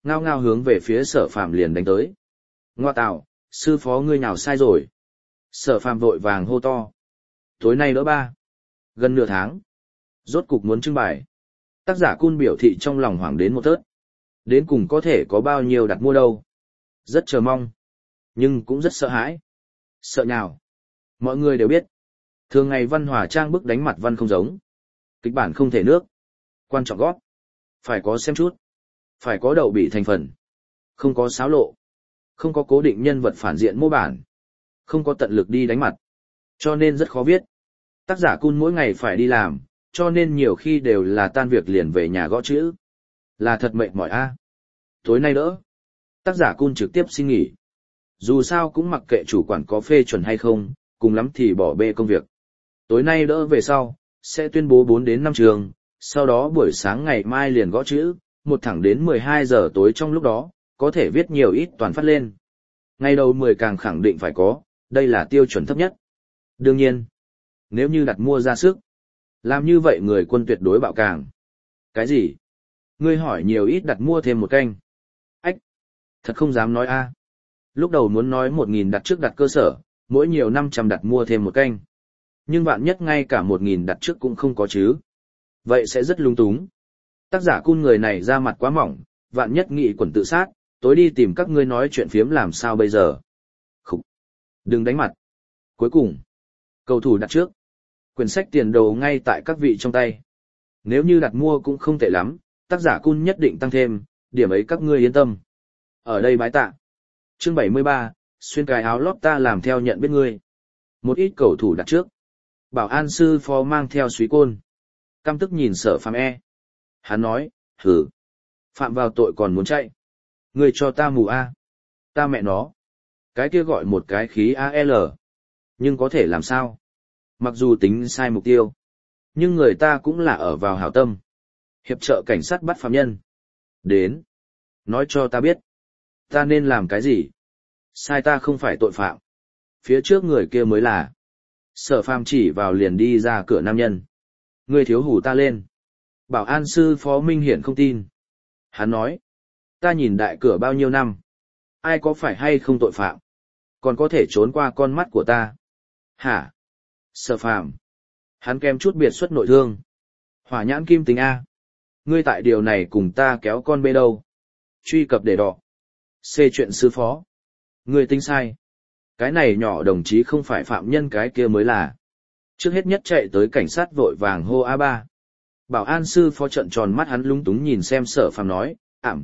ngao ngao hướng về phía Sở Phàm liền đánh tới. Ngoa tạo, sư phó ngươi nào sai rồi? Sở Phàm vội vàng hô to. Tối nay đỡ ba. Gần nửa tháng. Rốt cục muốn trưng bày. Tác giả Cun biểu thị trong lòng hoảng đến một tớt. Đến cùng có thể có bao nhiêu đặt mua đâu. Rất chờ mong. Nhưng cũng rất sợ hãi. Sợ nhào. Mọi người đều biết. Thường ngày văn hòa trang bức đánh mặt văn không giống. Kịch bản không thể nước. Quan trọng gót. Phải có xem chút. Phải có đậu bị thành phần. Không có xáo lộ. Không có cố định nhân vật phản diện mô bản. Không có tận lực đi đánh mặt. Cho nên rất khó viết. Tác giả Cun mỗi ngày phải đi làm, cho nên nhiều khi đều là tan việc liền về nhà gõ chữ. Là thật mệt mỏi a. Tối nay đỡ. Tác giả Cun trực tiếp xin nghỉ. Dù sao cũng mặc kệ chủ quản có phê chuẩn hay không, cùng lắm thì bỏ bê công việc. Tối nay đỡ về sau, sẽ tuyên bố 4 đến 5 trường, sau đó buổi sáng ngày mai liền gõ chữ, một thẳng đến 12 giờ tối trong lúc đó, có thể viết nhiều ít toàn phát lên. Ngày đầu 10 càng khẳng định phải có, đây là tiêu chuẩn thấp nhất. Đương nhiên, nếu như đặt mua ra sức, làm như vậy người quân tuyệt đối bạo càng. Cái gì? Ngươi hỏi nhiều ít đặt mua thêm một canh. Ách! Thật không dám nói a. Lúc đầu muốn nói 1.000 đặt trước đặt cơ sở, mỗi nhiều 500 đặt mua thêm một canh. Nhưng bạn nhất ngay cả 1.000 đặt trước cũng không có chứ. Vậy sẽ rất lung túng. Tác giả Cun người này ra mặt quá mỏng, vạn nhất nghị quẩn tự sát, tối đi tìm các ngươi nói chuyện phiếm làm sao bây giờ. Khúc! Đừng đánh mặt. Cuối cùng, cầu thủ đặt trước. Quyển sách tiền đồ ngay tại các vị trong tay. Nếu như đặt mua cũng không tệ lắm, tác giả Cun nhất định tăng thêm, điểm ấy các ngươi yên tâm. Ở đây bái tạ. Chương 73, xuyên cái áo lót ta làm theo nhận biết ngươi. Một ít cầu thủ đặt trước. Bảo an sư phó mang theo súy côn. Căm tức nhìn Sở Phàm e. Hắn nói, hử. Phạm vào tội còn muốn chạy. Ngươi cho ta mù a. Ta mẹ nó. Cái kia gọi một cái khí AL. Nhưng có thể làm sao? Mặc dù tính sai mục tiêu. Nhưng người ta cũng là ở vào hảo tâm. Hiệp trợ cảnh sát bắt phạm nhân. Đến. Nói cho ta biết. Ta nên làm cái gì? Sai ta không phải tội phạm. Phía trước người kia mới là. Sở Phàm chỉ vào liền đi ra cửa nam nhân. Ngươi thiếu hủ ta lên. Bảo an sư phó Minh Hiển không tin. Hắn nói. Ta nhìn đại cửa bao nhiêu năm. Ai có phải hay không tội phạm? Còn có thể trốn qua con mắt của ta. Hả? Sở Phàm. Hắn kèm chút biệt xuất nội thương. Hỏa nhãn kim tính A. Ngươi tại điều này cùng ta kéo con bê đâu. Truy cập để đỏ. C chuyện sư phó. Ngươi tính sai. Cái này nhỏ đồng chí không phải phạm nhân cái kia mới là. Trước hết nhất chạy tới cảnh sát vội vàng hô A3. Bảo an sư phó trận tròn mắt hắn lung túng nhìn xem Sở Phàm nói,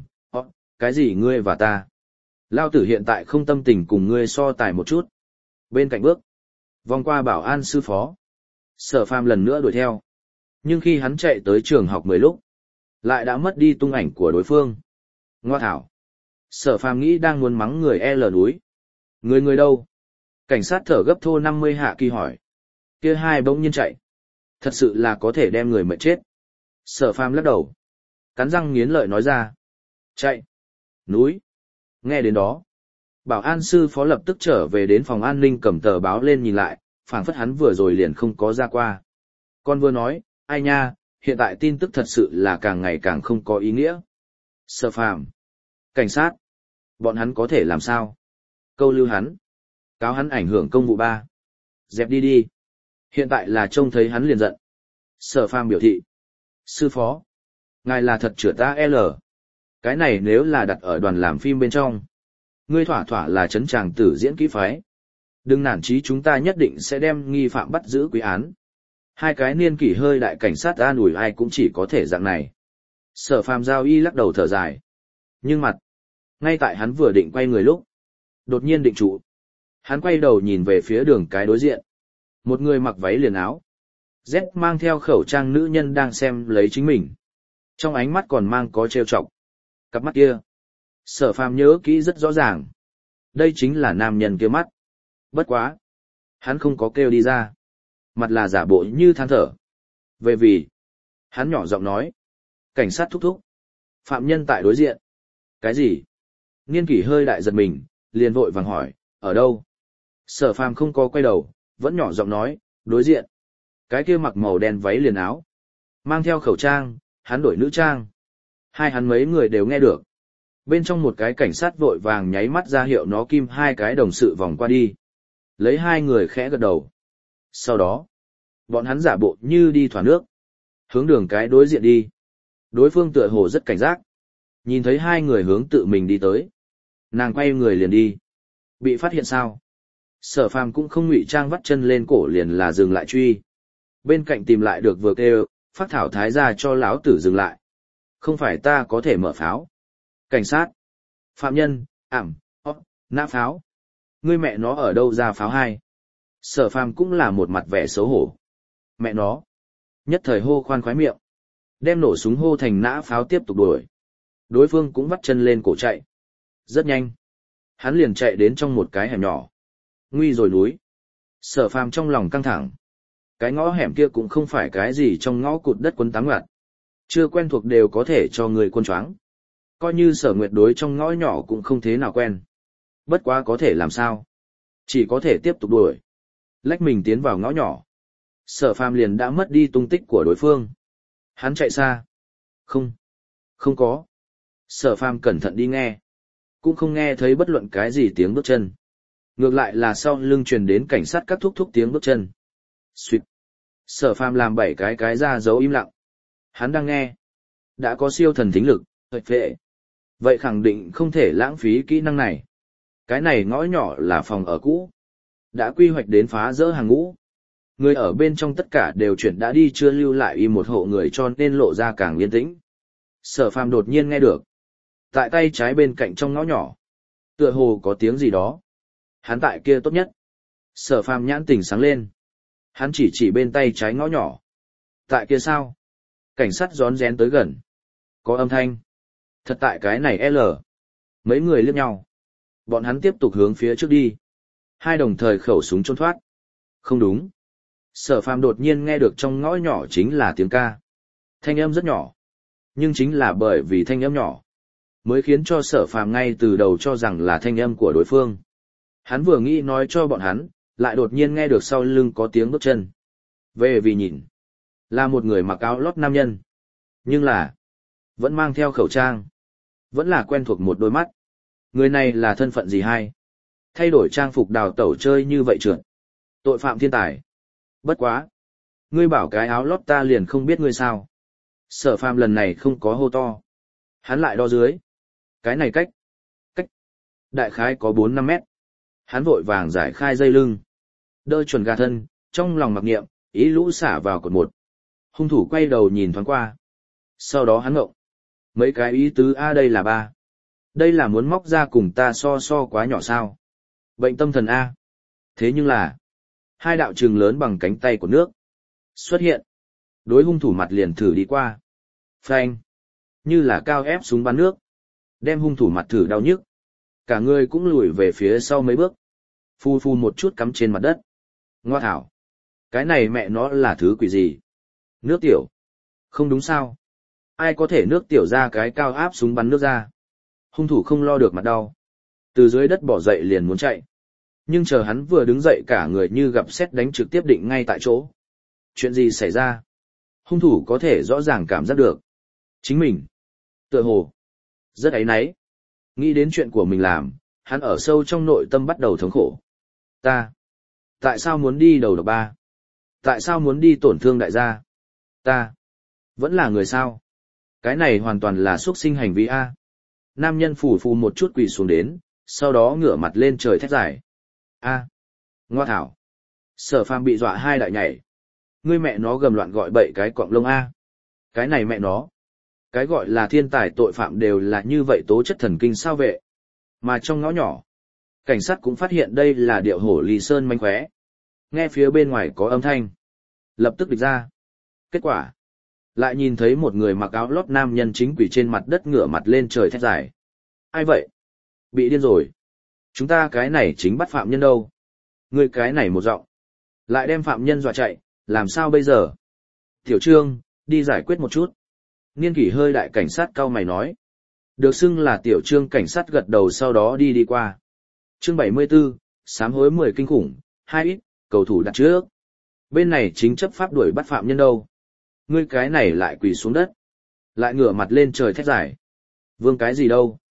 cái gì ngươi và ta? Lao tử hiện tại không tâm tình cùng ngươi so tài một chút. Bên cạnh bước. Vòng qua bảo an sư phó. Sở Phàm lần nữa đuổi theo. Nhưng khi hắn chạy tới trường học 10 lúc, lại đã mất đi tung ảnh của đối phương. Ngoa thảo. Sở Phàm nghĩ đang muốn mắng người L núi. Người đâu? Cảnh sát thở gấp thô 50 hạ kỳ hỏi. Kia hai bỗng nhiên chạy. Thật sự là có thể đem người mệt chết. Sở Phàm lắc đầu. Cắn răng nghiến lợi nói ra. Chạy. Núi. Nghe đến đó. Bảo an sư phó lập tức trở về đến phòng an ninh cầm tờ báo lên nhìn lại, phảng phất hắn vừa rồi liền không có ra qua. Con vừa nói, ai nha, hiện tại tin tức thật sự là càng ngày càng không có ý nghĩa. Sở Phàm. Cảnh sát. Bọn hắn có thể làm sao? Câu lưu hắn. Cáo hắn ảnh hưởng công vụ 3. Dẹp đi đi. Hiện tại là trông thấy hắn liền giận. Sở Phàm biểu thị. Sư phó. Ngài là thật chữa ta L. Cái này nếu là đặt ở đoàn làm phim bên trong. Ngươi thỏa thỏa là chấn tràng tử diễn kỹ phái. Đừng nản chí chúng ta nhất định sẽ đem nghi phạm bắt giữ quý án. Hai cái niên kỷ hơi đại cảnh sát an ủi ai cũng chỉ có thể dạng này. Sở Phàm giao y lắc đầu thở dài. Nhưng mặt. Ngay tại hắn vừa định quay người lúc. Đột nhiên định trụ. Hắn quay đầu nhìn về phía đường cái đối diện. Một người mặc váy liền áo. Z mang theo khẩu trang nữ nhân đang xem lấy chính mình. Trong ánh mắt còn mang có trêu chọc. Cặp mắt kia. Sở Phàm nhớ kỹ rất rõ ràng. Đây chính là nam nhân kia mắt. Bất quá. Hắn không có kêu đi ra. Mặt là giả bộ như than thở. Về vì. Hắn nhỏ giọng nói. Cảnh sát thúc thúc. Phạm nhân tại đối diện. Cái gì? Niên kỷ hơi đại giật mình, liền vội vàng hỏi, ở đâu? Sở Phàm không có quay đầu, vẫn nhỏ giọng nói, đối diện. Cái kia mặc màu đen váy liền áo. Mang theo khẩu trang, hắn đổi nữ trang. Hai hắn mấy người đều nghe được. Bên trong một cái cảnh sát vội vàng nháy mắt ra hiệu nó kim hai cái đồng sự vòng qua đi. Lấy hai người khẽ gật đầu. Sau đó, bọn hắn giả bộ như đi thỏa nước. Hướng đường cái đối diện đi. Đối phương tựa hồ rất cảnh giác. Nhìn thấy hai người hướng tự mình đi tới. Nàng quay người liền đi. Bị phát hiện sao? Sở Phàm cũng không ngụy trang vắt chân lên cổ liền là dừng lại truy. Bên cạnh tìm lại được vừa kêu, phát thảo thái ra cho lão tử dừng lại. Không phải ta có thể mở pháo. Cảnh sát. Phạm nhân, nã pháo. Ngươi mẹ nó ở đâu ra pháo hai? Sở Phàm cũng là một mặt vẻ xấu hổ. Mẹ nó. Nhất thời hô khoan khoái miệng. Đem nổ súng hô thành nã pháo tiếp tục đuổi. Đối phương cũng vắt chân lên cổ chạy. Rất nhanh. Hắn liền chạy đến trong một cái hẻm nhỏ. Nguy rồi núi. Sở Phàm trong lòng căng thẳng. Cái ngõ hẻm kia cũng không phải cái gì trong ngõ cụt đất quấn táng ngặt. Chưa quen thuộc đều có thể cho người quân choáng. Coi như Sở Nguyệt đối trong ngõ nhỏ cũng không thế nào quen. Bất quá có thể làm sao? Chỉ có thể tiếp tục đuổi. Lách mình tiến vào ngõ nhỏ. Sở Phàm liền đã mất đi tung tích của đối phương. Hắn chạy xa. Không có. Sở Phàm cẩn thận đi nghe. Cũng không nghe thấy bất luận cái gì tiếng bước chân. Ngược lại là sau lưng truyền đến cảnh sát các thúc thúc tiếng bước chân. Xuyệt. Sở Phàm làm 7 cái ra dấu im lặng. Hắn đang nghe. Đã có siêu thần thính lực, phệ. Vậy khẳng định không thể lãng phí kỹ năng này. Cái này ngõ nhỏ là phòng ở cũ. Đã quy hoạch đến phá rỡ hàng ngũ. Người ở bên trong tất cả đều chuyển đã đi chưa lưu lại y một hộ người cho nên lộ ra càng yên tĩnh. Sở Phàm đột nhiên nghe được. Tại tay trái bên cạnh trong ngõ nhỏ. Tựa hồ có tiếng gì đó. Hắn tại kia tốt nhất. Sở Phàm nhãn tỉnh sáng lên. Hắn chỉ bên tay trái ngõ nhỏ. Tại kia sao? Cảnh sát rón rén tới gần. Có âm thanh. Thật tại cái này L. Mấy người liếc nhau. Bọn hắn tiếp tục hướng phía trước đi. Hai đồng thời khẩu súng trốn thoát. Không đúng. Sở Phàm đột nhiên nghe được trong ngõ nhỏ chính là tiếng ca. Thanh âm rất nhỏ. Nhưng chính là bởi vì thanh âm nhỏ. Mới khiến cho Sở Phàm ngay từ đầu cho rằng là thanh âm của đối phương. Hắn vừa nghĩ nói cho bọn hắn, lại đột nhiên nghe được sau lưng có tiếng bước chân. Về vì nhìn. Là một người mặc áo lót nam nhân. Nhưng là. Vẫn mang theo khẩu trang. Vẫn là quen thuộc một đôi mắt. Người này là thân phận gì hay? Thay đổi trang phục đào tẩu chơi như vậy trượt. Tội phạm thiên tài. Bất quá. Ngươi bảo cái áo lót ta liền không biết ngươi sao. Sở Phàm lần này không có hô to. Hắn lại đo dưới. Cái này cách. Đại khái có 4-5 mét. Hắn vội vàng giải khai dây lưng. Đơ chuẩn gà thân, trong lòng mặc niệm, ý lũ xả vào cột 1. Hung thủ quay đầu nhìn thoáng qua. Sau đó hắn ngộng. Mấy cái ý tứ A đây là 3. Đây là muốn móc ra cùng ta so quá nhỏ sao. Bệnh tâm thần A. Thế nhưng là. Hai đạo trừng lớn bằng cánh tay của nước. Xuất hiện. Đối hung thủ mặt liền thử đi qua. Phanh. Như là cao ép súng bắn nước. Đem hung thủ mặt thử đau nhức. Cả người cũng lùi về phía sau mấy bước. Phu một chút cắm trên mặt đất. Ngoa thảo. Cái này mẹ nó là thứ quỷ gì? Nước tiểu. Không đúng sao? Ai có thể nước tiểu ra cái cao áp súng bắn nước ra? Hung thủ không lo được mặt đau. Từ dưới đất bỏ dậy liền muốn chạy. Nhưng chờ hắn vừa đứng dậy cả người như gặp sét đánh trực tiếp định ngay tại chỗ. Chuyện gì xảy ra? Hung thủ có thể rõ ràng cảm giác được. Chính mình. Tựa hồ. Rất áy náy. Nghĩ đến chuyện của mình làm, hắn ở sâu trong nội tâm bắt đầu thống khổ. Tại sao muốn đi đầu độc 3? Tại sao muốn đi tổn thương đại gia? Ta. Vẫn là người sao? Cái này hoàn toàn là xuất sinh hành vi A. Nam nhân phù một chút quỳ xuống đến, sau đó ngửa mặt lên trời thét dài. A. Ngoa thảo. Sở Phàm bị dọa hai đại nhảy. Ngươi mẹ nó gầm loạn gọi bậy cái cọng lông A. Cái này mẹ nó. Cái gọi là thiên tài tội phạm đều là như vậy tố chất thần kinh sao vệ. Mà trong ngõ nhỏ, cảnh sát cũng phát hiện đây là điệu hổ Lý Sơn manh khóe. Nghe phía bên ngoài có âm thanh. Lập tức địch ra. Kết quả. Lại nhìn thấy một người mặc áo lót nam nhân chính quỳ trên mặt đất ngửa mặt lên trời thét dài. Ai vậy? Bị điên rồi. Chúng ta cái này chính bắt phạm nhân đâu. Người cái này một giọng. Lại đem phạm nhân dọa chạy, làm sao bây giờ? Tiểu Trương, đi giải quyết một chút. Niên kỷ hơi đại cảnh sát cau mày nói. Được xưng là Tiểu Trương cảnh sát gật đầu sau đó đi qua. Chương 74, sám hối 10 kinh khủng, 2 ít, cầu thủ đặt trước. Bên này chính chấp pháp đuổi bắt phạm nhân đâu. Ngươi cái này lại quỳ xuống đất. Lại ngửa mặt lên trời thét giải. Vương cái gì đâu.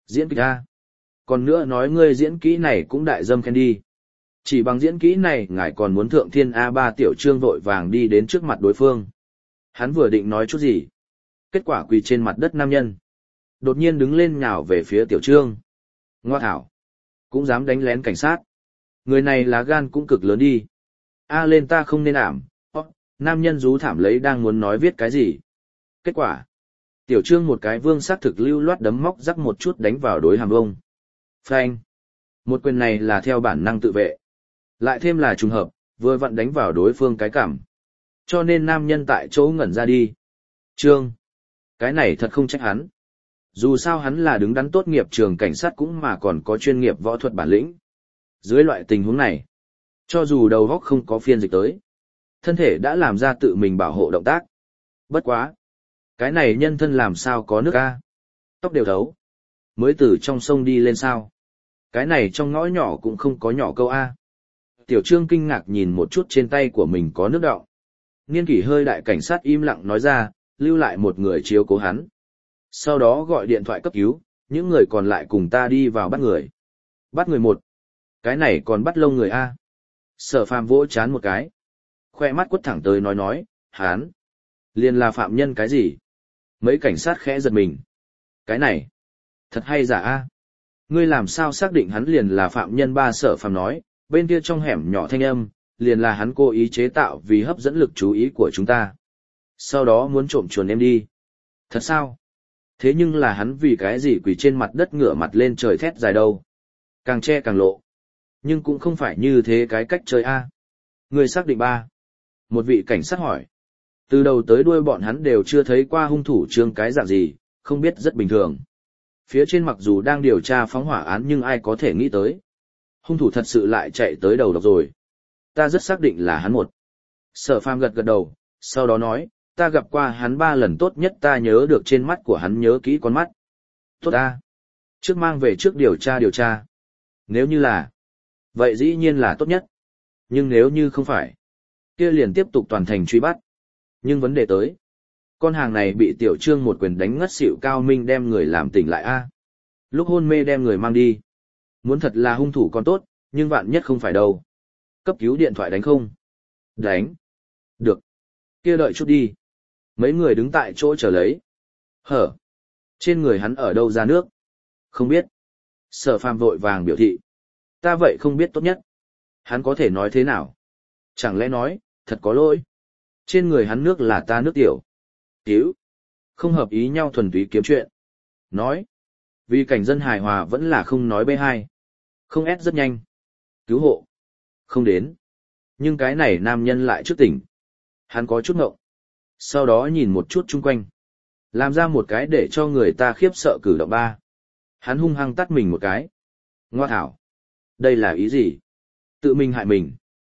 Diễn kịch A. Còn nữa nói ngươi diễn kỹ này cũng đại dâm khen đi. Chỉ bằng diễn kỹ này ngài còn muốn thượng thiên A3 Tiểu Trương vội vàng đi đến trước mặt đối phương. Hắn vừa định nói chút gì. Kết quả quỳ trên mặt đất nam nhân. Đột nhiên đứng lên nhào về phía Tiểu Trương. Ngoa thảo. Cũng dám đánh lén cảnh sát. Người này lá gan cũng cực lớn đi. A lên ta không nên ảm. Nam nhân rú thảm lấy đang muốn nói viết cái gì. Kết quả. Tiểu Trương một cái vương sát thực lưu loát đấm móc rắc một chút đánh vào đối hàm ông. Phanh. Một quyền này là theo bản năng tự vệ. Lại thêm là trùng hợp, vừa vặn đánh vào đối phương cái cảm. Cho nên nam nhân tại chỗ ngẩn ra đi. Trương. Cái này thật không trách hắn. Dù sao hắn là đứng đắn tốt nghiệp trường cảnh sát cũng mà còn có chuyên nghiệp võ thuật bản lĩnh. Dưới loại tình huống này, cho dù đầu óc không có phiên dịch tới, thân thể đã làm ra tự mình bảo hộ động tác. Bất quá. Cái này nhân thân làm sao có nước a? Tóc đều thấu. Mới từ trong sông đi lên sao? Cái này trong ngõ nhỏ cũng không có nhỏ câu a. Tiểu Trương kinh ngạc nhìn một chút trên tay của mình có nước đọng. Niên kỷ hơi đại cảnh sát im lặng nói ra, lưu lại một người chiếu cố hắn. Sau đó gọi điện thoại cấp cứu, những người còn lại cùng ta đi vào bắt người. Bắt người một. Cái này còn bắt lông người a. Sở Phàm vỗ chán một cái. Khoe mắt quất thẳng tới nói, hắn. Liền là phạm nhân cái gì? Mấy cảnh sát khẽ giật mình. Cái này. Thật hay giả a? Ngươi làm sao xác định hắn liền là phạm nhân ba Sở Phàm nói, bên kia trong hẻm nhỏ thanh âm, liền là hắn cố ý chế tạo vì hấp dẫn lực chú ý của chúng ta. Sau đó muốn trộm chuồn em đi. Thật sao? Thế nhưng là hắn vì cái gì quỳ trên mặt đất ngửa mặt lên trời thét dài đâu. Càng che càng lộ. Nhưng cũng không phải như thế cái cách chơi a. Người xác định ba. Một vị cảnh sát hỏi. Từ đầu tới đuôi bọn hắn đều chưa thấy qua hung thủ Trương cái dạng gì, không biết rất bình thường. Phía trên mặc dù đang điều tra phóng hỏa án nhưng ai có thể nghĩ tới. Hung thủ thật sự lại chạy tới đầu độc rồi. Ta rất xác định là hắn một. Sở Phàm gật gật đầu, sau đó nói, ta gặp qua hắn 3 lần tốt nhất ta nhớ được trên mắt của hắn nhớ kỹ con mắt. Tốt ta. Trước mang về trước điều tra. Nếu như là, vậy dĩ nhiên là tốt nhất. Nhưng nếu như không phải, kia liền tiếp tục toàn thành truy bắt. Nhưng vấn đề tới, con hàng này bị Tiểu Trương một quyền đánh ngất xỉu Cao Minh đem người làm tỉnh lại a. Lúc hôn mê đem người mang đi. Muốn thật là hung thủ còn tốt, nhưng vạn nhất không phải đâu. Cấp cứu điện thoại đánh không? Đánh. Được. Kia đợi chút đi. Mấy người đứng tại chỗ chờ lấy. Hở. Trên người hắn ở đâu ra nước? Không biết. Sở Phàm vội vàng biểu thị. Ta vậy không biết tốt nhất. Hắn có thể nói thế nào? Chẳng lẽ nói, thật có lỗi. Trên người hắn nước là ta nước tiểu. Cứu. Không hợp ý nhau thuần túy kiếm chuyện. Nói. Vì cảnh dân hài hòa vẫn là không nói B2. Không ép rất nhanh. Cứu hộ. Không đến. Nhưng cái này nam nhân lại trước tỉnh. Hắn có chút ngộng. Sau đó nhìn một chút chung quanh. Làm ra một cái để cho người ta khiếp sợ cử động ba. Hắn hung hăng tắt mình một cái. Ngoa thảo. Đây là ý gì? Tự mình hại mình.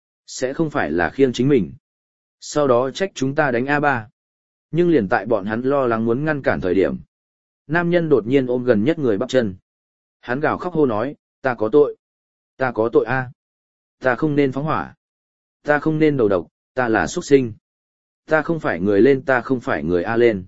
Sẽ không phải là khiêng chính mình. Sau đó trách chúng ta đánh A3. Nhưng liền tại bọn hắn lo lắng muốn ngăn cản thời điểm. Nam nhân đột nhiên ôm gần nhất người bắp chân. Hắn gào khóc hô nói, ta có tội. Ta có tội a. Ta không nên phóng hỏa. Ta không nên đầu độc, ta là xuất sinh. Ta không phải người lên, ta không phải người A lên.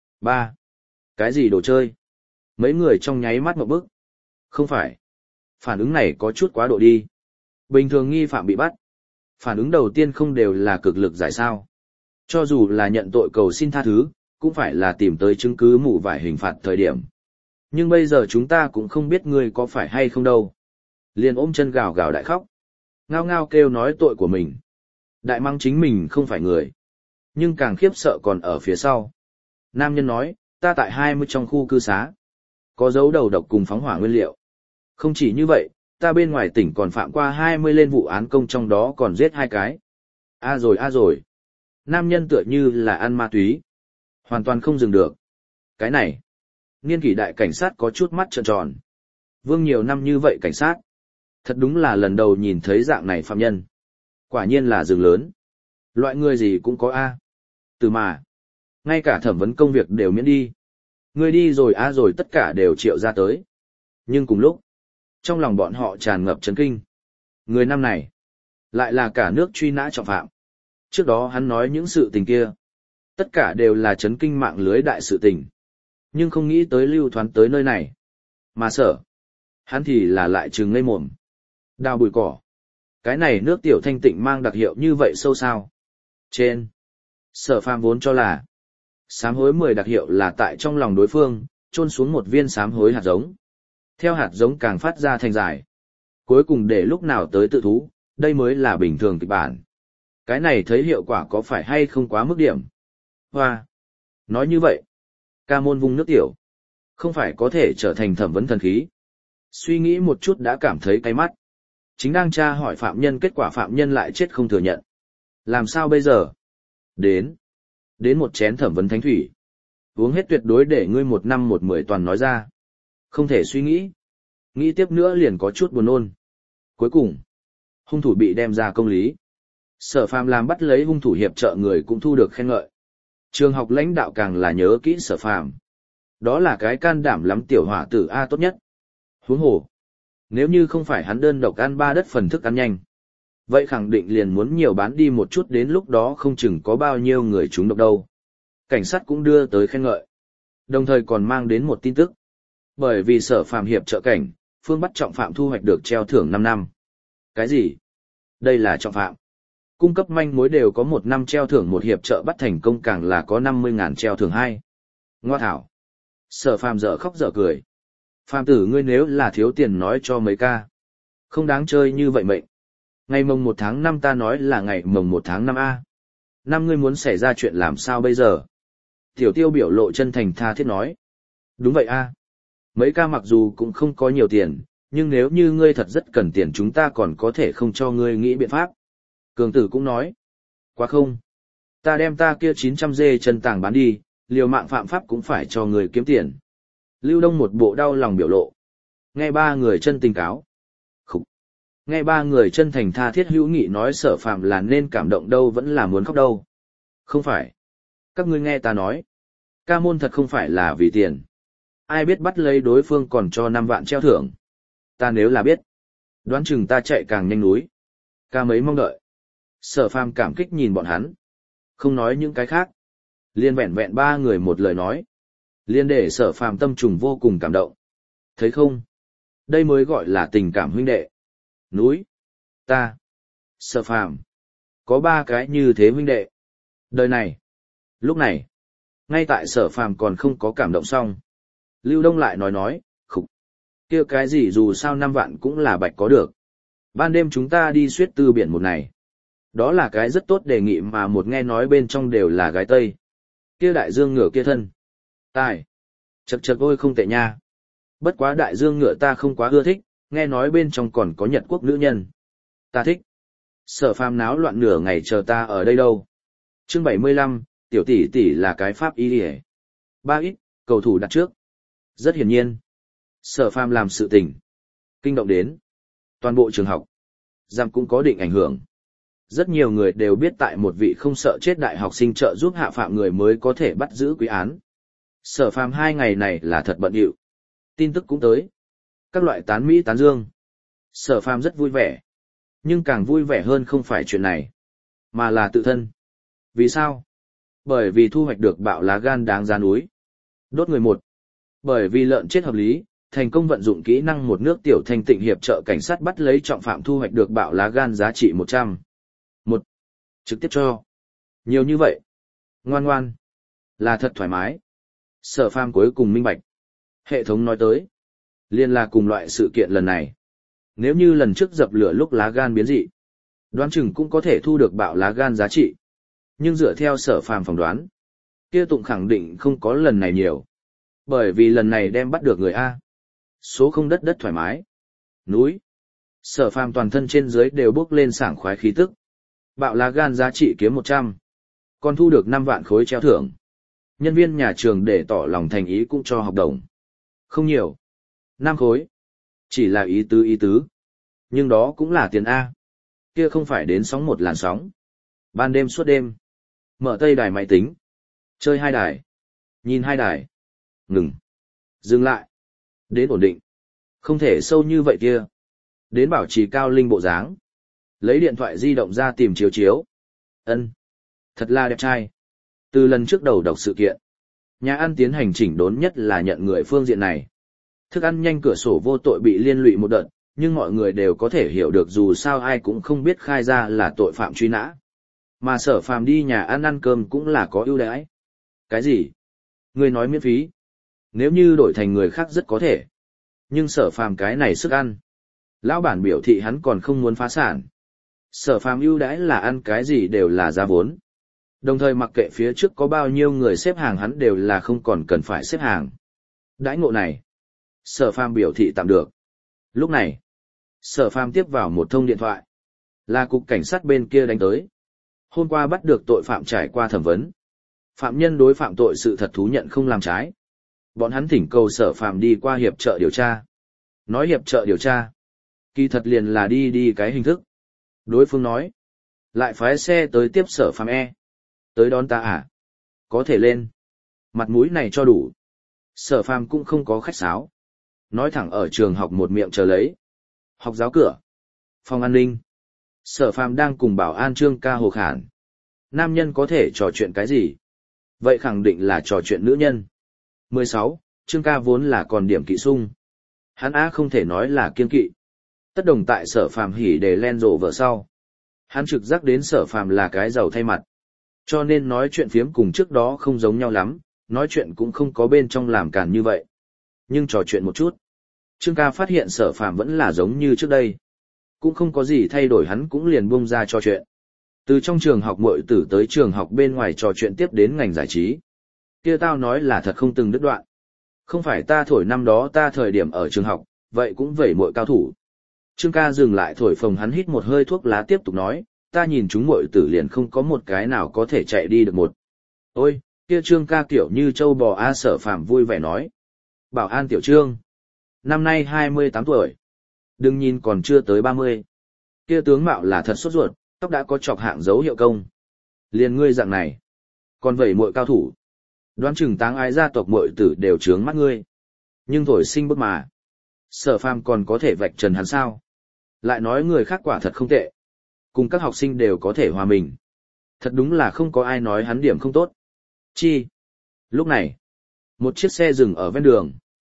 3. Cái gì đồ chơi? Mấy người trong nháy mắt một bức. Không phải. Phản ứng này có chút quá độ đi. Bình thường nghi phạm bị bắt. Phản ứng đầu tiên không đều là cực lực giải sao. Cho dù là nhận tội cầu xin tha thứ, cũng phải là tìm tới chứng cứ mụ vải hình phạt thời điểm. Nhưng bây giờ chúng ta cũng không biết ngươi có phải hay không đâu. Liền ôm chân gào gào đại khóc. Ngao ngao kêu nói tội của mình. Đại mắng chính mình không phải người. Nhưng càng khiếp sợ còn ở phía sau. Nam nhân nói, ta tại 20 trong khu cư xá. Có dấu đầu độc cùng phóng hỏa nguyên liệu. Không chỉ như vậy, ta bên ngoài tỉnh còn phạm qua 20 lên vụ án công trong đó còn giết 2 cái. A rồi. Nam nhân tựa như là ăn ma túy. Hoàn toàn không dừng được. Cái này. Niên kỷ đại cảnh sát có chút mắt trợn tròn. Vương nhiều năm như vậy cảnh sát. Thật đúng là lần đầu nhìn thấy dạng này phạm nhân. Quả nhiên là rừng lớn. Loại người gì cũng có A. Từ mà. Ngay cả thẩm vấn công việc đều miễn đi. Người đi rồi A rồi tất cả đều triệu ra tới. Nhưng cùng lúc. Trong lòng bọn họ tràn ngập chấn kinh. Người năm này. Lại là cả nước truy nã trọng phạm. Trước đó hắn nói những sự tình kia. Tất cả đều là chấn kinh mạng lưới đại sự tình. Nhưng không nghĩ tới lưu thoán tới nơi này. Mà Sở, hắn thì là lại trừng ngây mồm. Đào bụi cỏ. Cái này nước tiểu thanh tịnh mang đặc hiệu như vậy sâu sao? Trên. Sở Phàm vốn cho là sám hối 10 đặc hiệu là tại trong lòng đối phương, chôn xuống một viên sám hối hạt giống. Theo hạt giống càng phát ra thành dài. Cuối cùng để lúc nào tới tự thú, đây mới là bình thường kịch bản. Cái này thấy hiệu quả có phải hay không quá mức điểm. Hoa. Nói như vậy, ca môn vung nước tiểu, không phải có thể trở thành thẩm vấn thần khí. Suy nghĩ một chút đã cảm thấy cay mắt. Chính đang tra hỏi phạm nhân, kết quả phạm nhân lại chết không thừa nhận. Làm sao bây giờ? Đến một chén thẩm vấn thánh thủy. Uống hết tuyệt đối để ngươi 1 năm 1 10 toàn nói ra. Không thể suy nghĩ. Nghĩ tiếp nữa liền có chút buồn nôn. Cuối cùng, hung thủ bị đem ra công lý. Sở Phàm làm bắt lấy hung thủ hiệp trợ người cũng thu được khen ngợi. Trường học lãnh đạo càng là nhớ kỹ Sở Phàm. Đó là cái can đảm lắm tiểu hỏa tử A tốt nhất. Huống hồ, nếu như không phải hắn đơn độc ăn 3 đất phần thức ăn nhanh, vậy khẳng định liền muốn nhiều bán đi một chút, đến lúc đó không chừng có bao nhiêu người trúng độc đâu. Cảnh sát cũng đưa tới khen ngợi. Đồng thời còn mang đến một tin tức. Bởi vì Sở Phàm hiệp trợ cảnh, Phương bắt trọng phạm thu hoạch được treo thưởng 5 năm. Cái gì? Đây là trọng phạm. Cung cấp manh mối đều có 1 năm treo thưởng, một hiệp trợ bắt thành công càng là có 50.000 treo thưởng 2. Ngoa thảo. Sở Phàm dở khóc dở cười. Phàm tử ngươi nếu là thiếu tiền nói cho mấy ca. Không đáng chơi như vậy mệnh. Ngày mồng 1 tháng 5 ta nói là ngày mồng 1 tháng 5 A. Năm ngươi muốn xảy ra chuyện làm sao bây giờ? Tiểu Tiêu biểu lộ chân thành tha thiết nói. Đúng vậy A. Mấy ca mặc dù cũng không có nhiều tiền, nhưng nếu như ngươi thật rất cần tiền chúng ta còn có thể không cho ngươi nghĩ biện pháp. Cường Tử cũng nói. Quá không. Ta đem ta kia 900 dê chân tàng bán đi, liều mạng phạm pháp cũng phải cho người kiếm tiền. Lưu Đông một bộ đau lòng biểu lộ. Nghe 3 người chân tình cáo. Khúc. Nghe 3 người chân thành tha thiết hữu nghị nói Sở Phàm là nên cảm động đâu vẫn là muốn khóc đâu. Không phải. Các ngươi nghe ta nói. Ca môn thật không phải là vì tiền. Ai biết bắt lấy đối phương còn cho 5 vạn treo thưởng. Ta nếu là biết, đoán chừng ta chạy càng nhanh núi. Ca mấy mong đợi. Sở Phàm cảm kích nhìn bọn hắn. Không nói những cái khác. Liên vẹn vẹn 3 người một lời nói. Liên để Sở Phàm tâm trùng vô cùng cảm động. Thấy không? Đây mới gọi là tình cảm huynh đệ. Núi. Ta. Sở Phàm. Có 3 cái như thế huynh đệ. Đời này. Lúc này. Ngay tại Sở Phàm còn không có cảm động xong. Lưu Đông lại nói, khục. Kia cái gì dù sao 5 vạn cũng là bạch có được. Ban đêm chúng ta đi xuyết tư biển một ngày. Đó là cái rất tốt đề nghị mà một nghe nói bên trong đều là gái Tây. Kia đại dương ngựa kia thân. Tài. Chậc chậc ôi không tệ nha. Bất quá đại dương ngựa ta không quá ưa thích, nghe nói bên trong còn có Nhật quốc nữ nhân. Ta thích. Sở Phàm náo loạn nửa ngày chờ ta ở đây đâu. Chương 75, tiểu tỷ tỷ là cái pháp y liề. 3 ít, cầu thủ đặt trước. Rất hiển nhiên. Sở Phàm làm sự tình. Kinh động đến. Toàn bộ trường học. Giam cũng có định ảnh hưởng. Rất nhiều người đều biết tại một vị không sợ chết đại học sinh trợ giúp hạ phạm người mới có thể bắt giữ quý án. Sở Phàm 2 ngày này là thật bận rộn. Tin tức cũng tới. Các loại tán mỹ tán dương. Sở Phàm rất vui vẻ. Nhưng càng vui vẻ hơn không phải chuyện này, mà là tự thân. Vì sao? Bởi vì thu hoạch được bạo lá gan đáng giá núi. Đốt người 1. Bởi vì lợn chết hợp lý, thành công vận dụng kỹ năng một nước tiểu thanh tịnh hiệp trợ cảnh sát bắt lấy trọng phạm thu hoạch được bạo lá gan giá trị 100. 1. Trực tiếp cho. Nhiều như vậy. Ngoan ngoan. Là thật thoải mái. Sở Phàm cuối cùng minh bạch. Hệ thống nói tới. Liên là cùng loại sự kiện lần này. Nếu như lần trước dập lửa lúc lá gan biến dị, đoán chừng cũng có thể thu được bạo lá gan giá trị. Nhưng dựa theo Sở Phàm phỏng đoán, kia tụng khẳng định không có lần này nhiều. Bởi vì lần này đem bắt được người A. Số không đất đất thoải mái. Núi. Sở Phàm toàn thân trên dưới đều bốc lên sảng khoái khí tức. Bạo lá gan giá trị kiếm 100. Còn thu được 5 vạn khối treo thưởng. Nhân viên nhà trường để tỏ lòng thành ý cũng cho học đồng. Không nhiều. 5 khối. Chỉ là ý tứ. Nhưng đó cũng là tiền A. Kia không phải đến sóng một làn sóng. Ban đêm suốt đêm. Mở tây đài máy tính. Chơi 2 đài. Nhìn 2 đài. Ngừng. Dừng lại. Đến ổn định. Không thể sâu như vậy kia. Đến bảo trì cao linh bộ dáng. Lấy điện thoại di động ra tìm chiếu. Ân, thật là đẹp trai. Từ lần trước đầu đọc sự kiện, nhà ăn tiến hành chỉnh đốn nhất là nhận người phương diện này. Thức ăn nhanh cửa sổ vô tội bị liên lụy một đợt, nhưng mọi người đều có thể hiểu được dù sao ai cũng không biết khai ra là tội phạm truy nã. Mà Sở Phàm đi nhà ăn ăn cơm cũng là có ưu đãi. Cái gì? Ngươi nói miễn phí? Nếu như đổi thành người khác rất có thể. Nhưng Sở Phàm cái này sức ăn. Lão bản biểu thị hắn còn không muốn phá sản. Sở Phàm ưu đãi là ăn cái gì đều là giá vốn. Đồng thời mặc kệ phía trước có bao nhiêu người xếp hàng hắn đều là không còn cần phải xếp hàng. Đãi ngộ này. Sở Phàm biểu thị tạm được. Lúc này, Sở Phàm tiếp vào một thông điện thoại. Là cục cảnh sát bên kia đánh tới. Hôm qua bắt được tội phạm trải qua thẩm vấn. Phạm nhân đối phạm tội sự thật thú nhận không làm trái. Bọn hắn thỉnh cầu Sở Phàm đi qua hiệp trợ điều tra. Nói hiệp trợ điều tra. Kỳ thật liền là đi cái hình thức. Đối phương nói. Lại phái xe tới tiếp Sở Phàm e. Tới đón ta à? Có thể lên. Mặt mũi này cho đủ. Sở Phàm cũng không có khách sáo. Nói thẳng ở trường học một miệng chờ lấy. Học giáo cửa. Phòng an ninh. Sở Phàm đang cùng bảo an Trương Ca hồ khản. Nam nhân có thể trò chuyện cái gì? Vậy khẳng định là trò chuyện nữ nhân. 16. Trương Ca vốn là còn điểm kỵ sung. Hắn á không thể nói là kiên kỵ. Tất đồng tại Sở Phàm hỉ để len rộ vợ sau. Hắn trực giác đến Sở Phàm là cái giàu thay mặt. Cho nên nói chuyện phiếm cùng trước đó không giống nhau lắm, nói chuyện cũng không có bên trong làm càn như vậy. Nhưng trò chuyện một chút. Trương Ca phát hiện Sở Phàm vẫn là giống như trước đây. Cũng không có gì thay đổi hắn cũng liền buông ra trò chuyện. Từ trong trường học muội tử tới trường học bên ngoài trò chuyện tiếp đến ngành giải trí. Kia tao nói là thật không từng đứt đoạn. Không phải ta thổi năm đó ta thời điểm ở trường học, vậy cũng vẩy muội cao thủ. Trương Ca dừng lại thổi phồng hắn hít một hơi thuốc lá tiếp tục nói, ta nhìn chúng muội tử liền không có một cái nào có thể chạy đi được một. Ôi, kia Trương Ca kiểu như châu bò a. Sở Phàm vui vẻ nói. Bảo an tiểu Trương. Năm nay 28 tuổi. Đừng nhìn còn chưa tới 30. Kia tướng mạo là thật sốt ruột, tóc đã có chọc hạng dấu hiệu công. Liền ngươi dạng này. Còn vậy muội cao thủ. Đoán chừng táng ái gia tộc muội tử đều trướng mắt ngươi. Nhưng thổi sinh bức mà. Sở Phàm còn có thể vạch trần hắn sao? Lại nói người khác quả thật không tệ. Cùng các học sinh đều có thể hòa mình. Thật đúng là không có ai nói hắn điểm không tốt. Chi? Lúc này, một chiếc xe dừng ở ven đường.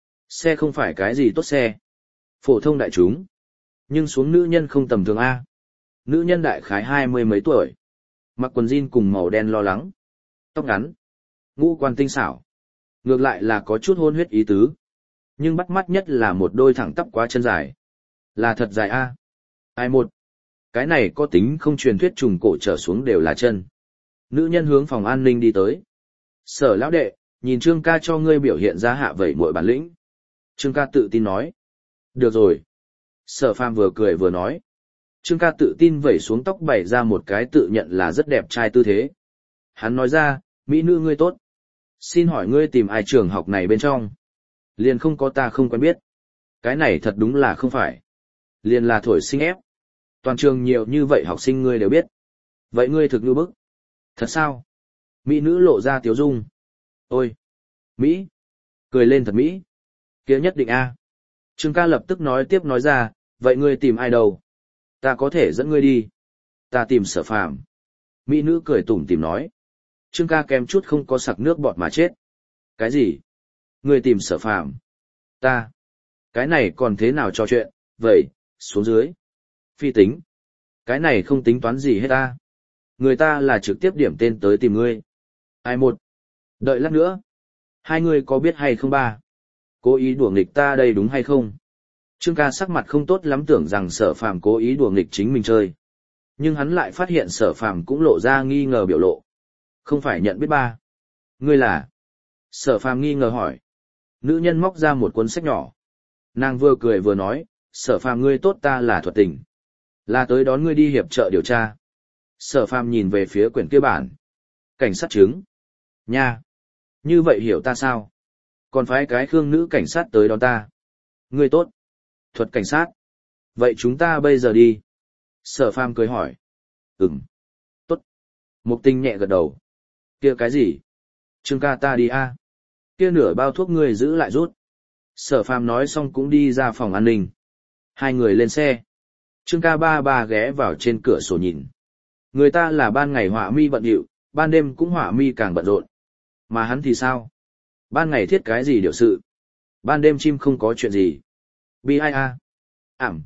Xe không phải cái gì tốt xe. Phổ thông đại chúng. Nhưng xuống nữ nhân không tầm thường A. Nữ nhân đại khái 20 mấy tuổi. Mặc quần jean cùng màu đen lo lắng. Tóc ngắn. Ngũ quan tinh xảo. Ngược lại là có chút hôn huyết ý tứ. Nhưng bắt mắt nhất là một đôi thẳng tắp quá chân dài. Là thật dài A. Ai một. Cái này có tính không truyền thuyết trùng cổ trở xuống đều là chân. Nữ nhân hướng phòng an ninh đi tới. Sở lão đệ, nhìn Trương Ca cho ngươi biểu hiện ra hạ vẩy muội bản lĩnh. Trương Ca tự tin nói. Được rồi. Sở Phàm vừa cười vừa nói. Trương Ca tự tin vẩy xuống tóc bày ra một cái tự nhận là rất đẹp trai tư thế. Hắn nói ra, mỹ nữ ngươi tốt. Xin hỏi ngươi tìm ai trường học này bên trong? Liền không có ta không quen biết. Cái này thật đúng là không phải. Liền là thổi sinh ép. Toàn trường nhiều như vậy học sinh ngươi đều biết. Vậy ngươi thực như bức. Thật sao? Mỹ nữ lộ ra tiếu dung. Ôi! Mỹ! Cười lên thật Mỹ. Kia nhất định A. Trương Ca lập tức nói tiếp nói ra, vậy ngươi tìm ai đâu? Ta có thể dẫn ngươi đi. Ta tìm Sở Phàm. Mỹ nữ cười tủm tỉm nói. Trương Ca kém chút không có sặc nước bọt mà chết. Cái gì? Ngươi tìm Sở Phàm? Ta? Cái này còn thế nào trò chuyện? Vậy, xuống dưới. Phi tính. Cái này không tính toán gì hết ta. Người ta là trực tiếp điểm tên tới tìm ngươi. Ai một? Đợi lát nữa. Hai người có biết hay không ba? Cố ý đùa nghịch ta đây đúng hay không? Trương Ca sắc mặt không tốt lắm tưởng rằng Sở Phàm cố ý đùa nghịch chính mình chơi. Nhưng hắn lại phát hiện Sở Phàm cũng lộ ra nghi ngờ biểu lộ. Không phải nhận biết ba. Ngươi là? Sở Phàm nghi ngờ hỏi. Nữ nhân móc ra một cuốn sách nhỏ. Nàng vừa cười vừa nói, Sở Phàm ngươi tốt ta là thuật tình. Là tới đón ngươi đi hiệp trợ điều tra. Sở Phàm nhìn về phía quyển kia bản. Cảnh sát chứng. Nha. Như vậy hiểu ta sao? Còn phái cái Khương nữ cảnh sát tới đón ta. Ngươi tốt. Thuật cảnh sát. Vậy chúng ta bây giờ đi. Sở Phàm cười hỏi. Tốt. Mục Tinh nhẹ gật đầu. Kia cái gì? Trương Ca ta đi a. Kia nửa bao thuốc ngươi giữ lại rút. Sở Phàm nói xong cũng đi ra phòng an ninh. Hai người lên xe. Trương Ca ba ghé vào trên cửa sổ nhìn. Người ta là ban ngày họa mi bận rộn, ban đêm cũng họa mi càng bận rộn. Mà hắn thì sao? Ban ngày thiết cái gì điều sự? Ban đêm chim không có chuyện gì. B.I.A. Ảm,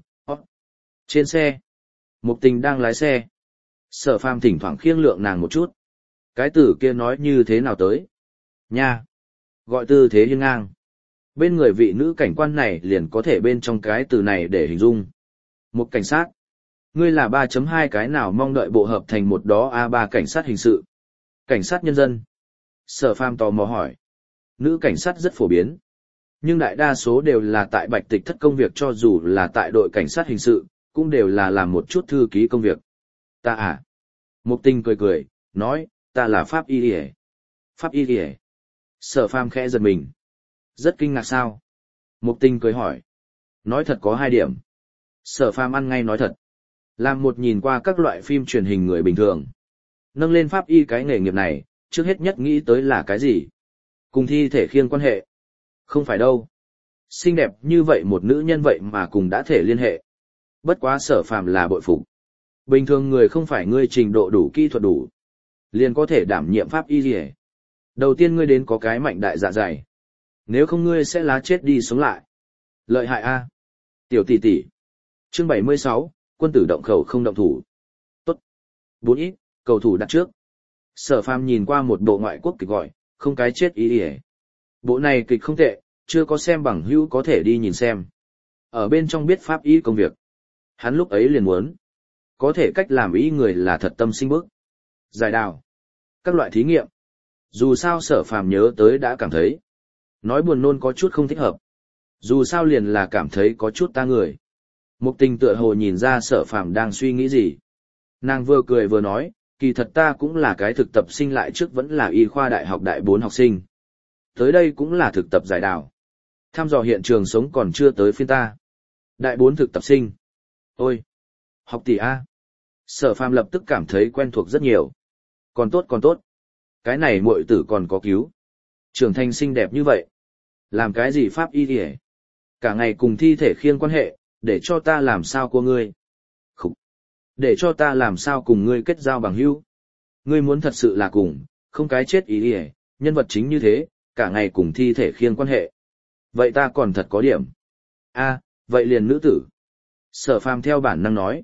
trên xe. Mục Tình đang lái xe. Sở Phàm thỉnh thoảng khiêng lượng nàng một chút. Cái tử kia nói như thế nào tới? Nha. Gọi tư thế hiên ngang. Bên người vị nữ cảnh quan này liền có thể bên trong cái từ này để hình dung. Một cảnh sát. Ngươi là 3.2 cái nào mong đợi bộ hợp thành một đó A3 cảnh sát hình sự. Cảnh sát nhân dân. Sở Phàm tò mò hỏi. Nữ cảnh sát rất phổ biến. Nhưng đại đa số đều là tại Bạch Tịch Thất công việc, cho dù là tại đội cảnh sát hình sự, cũng đều là làm một chút thư ký công việc. Ta à? Mục Tình cười cười, nói, ta là Pháp Y Điề. Pháp Y Điề. Sở Phàm khẽ giật mình. Rất kinh ngạc sao? Mục Tình cười hỏi. Nói thật có 2 điểm. Sở Phàm ăn ngay nói thật. Làm một nhìn qua các loại phim truyền hình người bình thường. Nâng lên Pháp Y cái nghề nghiệp này, trước hết nhất nghĩ tới là cái gì? Cùng thi thể khiêng quan hệ. Không phải đâu. Xinh đẹp như vậy một nữ nhân vậy mà cùng đã thể liên hệ. Bất quá Sở Phàm là bội phục. Bình thường người không phải ngươi trình độ đủ, kỹ thuật đủ, liền có thể đảm nhiệm Pháp Y gì. Đầu tiên ngươi đến có cái mạnh đại dạ dày. Nếu không ngươi sẽ lá chết đi sống lại. Lợi hại a. Tiểu tỷ tỷ. Chương 76, quân tử động khẩu không động thủ. Tốt. 4 ít, cầu thủ đặt trước. Sở Phàm nhìn qua một bộ ngoại quốc kịch gọi, không cái chết ý ỉa. Bộ này kịch không tệ, chưa có xem bằng hữu có thể đi nhìn xem. Ở bên trong biết Pháp Y công việc. Hắn lúc ấy liền muốn. Có thể cách làm ý người là thật tâm sinh bước. Giải đào. Các loại thí nghiệm. Dù sao Sở Phàm nhớ tới đã cảm thấy. Nói buồn nôn có chút không thích hợp. Dù sao liền là cảm thấy có chút ta người. Mục Tình tựa hồ nhìn ra Sở Phàm đang suy nghĩ gì. Nàng vừa cười vừa nói, kỳ thật ta cũng là cái thực tập sinh, lại trước vẫn là y khoa đại học đại 4 học sinh. Tới đây cũng là thực tập giải đào. Thăm dò hiện trường sống còn chưa tới phiên ta. Đại 4 thực tập sinh. Ôi! Học tỷ A. Sở Phàm lập tức cảm thấy quen thuộc rất nhiều. Còn tốt còn tốt. Cái này muội tử còn có cứu. Trưởng thành xinh đẹp như vậy. Làm cái gì Pháp Y kìa. Cả ngày cùng thi thể khiêng quan hệ, để cho ta làm sao của ngươi. Khúc. Để cho ta làm sao cùng ngươi kết giao bằng hữu. Ngươi muốn thật sự là cùng, không cái chết ý kìa, nhân vật chính như thế, cả ngày cùng thi thể khiêng quan hệ. Vậy ta còn thật có điểm. A, vậy liền nữ tử. Sở Phàm theo bản năng nói.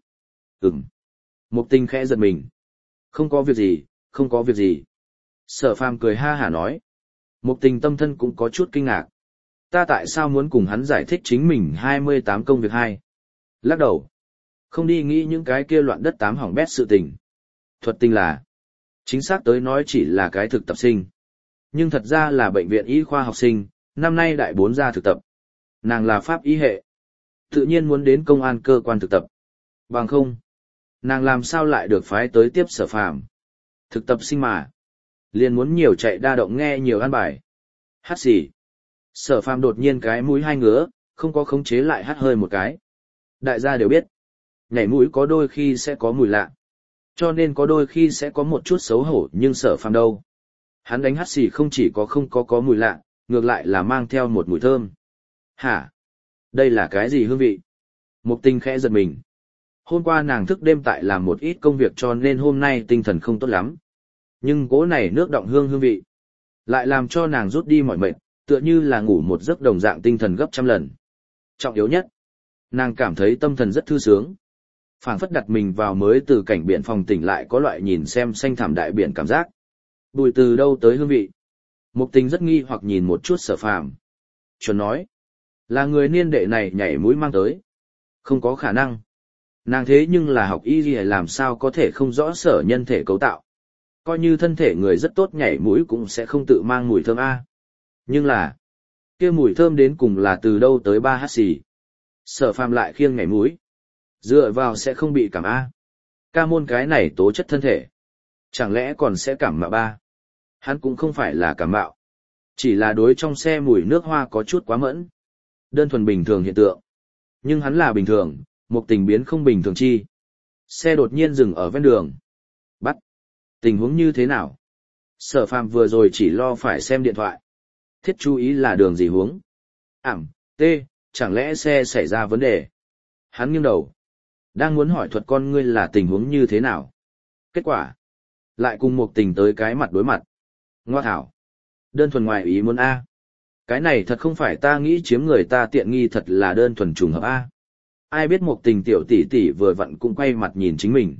Mục Tình khẽ giật mình. Không có việc gì, không có việc gì. Sở Phàm cười ha hả nói. Mục Tình tâm thân cũng có chút kinh ngạc. Ta tại sao muốn cùng hắn giải thích chính mình 28 công việc 2? Lắc đầu. Không đi nghĩ những cái kia loạn đất 8 hỏng bét sự tình. Thuật tình là. Chính xác tới nói chỉ là cái thực tập sinh. Nhưng thật ra là bệnh viện y khoa học sinh, năm nay đại 4 ra thực tập. Nàng là Pháp Y hệ. Tự nhiên muốn đến công an cơ quan thực tập. Bằng không. Nàng làm sao lại được phái tới tiếp Sở Phàm? Thực tập sinh mà. Liền muốn nhiều chạy đa động nghe nhiều ăn bài. Hát xì. Sở Phàm đột nhiên cái mũi hai ngứa, không có khống chế lại hắt hơi một cái. Đại gia đều biết. Nhảy mũi có đôi khi sẽ có mùi lạ. Cho nên có đôi khi sẽ có một chút xấu hổ, nhưng Sở Phàm đâu. Hắn đánh hắt xì không chỉ có mùi lạ, ngược lại là mang theo một mùi thơm. Hả? Đây là cái gì hương vị? Mục Tình khẽ giật mình. Hôm qua nàng thức đêm tại làm một ít công việc cho nên hôm nay tinh thần không tốt lắm. Nhưng cỗ này nước đọng hương vị. Lại làm cho nàng rút đi mọi mệt, tựa như là ngủ một giấc đồng dạng tinh thần gấp trăm lần. Trọng yếu nhất. Nàng cảm thấy tâm thần rất thư sướng. Phảng phất đặt mình vào mới từ cảnh biển phòng tỉnh lại có loại nhìn xem xanh thẳm đại biển cảm giác. Bùi từ đâu tới hương vị? Mục Tình rất nghi hoặc nhìn một chút Sở Phàm. Chuẩn nói. Là người niên đệ này nhảy mũi mang tới. Không có khả năng. Nàng thế nhưng là học y gì làm sao có thể không rõ sở nhân thể cấu tạo. Coi như thân thể người rất tốt nhảy mũi cũng sẽ không tự mang mùi thơm A. Nhưng là, kia mùi thơm đến cùng là từ đâu tới 3 hát xì. Sở Phàm lại khiêng nhảy mũi. Dựa vào sẽ không bị cảm A. Ca môn cái này tố chất thân thể. Chẳng lẽ còn sẽ cảm mạo ba? Hắn cũng không phải là cảm mạo. Chỉ là đối trong xe mùi nước hoa có chút quá mẫn. Đơn thuần bình thường hiện tượng. Nhưng hắn là bình thường, Mục Tình biến không bình thường chi. Xe đột nhiên dừng ở ven đường. Bắt. Tình huống như thế nào? Sở Phàm vừa rồi chỉ lo phải xem điện thoại. Thiết chú ý là đường gì huống. Chẳng lẽ xe xảy ra vấn đề? Hắn nghiêng đầu. Đang muốn hỏi thuật con ngươi là tình huống như thế nào? Kết quả. Lại cùng Mục Tình tới cái mặt đối mặt. Ngoa thảo. Đơn thuần ngoài ý muốn A. Cái này thật không phải ta nghĩ chiếm người ta tiện nghi, thật là đơn thuần trùng hợp a. Ai biết một tình tiểu tỷ tỷ vừa vặn cũng quay mặt nhìn chính mình.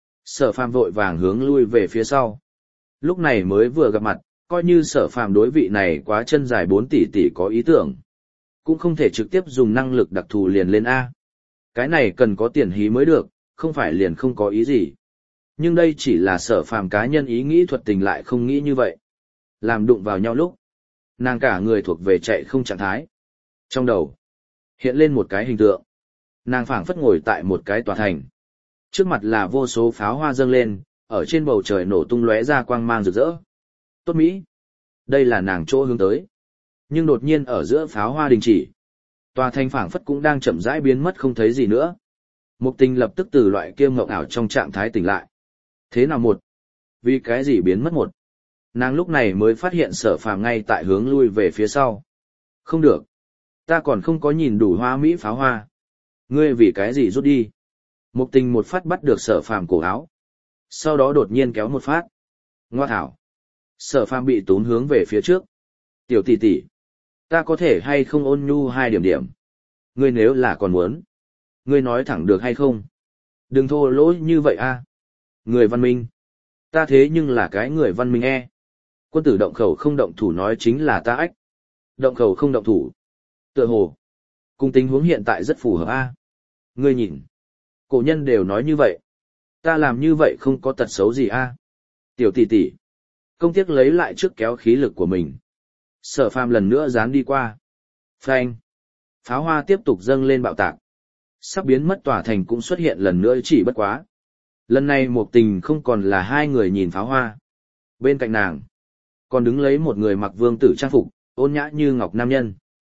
Sở Phàm vội vàng hướng lui về phía sau. Lúc này mới vừa gặp mặt, coi như Sở Phàm đối vị này quá chân dài 4 tỷ tỷ có ý tưởng. Cũng không thể trực tiếp dùng năng lực đặc thù liền lên A. Cái này cần có tiền hí mới được, không phải liền không có ý gì. Nhưng đây chỉ là Sở Phàm cá nhân ý nghĩ, thuật tình lại không nghĩ như vậy. Làm đụng vào nhau lúc, nàng cả người thuộc về chạy không trạng thái. Trong đầu, hiện lên một cái hình tượng. Nàng phảng phất ngồi tại một cái tòa thành. Trước mặt là vô số pháo hoa dâng lên, ở trên bầu trời nổ tung lóe ra quang mang rực rỡ. Tốt Mỹ. Đây là nàng chỗ hướng tới. Nhưng đột nhiên ở giữa pháo hoa đình chỉ. Tòa thành phảng phất cũng đang chậm rãi biến mất không thấy gì nữa. Mục tình lập tức từ loại kia mộng ảo trong trạng thái tỉnh lại. Thế nào một? Vì cái gì biến mất một? Nàng lúc này mới phát hiện Sở Phàm ngay tại hướng lui về phía sau. Không được. Ta còn không có nhìn đủ hoa mỹ pháo hoa. Ngươi vì cái gì rút đi? Mục tình một phát bắt được Sở Phàm cổ áo. Sau đó đột nhiên kéo một phát. Ngoa thảo. Sở Phàm bị tốn hướng về phía trước. Tiểu tỷ tỷ, ta có thể hay không ôn nhu 2 điểm điểm? Ngươi nếu là còn muốn, ngươi nói thẳng được hay không? Đừng thô lỗ như vậy a. Người văn minh. Ta thế nhưng là cái người văn minh e. Quân tử động khẩu không động thủ nói chính là ta ách. Động khẩu không động thủ. Tựa hồ. Cùng tình huống hiện tại rất phù hợp a. Ngươi nhìn. Cổ nhân đều nói như vậy. Ta làm như vậy không có tật xấu gì a. Tiểu tỷ tỷ. Công tiếc lấy lại trước kéo khí lực của mình. Sở Phàm lần nữa dán đi qua. Phanh. Pháo hoa tiếp tục dâng lên bạo tạc. Sắp biến mất tòa thành cũng xuất hiện lần nữa, chỉ bất quá. Lần này Mục tình không còn là 2 người nhìn pháo hoa. Bên cạnh nàng, còn đứng lấy một người mặc vương tử trang phục, ôn nhã như ngọc nam nhân.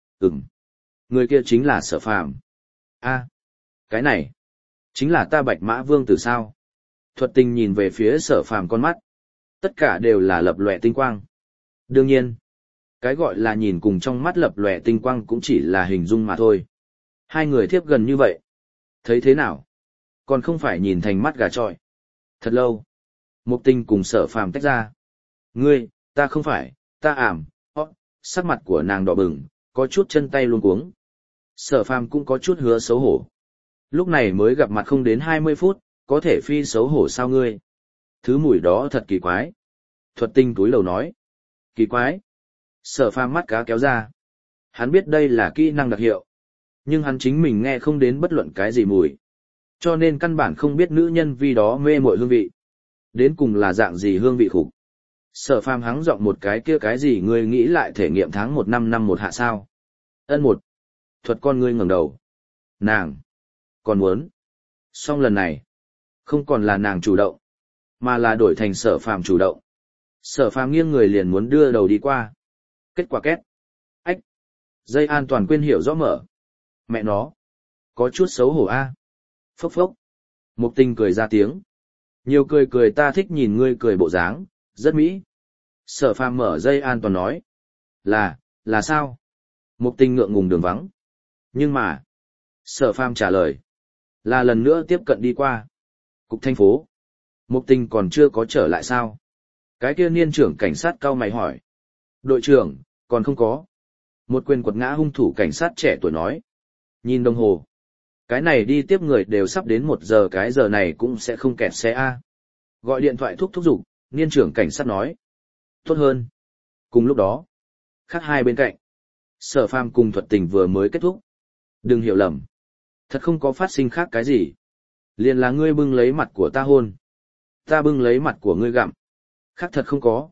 Người kia chính là Sở Phàm. A, cái này, chính là ta Bạch Mã Vương tử sao? Thuật tình nhìn về phía Sở Phàm con mắt. Tất cả đều là lập lòe tinh quang. Đương nhiên, cái gọi là nhìn cùng trong mắt lập lòe tinh quang cũng chỉ là hình dung mà thôi. 2 người thiếp gần như vậy. Thấy thế nào? Còn không phải nhìn thành mắt gà trọi. Thật lâu. Mục tình cùng Sở Phàm tách ra. Ngươi, ta không phải, ta ảm, sắc mặt của nàng đỏ bừng, có chút chân tay luống cuống. Sở Phàm cũng có chút hứa xấu hổ. Lúc này mới gặp mặt không đến 20 phút, có thể phi xấu hổ sao ngươi? Thứ mùi đó thật kỳ quái. Thuật tình túi lầu nói. Kỳ quái. Sở Phàm mắt cá kéo ra. Hắn biết đây là kỹ năng đặc hiệu. Nhưng hắn chính mình nghe không đến bất luận cái gì mùi. Cho nên căn bản không biết nữ nhân vì đó mê mội hương vị. Đến cùng là dạng gì hương vị khủng. Sở Phàm hắng giọng một cái kia cái gì ngươi nghĩ lại thể nghiệm tháng 1 năm 1 hạ sao? Ân 1. Thuật con ngươi ngẩng đầu. Nàng. Còn muốn. Xong lần này. Không còn là nàng chủ động. Mà là đổi thành Sở Phàm chủ động. Sở Phàm nghiêng người liền muốn đưa đầu đi qua. Kết quả két. Ách. Dây an toàn quên hiểu rõ mở. Mẹ nó. Có chút xấu hổ a. Phốc phốc. Mục tình cười ra tiếng. Nhiều cười cười, ta thích nhìn ngươi cười bộ dáng, rất mỹ. Sở Phàm mở dây an toàn nói. Là sao? Mục tình ngượng ngùng đường vắng. Nhưng mà. Sở Phàm trả lời. Là lần nữa tiếp cận đi qua. Cục thành phố. Mục tình còn chưa có trở lại sao? Cái kia niên trưởng cảnh sát cau mày hỏi. Đội trưởng, còn không có. Một quyền quật ngã hung thủ cảnh sát trẻ tuổi nói. Nhìn đồng hồ. Cái này đi tiếp người đều sắp đến 1 giờ, cái giờ này cũng sẽ không kẹt xe A. Gọi điện thoại thúc giục, niên trưởng cảnh sát nói. Tốt hơn. Cùng lúc đó, khác 2 bên cạnh. Sở Phàm cùng Thuật tình vừa mới kết thúc. Đừng hiểu lầm. Thật không có phát sinh khác cái gì. Liền là ngươi bưng lấy mặt của ta hôn. Ta bưng lấy mặt của ngươi gặm. Khác thật không có.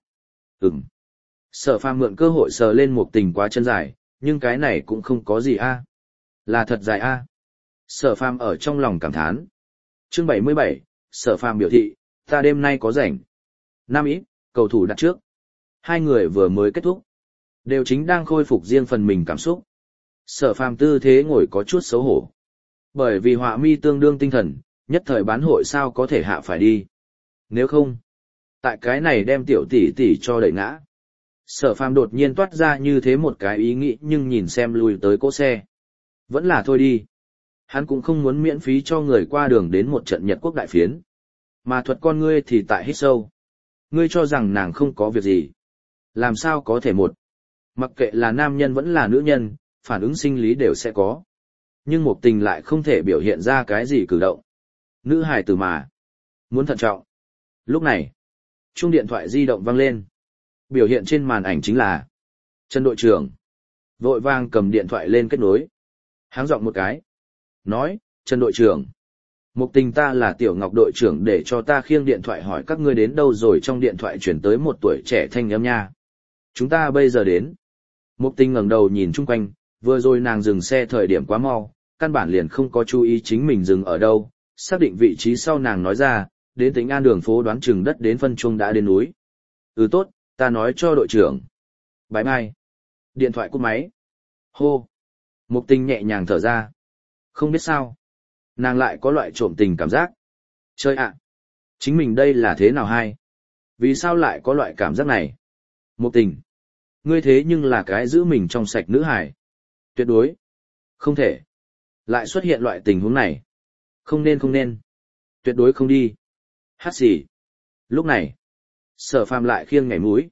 Sở Phàm mượn cơ hội sờ lên Mục tình quá chân dài, nhưng cái này cũng không có gì a. Là thật dài a. Sở Phàm ở trong lòng cảm thán. Chương 77, Sở Phàm biểu thị, ta đêm nay có rảnh. 5 ít, cầu thủ đặt trước. 2 người vừa mới kết thúc. Đều chính đang khôi phục riêng phần mình cảm xúc. Sở Phàm tư thế ngồi có chút xấu hổ. Bởi vì họa mi tương đương tinh thần, nhất thời bán hội sao có thể hạ phải đi. Nếu không, tại cái này đem tiểu tỷ tỷ cho đẩy ngã. Sở Phàm đột nhiên toát ra như thế một cái ý nghĩ, nhưng nhìn xem lùi tới cỗ xe. Vẫn là thôi đi. Hắn cũng không muốn miễn phí cho người qua đường đến một trận Nhật Quốc đại phiến. Mà Thuật con ngươi thì tại hít sâu. Ngươi cho rằng nàng không có việc gì. Làm sao có thể một. Mặc kệ là nam nhân vẫn là nữ nhân, phản ứng sinh lý đều sẽ có. Nhưng Mục Tình lại không thể biểu hiện ra cái gì cử động. Nữ hài tử mà. Muốn thận trọng. Lúc này, chuông điện thoại di động vang lên. Biểu hiện trên màn ảnh chính là Trần đội trưởng. Vội vàng cầm điện thoại lên kết nối. Háng giọng một cái. Nói, Trần đội trưởng. Mục Tình ta là Tiểu Ngọc đội trưởng để cho ta khiêng điện thoại hỏi các ngươi đến đâu rồi, trong điện thoại chuyển tới một tuổi trẻ thanh âm nha. Chúng ta bây giờ đến. Mục Tình ngẩng đầu nhìn chung quanh, vừa rồi nàng dừng xe thời điểm quá mau, căn bản liền không có chú ý chính mình dừng ở đâu, xác định vị trí sau nàng nói ra, đến Tĩnh An đường phố đoán chừng đất đến phân chuông đã đến núi. Tốt, ta nói cho đội trưởng. Bye bye. Điện thoại cúp máy. Hô. Mục Tình nhẹ nhàng thở ra. Không biết sao. Nàng lại có loại trộm tình cảm giác. Chơi ạ. Chính mình đây là thế nào hay? Vì sao lại có loại cảm giác này? Mục Tình. Ngươi thế nhưng là cái giữ mình trong sạch nữ hài. Tuyệt đối. Không thể. Lại xuất hiện loại tình huống này. Không nên. Tuyệt đối không đi. Hát xì. Lúc này. Sở Phàm lại khiêng nhảy mũi.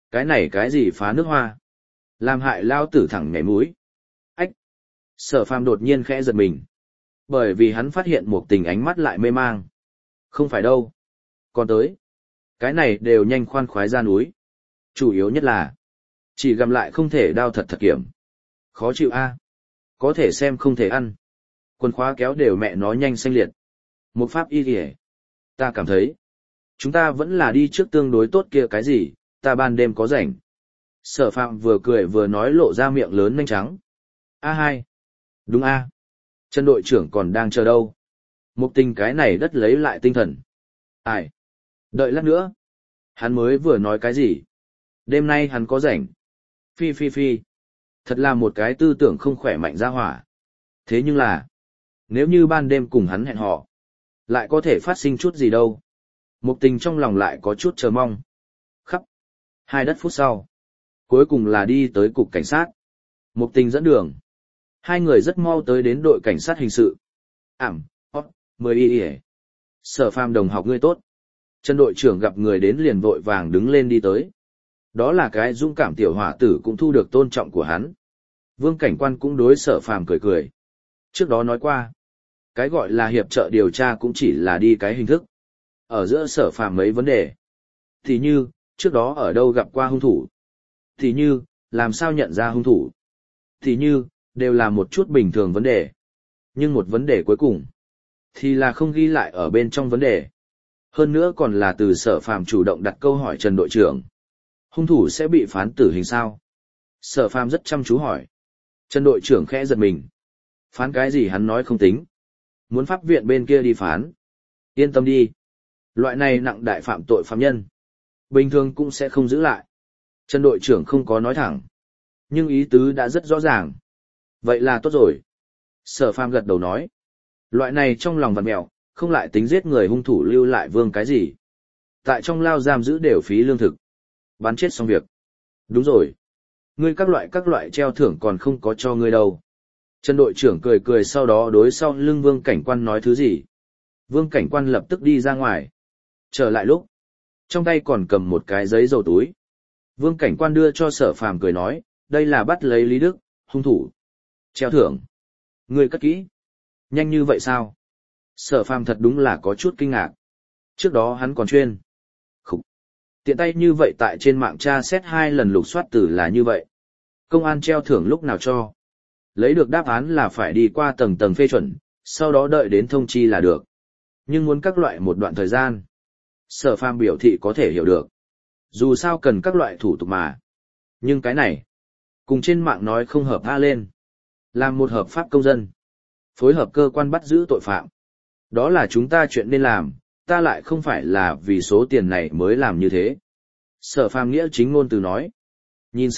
Cái gì phá nước hoa? Làm hại lao tử thẳng nhảy mũi. Ách. Sở Phàm đột nhiên khẽ giật mình. Bởi vì hắn phát hiện Mục Tình ánh mắt lại mê mang. Không phải đâu. Còn tới. Cái này đều nhanh khoan khoái ra núi. Chủ yếu nhất là. Chỉ gầm lại không thể đao thật kiểm. Khó chịu a. Có thể xem không thể ăn. Quần khóa kéo đều mẹ nó nhanh xanh liệt. Một pháp y kìa. Ta cảm thấy. Chúng ta vẫn là đi trước tương đối tốt kia cái gì, ta ban đêm có rảnh. Sở Phạm vừa cười vừa nói lộ ra miệng lớn nhanh trắng. A2. Đúng a. Trần đội trưởng còn đang chờ đâu. Mục Tình cái này đất lấy lại tinh thần. Ai? Đợi lát nữa. Hắn mới vừa nói cái gì? Đêm nay hắn có rảnh. Phi. Thật là một cái tư tưởng không khỏe mạnh ra hỏa. Thế nhưng là, nếu như ban đêm cùng hắn hẹn hò, lại có thể phát sinh chút gì đâu. Mục Tình trong lòng lại có chút chờ mong. Khắp 2 phút sau, cuối cùng là đi tới cục cảnh sát. Mục Tình dẫn đường. Hai người rất mau tới đến đội cảnh sát hình sự. 10 y. Sở Phàm đồng học ngươi tốt. Trần đội trưởng gặp người đến liền vội vàng đứng lên đi tới. Đó là cái dũng cảm tiểu hỏa tử cũng thu được tôn trọng của hắn. Vương cảnh quan cũng đối Sở Phàm cười. Trước đó nói qua, cái gọi là hiệp trợ điều tra cũng chỉ là đi cái hình thức. Ở giữa Sở Phàm mấy vấn đề. Thì như, trước đó ở đâu gặp qua hung thủ. Thì như, làm sao nhận ra hung thủ. Thì như, đều là một chút bình thường vấn đề. Nhưng một vấn đề cuối cùng, thì là không ghi lại ở bên trong vấn đề. Hơn nữa còn là từ Sở Phàm chủ động đặt câu hỏi Trần đội trưởng. Hung thủ sẽ bị phán tử hình sao? Sở Phàm rất chăm chú hỏi. Trần đội trưởng khẽ giật mình. Phán cái gì hắn nói không tính. Muốn pháp viện bên kia đi phán. Yên tâm đi. Loại này nặng đại phạm tội phạm nhân. Bình thường cũng sẽ không giữ lại. Trần đội trưởng không có nói thẳng. Nhưng ý tứ đã rất rõ ràng. Vậy là tốt rồi. Sở Phàm gật đầu nói. Loại này trong lòng vặn mẹo, không lại tính giết người hung thủ lưu lại vương cái gì. Tại trong lao giam giữ đều phí lương thực. Bắn chết xong việc. Đúng rồi. Ngươi các loại treo thưởng còn không có cho ngươi đâu. Trần đội trưởng cười sau đó đối sau lưng Vương cảnh quan nói thứ gì. Vương cảnh quan lập tức đi ra ngoài. Trở lại lúc. Trong tay còn cầm một cái giấy dầu túi. Vương cảnh quan đưa cho Sở Phàm cười nói, đây là bắt lấy Lý Đức, hung thủ. Treo thưởng. Ngươi cất kỹ. Nhanh như vậy sao? Sở Phàm thật đúng là có chút kinh ngạc. Trước đó hắn còn chuyên. Tiện tay như vậy tại trên mạng tra xét 2 lần lục soát từ là như vậy. Công an treo thưởng lúc nào cho. Lấy được đáp án là phải đi qua tầng phê chuẩn, sau đó đợi đến thông chi là được. Nhưng muốn các loại một đoạn thời gian. Sở Phàm biểu thị có thể hiểu được. Dù sao cần các loại thủ tục mà. Nhưng cái này, cùng trên mạng nói không hợp tha lên. Làm một hợp pháp công dân. Phối hợp cơ quan bắt giữ tội phạm. Đó là chúng ta chuyện nên làm, ta lại không phải là vì số tiền này mới làm như thế. Sở Phàm nghĩa chính ngôn từ nói. Nhìn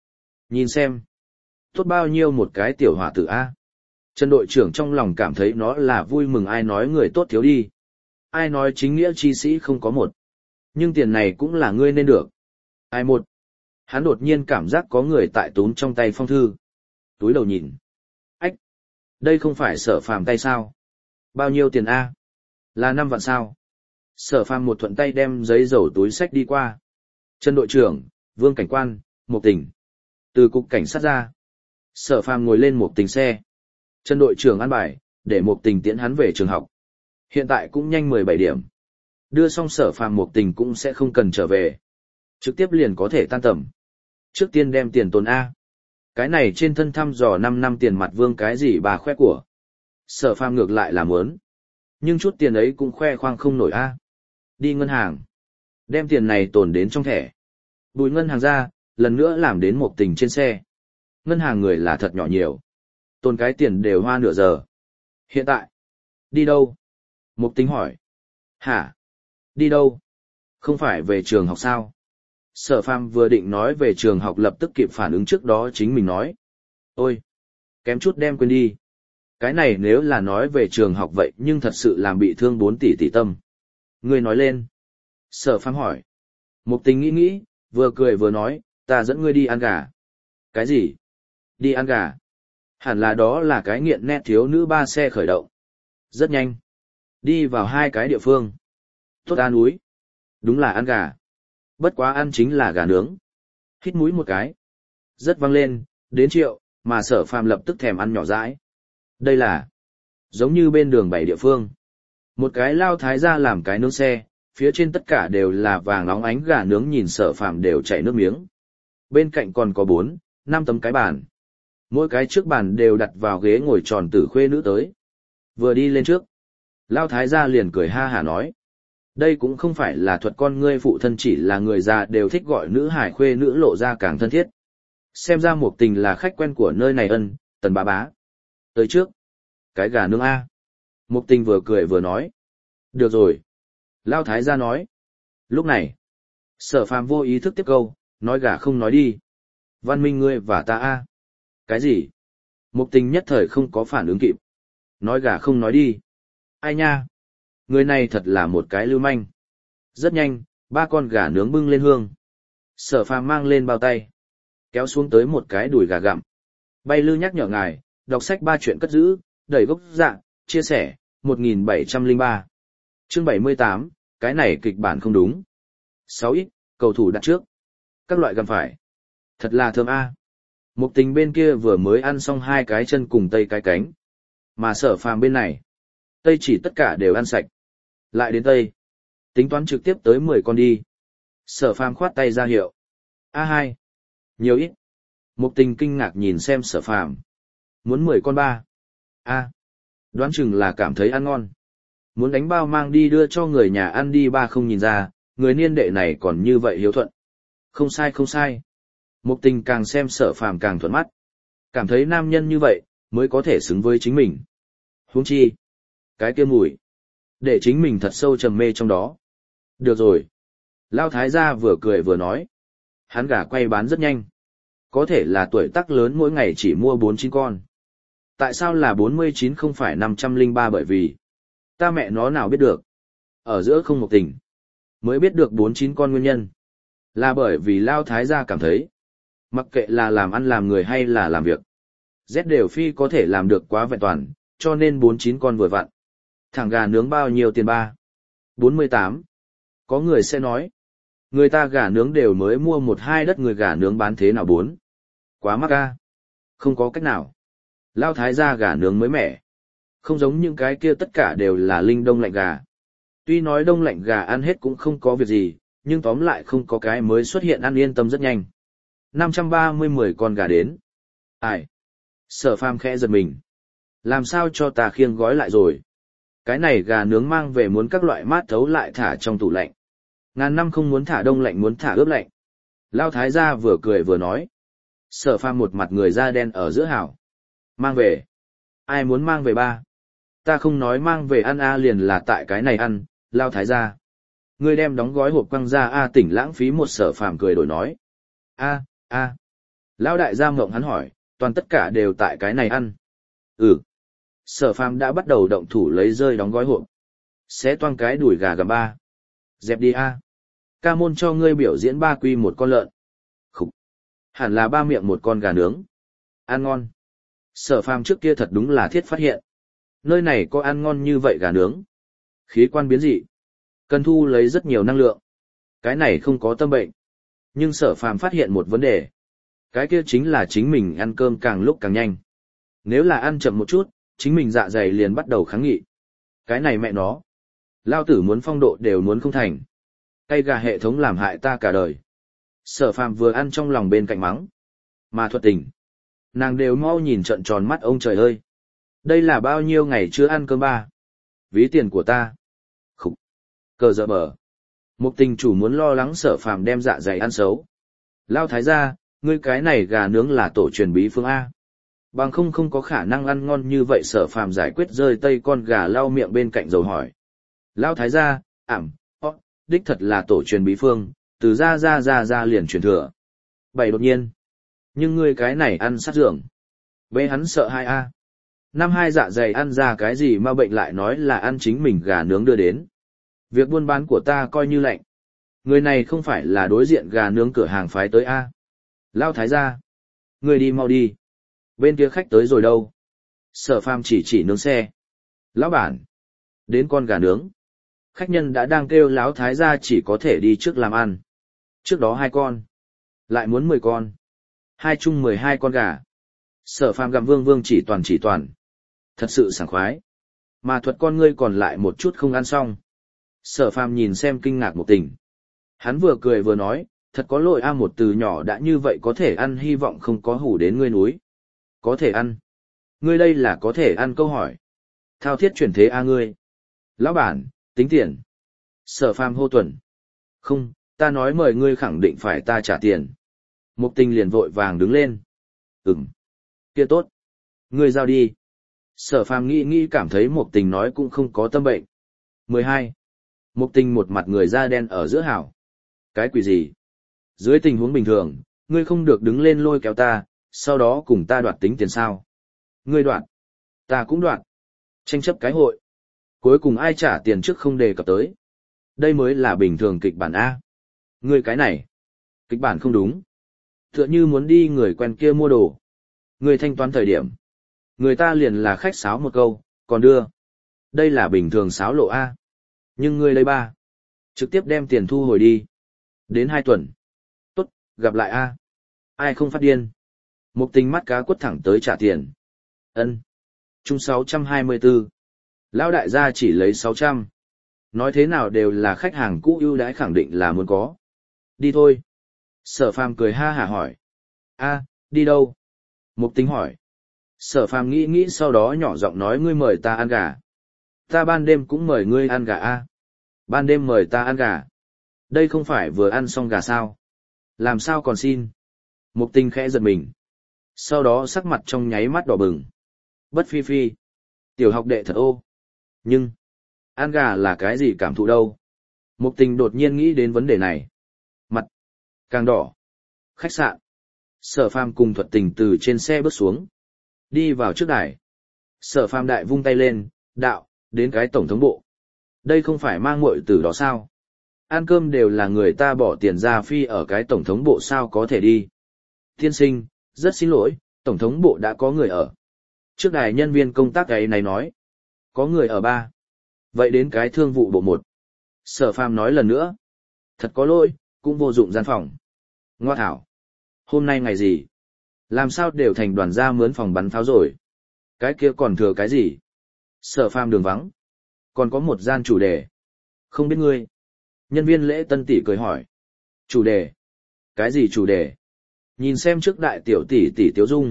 xem. Tốt bao nhiêu một cái tiểu hỏa tử A. Trần đội trưởng trong lòng cảm thấy nó là vui mừng ai nói người tốt thiếu đi. Ai nói chính nghĩa chi sĩ không có một. Nhưng tiền này cũng là ngươi nên được. Ai một. Hắn đột nhiên cảm giác có người tại túm trong tay phong thư. Túi đầu nhìn. Ách. Đây không phải Sở Phàm tay sao? Bao nhiêu tiền A? Là 5 vạn sao? Sở Phàm một thuận tay đem giấy dầu túi xách đi qua. Trần đội trưởng, Vương cảnh quan, Mục Tình. Từ cục cảnh sát ra, Sở Phàm ngồi lên một tình xe. Trần đội trưởng an bài, để một tình tiễn hắn về trường học. Hiện tại cũng nhanh 17 điểm. Đưa xong Sở Phàm một tình cũng sẽ không cần trở về. Trực tiếp liền có thể tan tầm. Trước tiên đem tiền tồn A. Cái này trên thân thăm dò 5 năm tiền mặt vương cái gì bà khoe của. Sở Phàm ngược lại là muốn. Nhưng chút tiền ấy cũng khoe khoang không nổi A. Đi ngân hàng. Đem tiền này tồn đến trong thẻ. Bùi ngân hàng ra, lần nữa làm đến một tình trên xe. Ngân hàng người là thật nhỏ nhiều. Tồn cái tiền đều hoa nửa giờ. Hiện tại, đi đâu? Mục Tình hỏi. Hả? Đi đâu? Không phải về trường học sao? Sở Phàm vừa định nói về trường học lập tức kịp phản ứng trước đó chính mình nói. Ôi! Kém chút đem quên đi. Cái này nếu là nói về trường học vậy nhưng thật sự làm bị thương 4 tỷ tâm. Ngươi nói lên. Sở Phàm hỏi. Mục Tình nghĩ, vừa cười vừa nói, ta dẫn ngươi đi ăn gà. Cái gì? Đi ăn gà? Hẳn là đó là cái nghiện nét thiếu nữ 3 xe khởi động. Rất nhanh. Đi vào 2 cái địa phương. Tốt an úi. Đúng là ăn gà. Bất quá ăn chính là gà nướng. Hít mũi một cái. Rất vang lên, đến triệu, mà Sở Phàm lập tức thèm ăn nhỏ dãi. Đây là giống như bên đường 7 địa phương. Một cái lao thái ra làm cái nướng xe, phía trên tất cả đều là vàng óng ánh gà nướng nhìn Sở Phàm đều chảy nước miếng. Bên cạnh còn có 4, 5 tấm cái bàn. Mỗi cái trước bàn đều đặt vào ghế ngồi tròn tử khuê nữ tới. Vừa đi lên trước, lao thái gia liền cười ha hả nói. Đây cũng không phải là thuật con ngươi phụ thân, chỉ là người già đều thích gọi nữ hải khuê nữ lộ ra càng thân thiết. Xem ra Mục Tình là khách quen của nơi này ân, Tần bá bá. Tới trước. Cái gà nướng A. Mục Tình vừa cười vừa nói. Được rồi. Lao thái gia nói. Lúc này, Sở Phàm vô ý thức tiếp câu, nói gà không nói đi. Văn minh ngươi và ta A. Cái gì? Mục Tình nhất thời không có phản ứng kịp. Nói gà không nói đi. Ai nha? Người này thật là một cái lưu manh. Rất nhanh, 3 con gà nướng bưng lên hương. Sở Phàm mang lên bao tay. Kéo xuống tới một cái đùi gà gặm. Bay lư nhắc nhở ngài, đọc sách 3 chuyện cất giữ, đẩy gốc dạ, chia sẻ, 1703. Chương 78, cái này kịch bản không đúng. 6x, cầu thủ đặt trước. Các loại gặm phải. Thật là thơm a. Mục Tình bên kia vừa mới ăn xong 2 cái chân cùng tây cái cánh. Mà Sở Phàm bên này, tây chỉ tất cả đều ăn sạch. Lại đến tây. Tính toán trực tiếp tới 10 con đi. Sở Phàm khoát tay ra hiệu. A2. Nhiều ít. Mục Tình kinh ngạc nhìn xem Sở Phàm. Muốn 10 con ba. A. Đoán chừng là cảm thấy ăn ngon. Muốn đánh bao mang đi đưa cho người nhà ăn đi ba không nhìn ra, người niên đệ này còn như vậy hiếu thuận. Không sai không sai. Mục Tình càng xem Sở Phàm càng thuận mắt. Cảm thấy nam nhân như vậy, mới có thể xứng với chính mình. Huống chi. Cái kia mùi. Để chính mình thật sâu trầm mê trong đó. Được rồi. Lao thái gia vừa cười vừa nói. Hắn gà quay bán rất nhanh. Có thể là tuổi tác lớn mỗi ngày chỉ mua 49 con. Tại sao là 49 không phải 503 bởi vì. Ta mẹ nó nào biết được. Ở giữa không Mục Tình. Mới biết được 49 con nguyên nhân. Là bởi vì Lao thái gia cảm thấy. Mặc kệ là làm ăn làm người hay là làm việc. Z đều phi có thể làm được quá vẹn toàn, cho nên 49 con vừa vặn. Thằng gà nướng bao nhiêu tiền ba? 48. Có người sẽ nói. Người ta gà nướng đều mới mua 1-2 đất, người gà nướng bán thế nào 4? Quá mắc a. Không có cách nào. Lao thái gia gà nướng mới mẻ. Không giống những cái kia tất cả đều là linh đông lạnh gà. Tuy nói đông lạnh gà ăn hết cũng không có việc gì, nhưng tóm lại không có cái mới xuất hiện ăn yên tâm rất nhanh. 530 10 con gà đến. Ai? Sở Phàm khẽ giật mình. Làm sao cho ta khiêng gói lại rồi? Cái này gà nướng mang về muốn các loại mát thấu lại thả trong tủ lạnh. Ngàn năm không muốn thả đông lạnh muốn thả ướp lạnh. Lao thái gia vừa cười vừa nói. Sở Phàm một mặt người da đen ở giữa hảo. Mang về. Ai muốn mang về ba? Ta không nói mang về ăn a liền là tại cái này ăn, Lao thái gia. Ngươi đem đóng gói hộp quăng ra a tỉnh lãng phí một. Sở Phàm cười đổi nói. A. Lao đại gia ngộng hắn hỏi, toàn tất cả đều tại cái này ăn. Ừ. Sở Phàm đã bắt đầu động thủ lấy rơi đóng gói hộp. Xé toang cái đùi gà gầm ba. Dẹp đi a. Ca môn cho ngươi biểu diễn 3 quy một con lợn. Khục. Hẳn là 3 miệng một con gà nướng. Ăn ngon. Sở Phàm trước kia thật đúng là thiết phát hiện. Nơi này có ăn ngon như vậy gà nướng. Khí quan biến dị. Cần thu lấy rất nhiều năng lượng. Cái này không có tâm bệnh. Nhưng Sở Phàm phát hiện một vấn đề. Cái kia chính là chính mình ăn cơm càng lúc càng nhanh. Nếu là ăn chậm một chút, chính mình dạ dày liền bắt đầu kháng nghị. Cái này mẹ nó. Lao tử muốn phong độ đều muốn không thành. Cây gà hệ thống làm hại ta cả đời. Sở Phàm vừa ăn trong lòng bên cạnh mắng. Mà Thuật Tình. Nàng đều mau nhìn trợn tròn mắt ông trời ơi. Đây là bao nhiêu ngày chưa ăn cơm ba. Ví tiền của ta. Khục. Cờ dở bờ. Một Tình chủ muốn lo lắng Sở Phàm đem dạ dày ăn xấu. Lao thái gia, ngươi cái này gà nướng là tổ truyền bí phương A. Bằng không có khả năng ăn ngon như vậy. Sở Phàm giải quyết rơi tây con gà lau miệng bên cạnh dầu hỏi. Lao thái gia, đích thật là tổ truyền bí phương, từ ra liền truyền thừa. Bảy đột nhiên. Nhưng ngươi cái này ăn sát dưỡng. Bê hắn sợ hai a. Năm hai dạ dày ăn ra cái gì mà bệnh lại nói là ăn chính mình gà nướng đưa đến. Việc buôn bán của ta coi như lạnh. Người này không phải là đối diện gà nướng cửa hàng phái tới a. Lao thái gia. Ngươi đi mau đi. Bên kia khách tới rồi đâu? Sở Phàm chỉ nướng xe. Lão bản. Đến con gà nướng. Khách nhân đã đang kêu Lão thái gia chỉ có thể đi trước làm ăn. Trước đó 2 con. Lại muốn 10 con. Hai chung 12 con gà. Sở Phàm gặm vương chỉ toàn. Thật sự sảng khoái. Mà Thuật con ngươi còn lại một chút không ăn xong. Sở Phàm nhìn xem kinh ngạc Một Tình. Hắn vừa cười vừa nói, thật có lỗi a, một từ nhỏ đã như vậy có thể ăn, hy vọng không có hủ đến ngươi núi. Có thể ăn. Ngươi đây là có thể ăn câu hỏi. Thao thiết chuyển thế a ngươi. Lão bản, tính tiền. Sở Phàm hô tuần. Không, ta nói mời ngươi khẳng định phải ta trả tiền. Một Tình liền vội vàng đứng lên. Kia tốt. Ngươi giao đi. Sở Phàm nghĩ cảm thấy Một Tình nói cũng không có tâm bệnh. 12. Một Tình một mặt người da đen ở giữa hảo. Cái quỷ gì? Dưới tình huống bình thường, ngươi không được đứng lên lôi kéo ta, sau đó cùng ta đoạt tính tiền sao? Ngươi đoạt, ta cũng đoạt. Tranh chấp cái hội. Cuối cùng ai trả tiền trước không đề cập tới. Đây mới là bình thường kịch bản A. Ngươi cái này. Kịch bản không đúng. Tựa như muốn đi người quen kia mua đồ. Ngươi thanh toán thời điểm. Người ta liền là khách sáo một câu, còn đưa. Đây là bình thường sáo lộ A. Nhưng ngươi lấy 3. Trực tiếp đem tiền thu hồi đi. Đến 2 tuần. Tốt, gặp lại A. Ai không phát điên. Một Tình mắt cá quất thẳng tới trả tiền. Ân. Chung 624. Lão đại gia chỉ lấy 600. Nói thế nào đều là khách hàng cũ ưu đãi, khẳng định là muốn có. Đi thôi. Sở Phàm cười ha hả hỏi. A, đi đâu? Một Tình hỏi. Sở Phàm nghĩ sau đó nhỏ giọng nói, ngươi mời ta ăn gà. Ta ban đêm cũng mời ngươi ăn gà A. Ban đêm mời ta ăn gà. Đây không phải vừa ăn xong gà sao? Làm sao còn xin? Một Tình khẽ giật mình. Sau đó sắc mặt trong nháy mắt đỏ bừng. Bất phi phi. Tiểu học đệ thật ô. Nhưng, ăn gà là cái gì cảm thụ đâu? Một Tình đột nhiên nghĩ đến vấn đề này. Mặt càng đỏ. Khách sạn. Sở Phàm cùng Thuật Tình từ trên xe bước xuống. Đi vào trước đài. Sở Phàm đại vung tay lên, đạo, đến cái tổng thống bộ. Đây không phải mang muội tử đó sao? Ăn cơm đều là người ta bỏ tiền ra phi ở cái tổng thống bộ sao có thể đi. Tiên sinh, rất xin lỗi, tổng thống bộ đã có người ở. Trước đài nhân viên công tác ấy này nói. Có người ở 3. Vậy đến cái thương vụ bộ 1. Sở Phàm nói lần nữa. Thật có lỗi, cũng vô dụng gian phòng. Ngoa thảo. Hôm nay ngày gì? Làm sao đều thành đoàn gia mướn phòng bắn pháo rồi? Cái kia còn thừa cái gì? Sở Phàm đường vắng. Còn có một gian chủ đề. Không biết ngươi. Nhân viên lễ tân tỷ cười hỏi. Chủ đề? Cái gì chủ đề? Nhìn xem trước đại tiểu tỷ Tiếu Dung.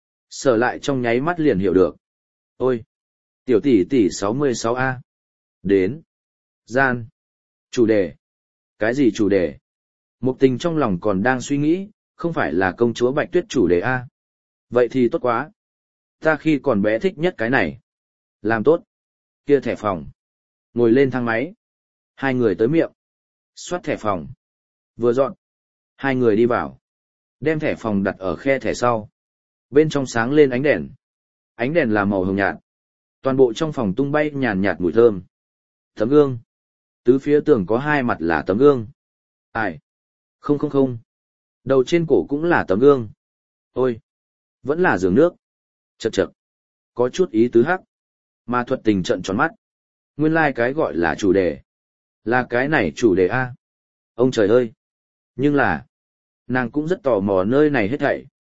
Sở lại trong nháy mắt liền hiểu được. Ôi! Tiểu tỷ 66A. Đến. Gian. Chủ đề. Cái gì chủ đề? Một Tình trong lòng còn đang suy nghĩ, không phải là công chúa Bạch Tuyết chủ đề A. Vậy thì tốt quá. Ta khi còn bé thích nhất cái này. Làm tốt. Kia thẻ phòng. Ngồi lên thang máy. 2 người tới miệng. Xoát thẻ phòng. Vừa dọn. 2 người đi vào. Đem thẻ phòng đặt ở khe thẻ sau. Bên trong sáng lên ánh đèn. Ánh đèn là màu hồng nhạt. Toàn bộ trong phòng tung bay nhàn nhạt mùi thơm. Tấm gương. Tứ phía tường có 2 mặt là tấm gương. Ai? Không. Đầu trên cổ cũng là tấm gương. Ôi! Vẫn là giường nước. Chậc. Có chút ý tứ hắc. Mà Thuật Tình trợn tròn mắt. Nguyên lai cái gọi là chủ đề. Là cái này chủ đề A. Ông trời ơi! Nhưng là, nàng cũng rất tò mò nơi này hết thảy.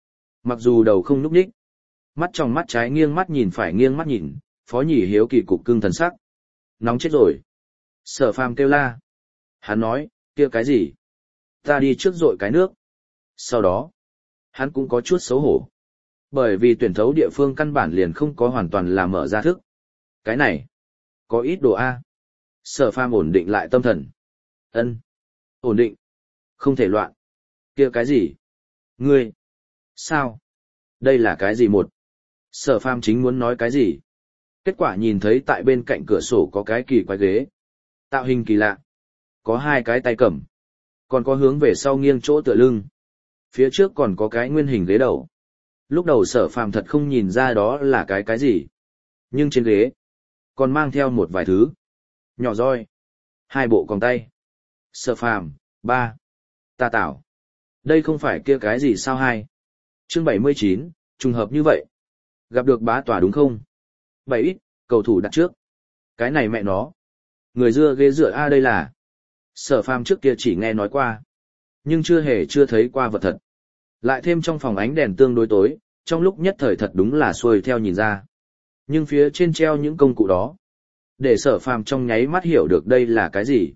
Mặc dù đầu không nhúc nhích, mắt trong mắt trái nghiêng mắt nhìn phải nghiêng mắt nhìn, Phó Nhỉ Hiếu kỳ cục cưng thần sắc. Nóng chết rồi. Sở Phàm kêu la. Hắn nói, kia cái gì? Ta đi trước dội cái nước. Sau đó, hắn cũng có chút xấu hổ. Bởi vì tuyển thấu địa phương căn bản liền không có hoàn toàn là mở ra thức. Cái này, có ít đồ A. Sở Phàm ổn định lại tâm thần. Ân, ổn định. Không thể loạn. Kia cái gì? Ngươi. Sao? Đây là cái gì một? Sở Phàm chính muốn nói cái gì? Kết quả nhìn thấy tại bên cạnh cửa sổ có cái kỳ quái ghế. Tạo hình kỳ lạ. Có hai cái tay cầm. Còn có hướng về sau nghiêng chỗ tựa lưng. Phía trước còn có cái nguyên hình ghế đầu. Lúc đầu Sở Phàm thật không nhìn ra đó là cái gì. Nhưng trên ghế, còn mang theo một vài thứ. Nhỏ roi. Hai bộ còng tay. Sở Phàm, ba. Ta tảo. Đây không phải kia cái gì sao hai. Chương 79, trùng hợp như vậy. Gặp được bá tòa đúng không? 7 ít, cầu thủ đặt trước. Cái này mẹ nó. Người dưa ghế dựa A đây là. Sở Phàm trước kia chỉ nghe nói qua. Nhưng chưa thấy qua vật thật. Lại thêm trong phòng ánh đèn tương đối tối, trong lúc nhất thời thật đúng là xuôi theo nhìn ra. Nhưng phía trên treo những công cụ đó. Để Sở Phàm trong nháy mắt hiểu được đây là cái gì.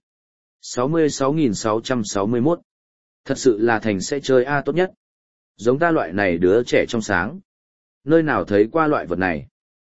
66.661. Thật sự là thành sẽ chơi A tốt nhất. Giống ta loại này đứa trẻ trong sáng. Nơi nào thấy qua loại vật này?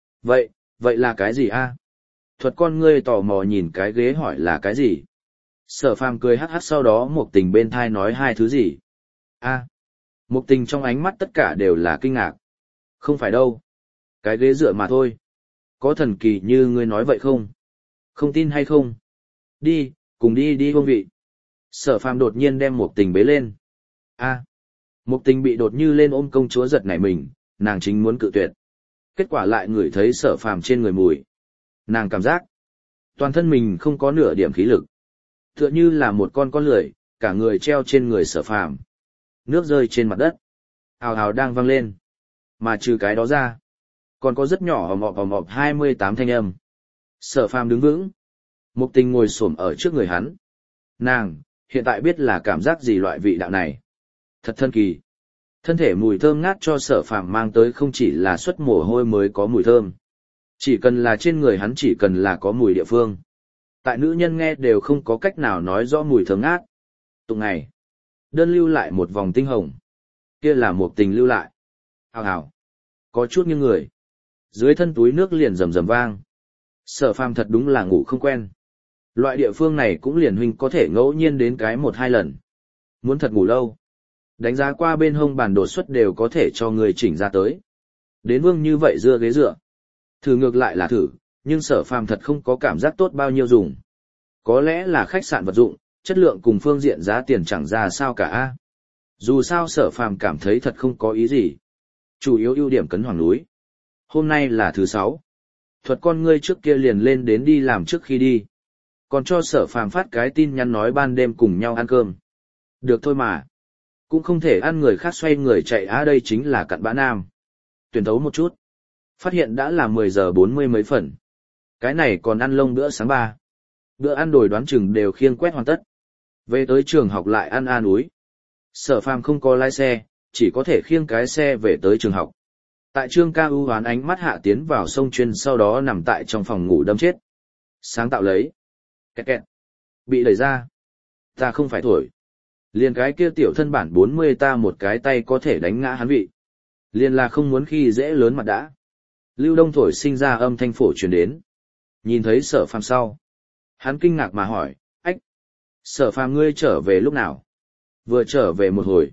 Vậy là cái gì A? Thuật con ngươi tò mò nhìn cái ghế hỏi là cái gì? Sở Phàm cười hắc hắc sau đó Mục Tình bên thai nói hai thứ gì? A. Mục Tình trong ánh mắt tất cả đều là kinh ngạc. Không phải đâu. Cái ghế dựa mà thôi. Có thần kỳ như ngươi nói vậy không? Không tin hay không? Đi, cùng đi hương vị. Sở Phàm đột nhiên đem Mục Tình bế lên. A. Mục Tình bị đột như lên ôm công chúa giật nảy mình, nàng chính muốn cự tuyệt. Kết quả lại ngửi thấy Sở Phàm trên người mùi. Nàng cảm giác toàn thân mình không có nửa điểm khí lực. Tựa như là một con lười, cả người treo trên người Sở Phàm. Nước rơi trên mặt đất. Hào hào đang văng lên. Mà trừ cái đó ra, còn có rất nhỏ hòm họp 28 thanh âm. Sở Phàm đứng vững. Mục Tình ngồi xổm ở trước người hắn. Nàng, hiện tại biết là cảm giác gì loại vị đạo này. Thật thân kỳ. Thân thể mùi thơm ngát cho Sở Phàm mang tới không chỉ là xuất mồ hôi mới có mùi thơm. Chỉ cần là trên người hắn chỉ cần là có mùi địa phương. Tại nữ nhân nghe đều không có cách nào nói rõ mùi thơm ngát. Tụng này, đơn lưu lại một vòng tinh hồng. Kia là Mục Tình lưu lại. Hào hào. Có chút như người. Dưới thân túi nước liền rầm rầm vang. Sở Phàm thật đúng là ngủ không quen. Loại địa phương này cũng liền huynh có thể ngẫu nhiên đến cái 1-2 lần. Muốn thật ngủ lâu. Đánh giá qua bên hông bàn đột xuất đều có thể cho người chỉnh ra tới. Đến vương như vậy dưa ghế dựa. Thử ngược lại là thử, nhưng Sở Phàm thật không có cảm giác tốt bao nhiêu dùng. Có lẽ là khách sạn vật dụng, chất lượng cùng phương diện giá tiền chẳng ra sao cả a. Dù sao Sở Phàm cảm thấy thật không có ý gì. Chủ yếu ưu điểm cấn hoàng núi. Hôm nay là thứ 6. Thuật con ngươi trước kia liền lên đến đi làm trước khi đi. Còn cho Sở Phàm phát cái tin nhắn nói ban đêm cùng nhau ăn cơm. Được thôi mà. Cũng không thể ăn người khác xoay người chạy đây chính là cặn bã nam. Tuyển thấu một chút. Phát hiện đã là 10 giờ 40 mấy phần. Cái này còn ăn lông bữa sáng 3. Bữa ăn đồi đoán chừng đều khiêng quét hoàn tất. Về tới trường học lại ăn an úi. Sở Phàm không có lái xe, chỉ có thể khiêng cái xe về tới trường học. Tại Trương Ca ưu hoán ánh mắt hạ tiến vào sông chuyên sau đó nằm tại trong phòng ngủ đâm chết. Sáng tạo lấy. Kẹt kẹt. Bị đẩy ra. Ta không phải thổi. Liền cái kia tiểu thân bản 40 ta một cái tay có thể đánh ngã hắn vị. Liền là không muốn khi dễ lớn mặt đã. Lưu Đông thổi sinh ra âm thanh phổ truyền đến. Nhìn thấy Sở Phàm sau. Hắn kinh ngạc mà hỏi, ách. Sở Phàm ngươi trở về lúc nào? Vừa trở về một hồi.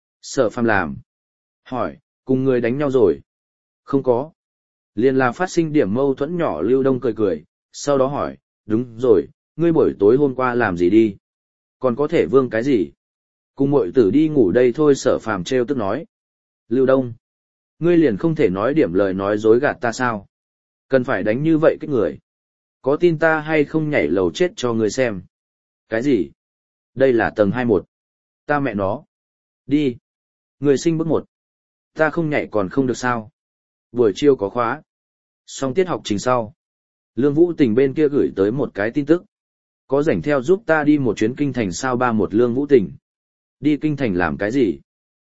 Sở Phàm làm. Hỏi, cùng người đánh nhau rồi? Không có. Liền là phát sinh điểm mâu thuẫn nhỏ. Lưu Đông cười cười, sau đó hỏi, đúng rồi, ngươi buổi tối hôm qua làm gì đi? Còn có thể vương cái gì? Cùng muội tử đi ngủ đây thôi. Sở Phàm trêu tức nói. Lưu Đông, ngươi liền không thể nói điểm lời nói dối gạt ta sao? Cần phải đánh như vậy cái người. Có tin ta hay không nhảy lầu chết cho ngươi xem? Cái gì? Đây là tầng 21. Ta mẹ nó. Đi. Người sinh bước 1. Ta không nhảy còn không được sao? Buổi chiều có khóa. Xong tiết học trình sau. Lương Vũ Tình bên kia gửi tới một cái tin tức. Có rảnh theo giúp ta đi một chuyến kinh thành sao? 31 Lương Vũ Tình. Đi kinh thành làm cái gì?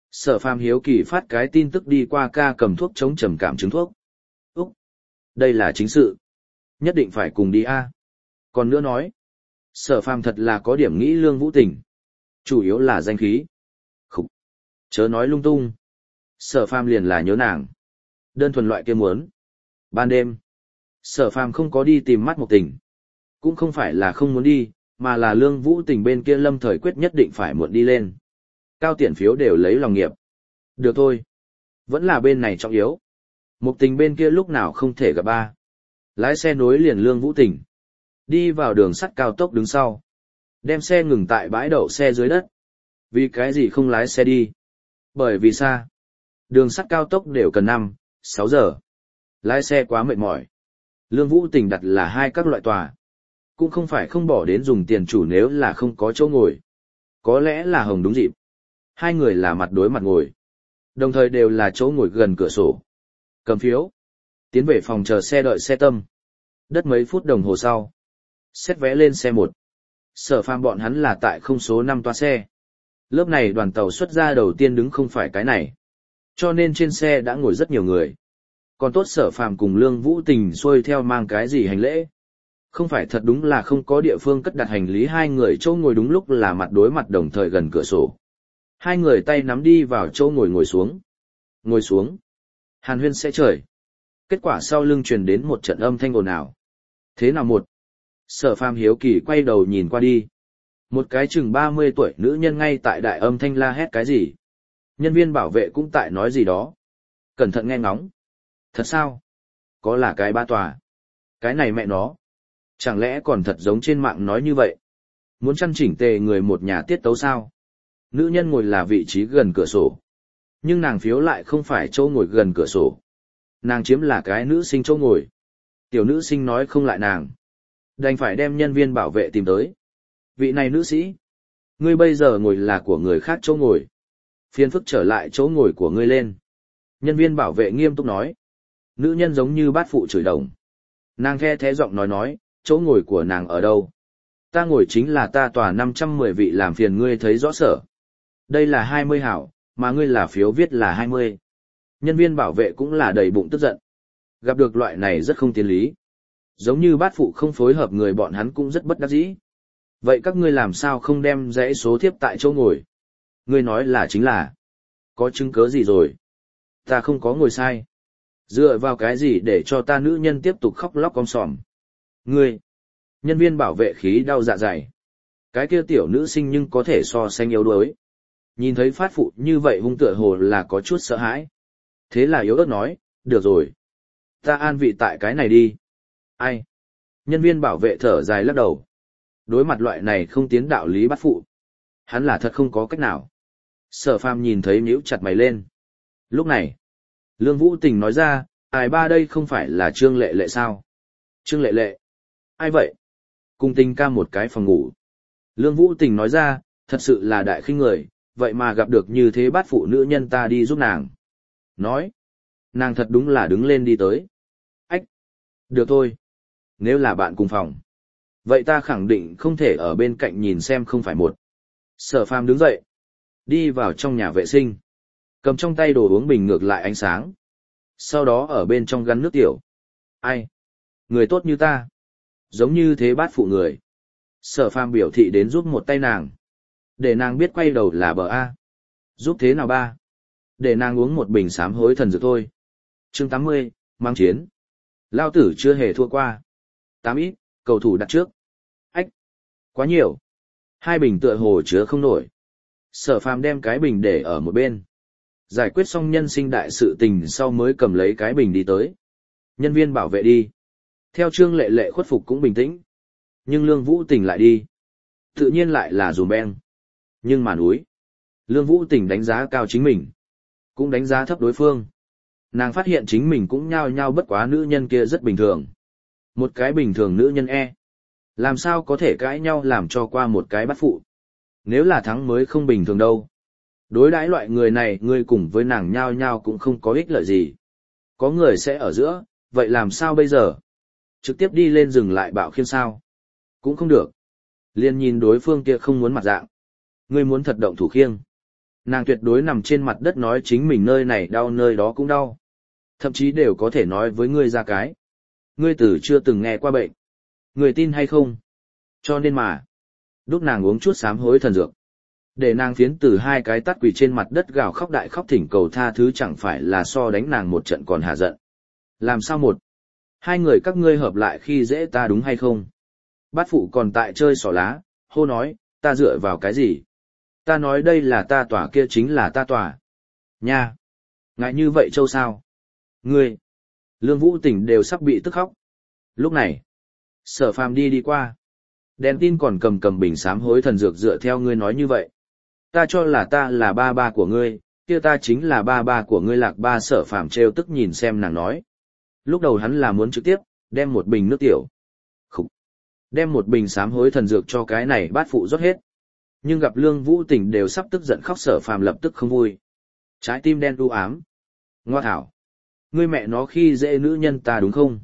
Sở Phàm hiếu kỳ phát cái tin tức đi qua ca cầm thuốc chống trầm cảm chứng thuốc. Úc, đây là chính sự. Nhất định phải cùng đi a. Còn nữa nói, Sở Phàm thật là có điểm nghĩ Lương Vũ Tình. Chủ yếu là danh khí. Khục, chớ nói lung tung. Sở Phàm liền là nhớ nàng. Đơn thuần loại kia muốn. Ban đêm, Sở Phàm không có đi tìm mắt một tình. Cũng không phải là không muốn đi, mà là Lương Vũ Tình bên kia lâm thời quyết nhất định phải muộn đi lên. Cao tiền phiếu đều lấy lòng nghiệp. Được thôi. Vẫn là bên này trọng yếu. Mục tình bên kia lúc nào không thể gặp ba. Lái xe nối liền Lương Vũ Tình. Đi vào đường sắt cao tốc đứng sau. Đem xe ngừng tại bãi đậu xe dưới đất. Vì cái gì không lái xe đi? Bởi vì xa. Đường sắt cao tốc đều cần 5-6 giờ. Lái xe quá mệt mỏi. Lương Vũ Tình đặt là 2 các loại tòa. Cũng không phải không bỏ đến dùng tiền chủ nếu là không có chỗ ngồi. Có lẽ là hồng đúng dịp. 2 người là mặt đối mặt ngồi. Đồng thời đều là chỗ ngồi gần cửa sổ. Cầm phiếu. Tiến về phòng chờ xe đợi xe tâm. Đất mấy phút đồng hồ sau. Xét vé lên xe 1. Sở Phàm bọn hắn là tại không số 5 toa xe. Lớp này đoàn tàu xuất ra đầu tiên đứng không phải cái này. Cho nên trên xe đã ngồi rất nhiều người. Còn tốt Sở Phàm cùng Lương Vũ Tình xuôi theo mang cái gì hành lễ. Không phải thật đúng là không có địa phương cất đặt hành lý, 2 người chỗ ngồi đúng lúc là mặt đối mặt đồng thời gần cửa sổ. 2 người tay nắm đi vào chỗ ngồi xuống. Ngồi xuống. Hàn huyên sẽ trời. Kết quả sau lưng truyền đến một trận âm thanh ồn ào. Thế nào một? Sở Phàm hiếu kỳ quay đầu nhìn qua đi. Một cái chừng 30 tuổi nữ nhân ngay tại đại âm thanh la hét cái gì. Nhân viên bảo vệ cũng tại nói gì đó. Cẩn thận nghe ngóng. Thật sao? Có là cái 3 tòa. Cái này mẹ nó. Chẳng lẽ còn thật giống trên mạng nói như vậy? Muốn chăn chỉnh tề người một nhà tiết tấu sao? Nữ nhân ngồi là vị trí gần cửa sổ. Nhưng nàng phiếu lại không phải chỗ ngồi gần cửa sổ. Nàng chiếm là cái nữ sinh chỗ ngồi. Tiểu nữ sinh nói không lại nàng. Đành phải đem nhân viên bảo vệ tìm tới. Vị này nữ sĩ. Ngươi bây giờ ngồi là của người khác chỗ ngồi. Phiền phức trở lại chỗ ngồi của ngươi lên. Nhân viên bảo vệ nghiêm túc nói. Nữ nhân giống như bát phụ chửi đồng. Nàng khe thế giọng nói, chỗ ngồi của nàng ở đâu? Ta ngồi chính là ta tòa 510 vị, làm phiền ngươi thấy rõ sở. Đây là 20 hảo, mà ngươi là phiếu viết là 20. Nhân viên bảo vệ cũng là đầy bụng tức giận. Gặp được loại này rất không tiến lý. Giống như bát phụ không phối hợp người bọn hắn cũng rất bất đắc dĩ. Vậy các ngươi làm sao không đem dãy số thiếp tại chỗ ngồi? Ngươi nói là chính là. Có chứng cớ gì rồi? Ta không có ngồi sai. Dựa vào cái gì để cho ta nữ nhân tiếp tục khóc lóc om sòm? Ngươi. Nhân viên bảo vệ khí đau dạ dày. Cái kia tiểu nữ sinh nhưng có thể so sánh yếu đuối. Nhìn thấy phát phụ như vậy hung tựa hồ là có chút sợ hãi. Thế là yếu ớt nói, được rồi. Ta an vị tại cái này đi. Ai? Nhân viên bảo vệ thở dài lắc đầu. Đối mặt loại này không tiến đạo lý bắt phụ. Hắn là thật không có cách nào. Sở Phàm nhìn thấy nhíu chặt mày lên. Lúc này, Lương Vũ Tình nói ra, ai ba đây không phải là Trương Lệ Lệ sao? Trương Lệ Lệ? Ai vậy? Cùng Tình ca một cái phòng ngủ. Lương Vũ Tình nói ra, thật sự là đại khinh người, vậy mà gặp được như thế bắt phụ nữ nhân ta đi giúp nàng. Nói, nàng thật đúng là đứng lên đi tới. Ách! Được thôi. Nếu là bạn cùng phòng, vậy ta khẳng định không thể ở bên cạnh nhìn xem không phải một. Sở Phàm đứng dậy, đi vào trong nhà vệ sinh, cầm trong tay đồ uống bình ngược lại ánh sáng. Sau đó ở bên trong gắn nước tiểu. Ai? Người tốt như ta. Giống như thế bát phụ người. Sở Phàm biểu thị đến giúp một tay nàng. Để nàng biết quay đầu là bờ A. Giúp thế nào ba? Để nàng uống một bình sám hối thần dược thôi. Chương 80, mang chiến. Lao tử chưa hề thua qua. 8 ít, cầu thủ đặt trước. Ách! Quá nhiều. 2 bình tựa hồ chứa không nổi. Sở Phàm đem cái bình để ở một bên. Giải quyết xong nhân sinh đại sự tình sau mới cầm lấy cái bình đi tới. Nhân viên bảo vệ đi. Theo Trương Lệ Lệ khuất phục cũng bình tĩnh. Nhưng Lương Vũ Tình lại đi. Tự nhiên lại là dùm beng. Nhưng mà núi. Lương Vũ Tình đánh giá cao chính mình. Cũng đánh giá thấp đối phương. Nàng phát hiện chính mình cũng nhao nhao bất quá nữ nhân kia rất bình thường. Một cái bình thường nữ nhân E. Làm sao có thể cãi nhau làm cho qua một cái bắt phụ. Nếu là thắng mới không bình thường đâu. Đối đãi loại người này ngươi cùng với nàng nhao nhao cũng không có ích lợi gì. Có người sẽ ở giữa, vậy làm sao bây giờ? Trực tiếp đi lên dừng lại bạo khiên sao? Cũng không được. Liên nhìn đối phương kia không muốn mặt dạng. Ngươi muốn thật động thủ khiêng. Nàng tuyệt đối nằm trên mặt đất nói chính mình nơi này đau nơi đó cũng đau. Thậm chí đều có thể nói với ngươi ra cái. Ngươi tử chưa từng nghe qua bệnh. Ngươi tin hay không? Cho nên mà, đúc nàng uống chút sám hối thần dược. Để nàng phiến từ hai cái tát quỳ trên mặt đất gào khóc đại khóc thỉnh cầu tha thứ chẳng phải là so đánh nàng một trận còn hạ giận. Làm sao một? Hai người các ngươi hợp lại khi dễ ta đúng hay không? Bát phụ còn tại chơi xỏ lá, hô nói, ta dựa vào cái gì? Ta nói đây là ta tòa kia chính là ta tòa. Nha! Ngại như vậy châu sao? Ngươi! Lương Vũ Tỉnh đều sắp bị tức khóc. Lúc này, Sở Phàm đi qua. Đèn tin còn cầm bình sám hối thần dược dựa theo ngươi nói như vậy. Ta cho là ta là ba ba của ngươi, kia ta chính là ba ba của ngươi Lạc Ba. Sở Phàm trêu tức nhìn xem nàng nói. Lúc đầu hắn là muốn trực tiếp, đem một bình nước tiểu. Khúc! Đem một bình sám hối thần dược cho cái này bát phụ rót hết. Nhưng gặp Lương Vũ Tỉnh đều sắp tức giận khóc Sở Phàm lập tức không vui. Trái tim đen u ám. Ngoa thảo! Ngươi mẹ nó khi dễ nữ nhân ta đúng không?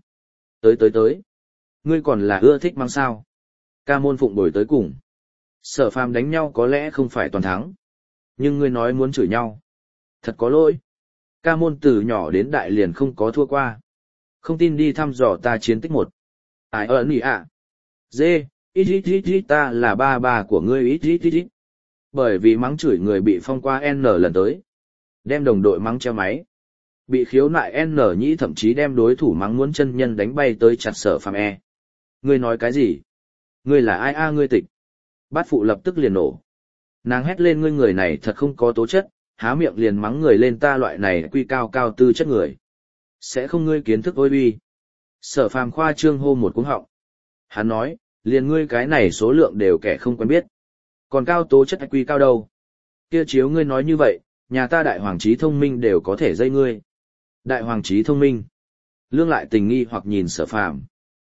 Tới. Ngươi còn là ưa thích mang sao? Ca môn phụng bồi tới cùng. Sở Phàm đánh nhau có lẽ không phải toàn thắng. Nhưng ngươi nói muốn chửi nhau. Thật có lỗi. Ca môn từ nhỏ đến đại liền không có thua qua. Không tin đi thăm dò ta chiến tích một. Ai ơn nhỉ ạ? Dê, ít ta là ba ba của ngươi ít. Bởi vì mắng chửi người bị phong qua N lần tới. Đem đồng đội mắng treo máy. Bị khiếu nại N nhĩ thậm chí đem đối thủ mắng muốn chân nhân đánh bay tới chặt Sở Phàm e. Ngươi nói cái gì? Ngươi là ai a ngươi tịch? Bát phụ lập tức liền nổ. Nàng hét lên ngươi người này thật không có tố chất, há miệng liền mắng người lên ta loại này quy cao cao tư chất người. Sẽ không ngươi kiến thức ôi uy. Sở Phàm khoa trương hô một cú họng. Hắn nói, liền ngươi cái này số lượng đều kẻ không quen biết. Còn cao tố chất quy cao đâu? Kia chiếu ngươi nói như vậy, nhà ta đại hoàng trí thông minh đều có thể dây ngươi. Đại hoàng trí thông minh. Lương lại tình nghi hoặc nhìn Sở Phàm.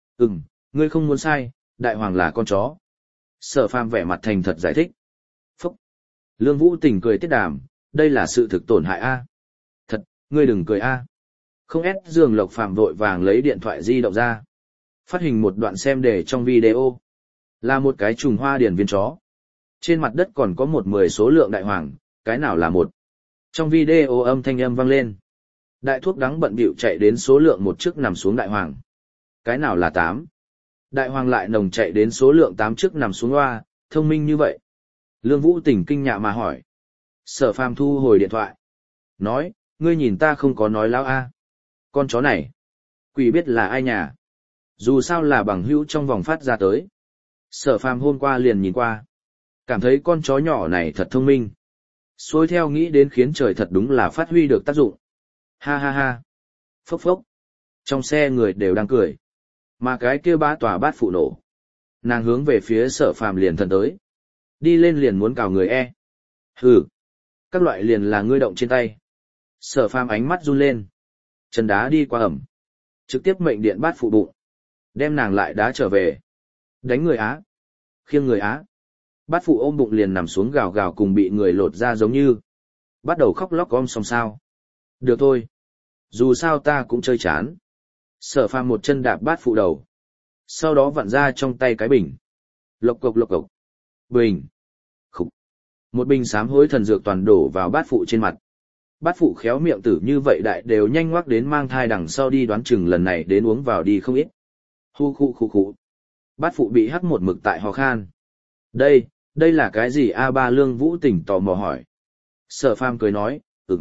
Ngươi không muốn sai, đại hoàng là con chó. Sở Phàm vẻ mặt thành thật giải thích. Phúc. Lương Vũ Tình cười tiết đàm, đây là sự thực tổn hại a. Thật, ngươi đừng cười a. Không ép giường Lộc Phàm vội vàng lấy điện thoại di động ra. Phát hình một đoạn xem để trong video. Là một cái trùng hoa điển viên chó. Trên mặt đất còn có 10 số lượng đại hoàng, cái nào là một. Trong video âm thanh âm vang lên. Đại thuốc đắng bận bịu chạy đến số lượng 1 trước nằm xuống đại hoàng. Cái nào là 8. Đại hoàng lại nồng chạy đến số lượng 8 trước nằm xuống hoa, thông minh như vậy. Lương Vũ Tỉnh kinh nhạ mà hỏi. Sở Phàm thu hồi điện thoại. Nói, ngươi nhìn ta không có nói láo a. Con chó này, quỷ biết là ai nhà. Dù sao là bằng hữu trong vòng phát ra tới. Sở Phàm hôm qua liền nhìn qua. Cảm thấy con chó nhỏ này thật thông minh. Xuôi theo nghĩ đến khiến trời thật đúng là phát huy được tác dụng. Ha ha ha. Phốc phốc. Trong xe người đều đang cười. Mà cái kia ba tòa bát phụ nổ. Nàng hướng về phía Sở Phàm liền thần tới. Đi lên liền muốn cào người e. Hừ. Các loại liền là ngươi động trên tay. Sở Phàm ánh mắt run lên. Chân đá đi qua ẩm. Trực tiếp mệnh điện bát phụ bụng. Đem nàng lại đá trở về. Đánh người á. Khiêng người á. Bát phụ ôm bụng liền nằm xuống gào gào cùng bị người lột ra giống như. Bắt đầu khóc lóc om xong sao. Được thôi. Dù sao ta cũng chơi chán. Sở Phàm một chân đạp bát phụ đầu. Sau đó vặn ra trong tay cái bình. Lộc cộc. Bình. Khục. Một bình sám hối thần dược toàn đổ vào bát phụ trên mặt. Bát phụ khéo miệng tử như vậy đại đều nhanh ngoắc đến mang thai đằng sau đi đoán chừng lần này đến uống vào đi không ít. Hu khu. Bát phụ bị hắt một mực tại ho khan. Đây là cái gì a? Ba Lương Vũ Tỉnh tò mò hỏi. Sở Phàm cười nói,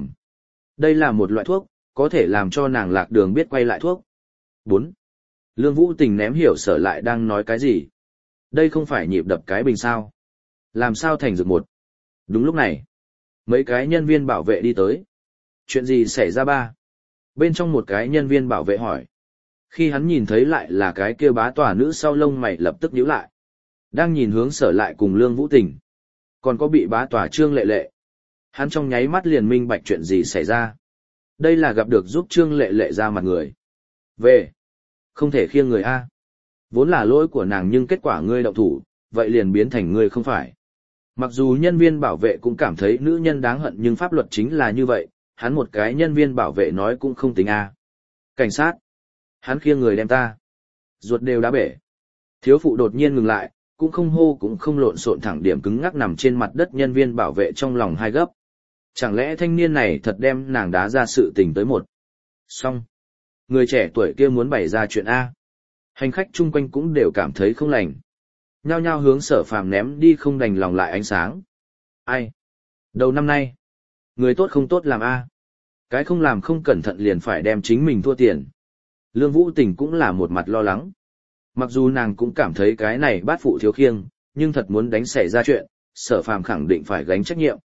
Đây là một loại thuốc, có thể làm cho nàng lạc đường biết quay lại thuốc. 4. Lương Vũ Tỉnh ném hiểu Sở lại đang nói cái gì. Đây không phải nhịp đập cái bình sao. Làm sao thành dược một. Đúng lúc này, mấy cái nhân viên bảo vệ đi tới. Chuyện gì xảy ra ba? Bên trong một cái nhân viên bảo vệ hỏi. Khi hắn nhìn thấy lại là cái kia bá tòa nữ sau lông mày lập tức nhíu lại. Đang nhìn hướng Sở lại cùng Lương Vũ Tình. Còn có bị bá tòa Trương Lệ Lệ. Hắn trong nháy mắt liền minh bạch chuyện gì xảy ra. Đây là gặp được giúp Trương Lệ Lệ ra mặt người. Về. Không thể khiêng người A. Vốn là lỗi của nàng nhưng kết quả ngươi động thủ, vậy liền biến thành ngươi không phải. Mặc dù nhân viên bảo vệ cũng cảm thấy nữ nhân đáng hận nhưng pháp luật chính là như vậy, hắn một cái nhân viên bảo vệ nói cũng không tính A. Cảnh sát. Hắn khiêng người đem ta. Ruột đều đá bể. Thiếu phụ đột nhiên ngừng lại, cũng không hô cũng không lộn xộn thẳng điểm cứng ngắc nằm trên mặt đất nhân viên bảo vệ trong lòng hai gấp. Chẳng lẽ thanh niên này thật đem nàng đá ra sự tình tới một. Xong. Người trẻ tuổi kia muốn bày ra chuyện A. Hành khách chung quanh cũng đều cảm thấy không lành. Nhao nhao hướng Sở Phàm ném đi không đành lòng lại ánh sáng. Ai? Đầu năm nay. Người tốt không tốt làm A. Cái không làm không cẩn thận liền phải đem chính mình thua tiền. Lương Vũ Tình cũng là một mặt lo lắng. Mặc dù nàng cũng cảm thấy cái này bát phụ thiếu khiêng, nhưng thật muốn đánh xảy ra chuyện, Sở Phàm khẳng định phải gánh trách nhiệm.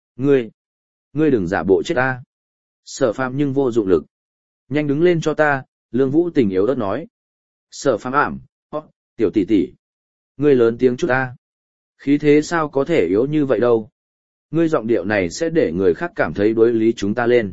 Ngươi đừng giả bộ chết ta. Sở Phàm nhưng vô dụng lực. Nhanh đứng lên cho ta, Lương Vũ Tình yếu ớt nói. Sở Phàm ảm, tiểu tỷ tỷ. Ngươi lớn tiếng chút ta. Khí thế sao có thể yếu như vậy đâu. Ngươi giọng điệu này sẽ để người khác cảm thấy đối lý chúng ta lên.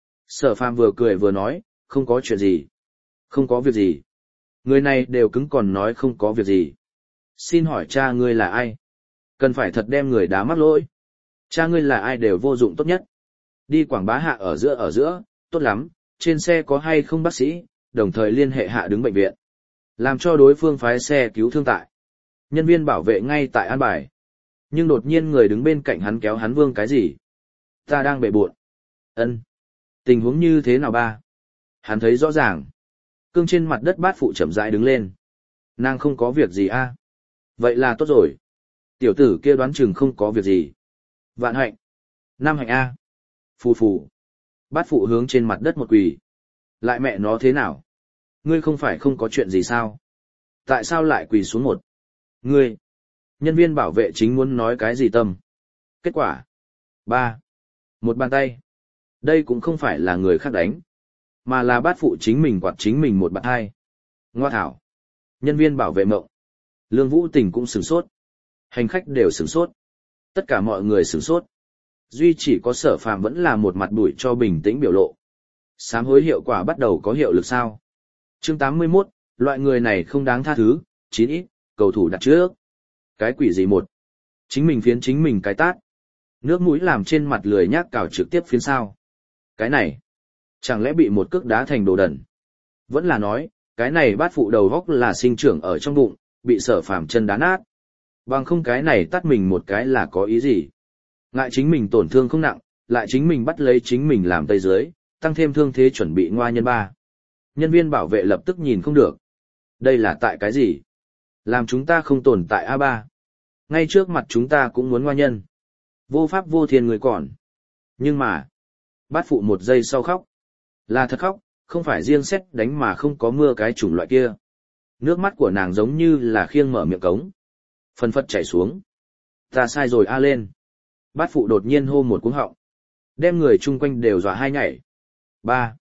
Sở Phàm vừa cười vừa nói, không có chuyện gì. Không có việc gì. Người này đều cứng còn nói không có việc gì. Xin hỏi cha ngươi là ai? Cần phải thật đem người đá mắc lỗi. Cha ngươi là ai đều vô dụng tốt nhất. Đi quảng bá hạ ở giữa, tốt lắm, trên xe có hay không bác sĩ, đồng thời liên hệ hạ đứng bệnh viện. Làm cho đối phương phái xe cứu thương tại. Nhân viên bảo vệ ngay tại an bài. Nhưng đột nhiên người đứng bên cạnh hắn kéo hắn Vương cái gì? Ta đang bệ bộn. Ân. Tình huống như thế nào ba? Hắn thấy rõ ràng. Cương trên mặt đất bát phụ chậm rãi đứng lên. Nàng không có việc gì a? Vậy là tốt rồi. Tiểu tử kia đoán chừng không có việc gì. Vạn hạnh. Năm hạnh a. Phù phù. Bát phụ hướng trên mặt đất một quỳ. Lại mẹ nó thế nào? Ngươi không phải không có chuyện gì sao? Tại sao lại quỳ xuống một? Ngươi. Nhân viên bảo vệ chính muốn nói cái gì tâm. Kết quả. 3. Một bàn tay. Đây cũng không phải là người khác đánh. Mà là bát phụ chính mình quạt chính mình một bàn hai. Ngoa thảo. Nhân viên bảo vệ mộng. Lương Vũ Tình cũng sửng sốt. Hành khách đều sửng sốt. Tất cả mọi người sửng sốt. Duy chỉ có Sở Phàm vẫn là một mặt bụi cho bình tĩnh biểu lộ. Sám hối hiệu quả bắt đầu có hiệu lực sao? Chương 81, loại người này không đáng tha thứ, 9 ít, cầu thủ đặt trước. Cái quỷ gì một? Chính mình phiến chính mình cái tát. Nước mũi làm trên mặt lười nhác cào trực tiếp phiến sao? Cái này, chẳng lẽ bị một cước đá thành đồ đần? Vẫn là nói, cái này bát phụ đầu góc là sinh trưởng ở trong bụng, bị Sở Phàm chân đá nát. Bằng không cái này tát mình một cái là có ý gì? Ngại chính mình tổn thương không nặng, lại chính mình bắt lấy chính mình làm tây dưới, tăng thêm thương thế chuẩn bị ngoa nhân ba. Nhân viên bảo vệ lập tức nhìn không được. Đây là tại cái gì? Làm chúng ta không tồn tại A3. Ngay trước mặt chúng ta cũng muốn ngoa nhân. Vô pháp vô thiên người còn. Nhưng mà, bát phụ một giây sau khóc. Là thật khóc, không phải riêng xét đánh mà không có mưa cái chủng loại kia. Nước mắt của nàng giống như là khiêng mở miệng cống. Phân phật chảy xuống. Ta sai rồi a lên. Bát phụ đột nhiên hô một cuống họng. Đem người chung quanh đều dọa hai nhảy. Ba.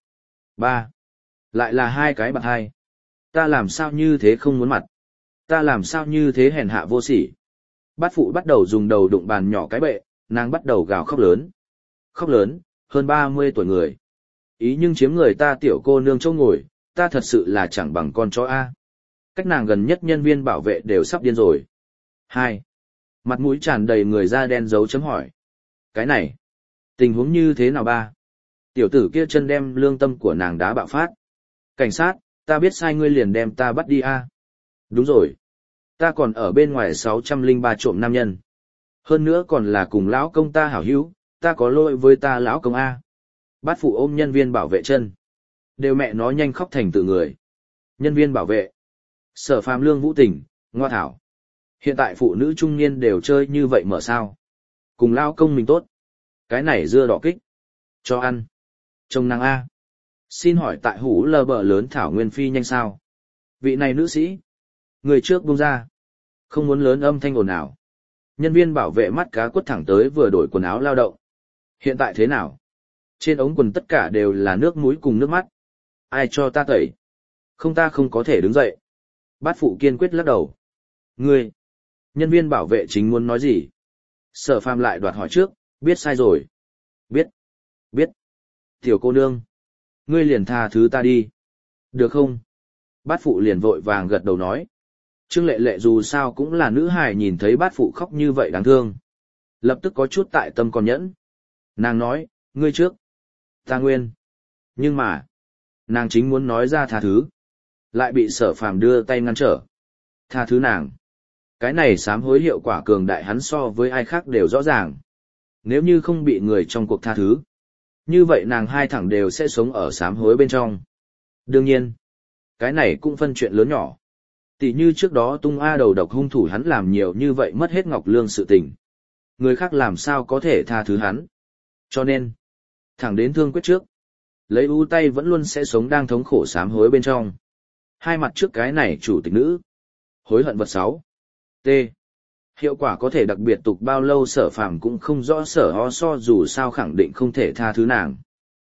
Lại là hai cái bạc hai. Ta làm sao như thế không muốn mặt. Ta làm sao như thế hèn hạ vô sỉ. Bát phụ bắt đầu dùng đầu đụng bàn nhỏ cái bệ, nàng bắt đầu gào khóc lớn. Khóc lớn, hơn 30 tuổi người. Ý nhưng chiếm người ta tiểu cô nương châu ngồi, ta thật sự là chẳng bằng con chó A. Cách nàng gần nhất nhân viên bảo vệ đều sắp điên rồi. 2. Mặt mũi tràn đầy người da đen dấu chấm hỏi. Cái này, tình huống như thế nào ba? Tiểu tử kia chân đem lương tâm của nàng đá bạo phát. Cảnh sát, ta biết sai ngươi liền đem ta bắt đi a. Đúng rồi. Ta còn ở bên ngoài 603 trộm nam nhân. Hơn nữa còn là cùng lão công ta hảo hữu, ta có lỗi với ta lão công A. Bát phụ ôm nhân viên bảo vệ chân. Đều mẹ nó nhanh khóc thành tự người. Nhân viên bảo vệ. Sở Phàm Lương Vũ Tình, ngoa thảo. Hiện tại phụ nữ trung niên đều chơi như vậy mở sao. Cùng lão công mình tốt. Cái này dưa đỏ kích. Cho ăn. Trông năng A. Xin hỏi tại hủ lờ bờ lớn thảo nguyên phi nhanh sao? Vị này nữ sĩ. Người trước buông ra. Không muốn lớn âm thanh ồn ào. Nhân viên bảo vệ mắt cá quất thẳng tới vừa đổi quần áo lao động. Hiện tại thế nào? Trên ống quần tất cả đều là nước mũi cùng nước mắt. Ai cho ta tẩy? Không ta không có thể đứng dậy. Bát phụ kiên quyết lắc đầu. Ngươi. Nhân viên bảo vệ chính muốn nói gì? Sở Phàm lại đoạt hỏi trước, biết sai rồi. Biết. Tiểu cô nương. Ngươi liền tha thứ ta đi. Được không? Bát phụ liền vội vàng gật đầu nói. Trương Lệ Lệ dù sao cũng là nữ hài nhìn thấy bát phụ khóc như vậy đáng thương. Lập tức có chút tại tâm còn nhẫn. Nàng nói, ngươi trước. Ta nguyên. Nhưng mà, nàng chính muốn nói ra tha thứ. Lại bị Sở Phàm đưa tay ngăn trở. Tha thứ nàng. Cái này sám hối hiệu quả cường đại hắn so với ai khác đều rõ ràng. Nếu như không bị người trong cuộc tha thứ, như vậy nàng hai thẳng đều sẽ sống ở sám hối bên trong. Đương nhiên, cái này cũng phân chuyện lớn nhỏ. Tỷ như trước đó tung A đầu độc hung thủ hắn làm nhiều như vậy mất hết Ngọc Lương sự tình. Người khác làm sao có thể tha thứ hắn. Cho nên, thẳng đến thương quyết trước, lấy ưu tay vẫn luôn sẽ sống đang thống khổ sám hối bên trong. Hai mặt trước cái này chủ tịch nữ. Hối hận vật 6. T. Hiệu quả có thể đặc biệt tục bao lâu Sở Phàm cũng không rõ, Sở Ho So dù sao khẳng định không thể tha thứ nàng.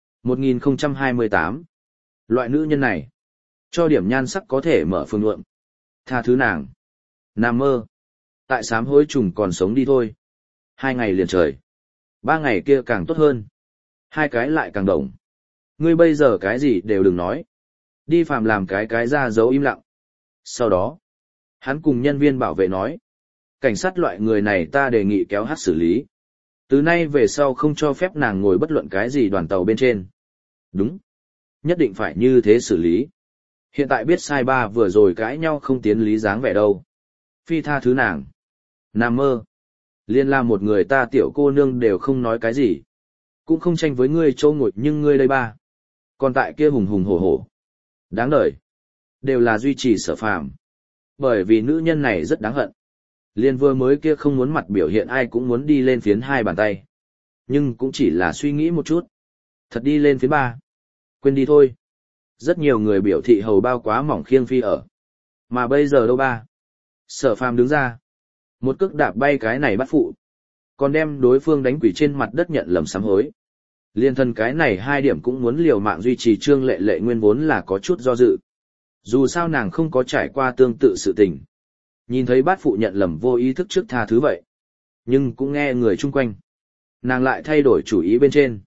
1028. Loại nữ nhân này, cho điểm nhan sắc có thể mở phương luận. Tha thứ nàng. Nam mơ. Tại sám hối trùng còn sống đi thôi. 2 ngày liền trời. 3 ngày kia càng tốt hơn. 2 cái lại càng đồng. Ngươi bây giờ cái gì đều đừng nói. Đi Phàm làm cái ra dấu im lặng. Sau đó, hắn cùng nhân viên bảo vệ nói. Cảnh sát loại người này ta đề nghị kéo hát xử lý. Từ nay về sau không cho phép nàng ngồi bất luận cái gì đoàn tàu bên trên. Đúng. Nhất định phải như thế xử lý. Hiện tại biết sai ba vừa rồi cãi nhau không tiến lý dáng vẻ đâu. Phi tha thứ nàng. Nam mơ. Liên la một người ta tiểu cô nương đều không nói cái gì. Cũng không tranh với ngươi châu ngồi nhưng ngươi đây ba. Còn tại kia hùng hùng hổ hổ. Đáng đời. Đều là duy trì Sở Phàm. Bởi vì nữ nhân này rất đáng hận. Liên vừa mới kia không muốn mặt biểu hiện ai cũng muốn đi lên phiến 2 bàn tay. Nhưng cũng chỉ là suy nghĩ một chút. Thật đi lên phiến 3. Quên đi thôi. Rất nhiều người biểu thị hầu bao quá mỏng khiêng phi ở. Mà bây giờ đâu ba. Sở Phàm đứng ra. Một cước đạp bay cái này bắt phụ. Còn đem đối phương đánh quỷ trên mặt đất nhận lầm sám hối. Liên thân cái này 2 điểm cũng muốn liều mạng duy trì Trương Lệ Lệ nguyên vốn là có chút do dự. Dù sao nàng không có trải qua tương tự sự tình. Nhìn thấy bát phụ nhận lầm vô ý thức trước tha thứ vậy. Nhưng cũng nghe người chung quanh. Nàng lại thay đổi chủ ý bên trên.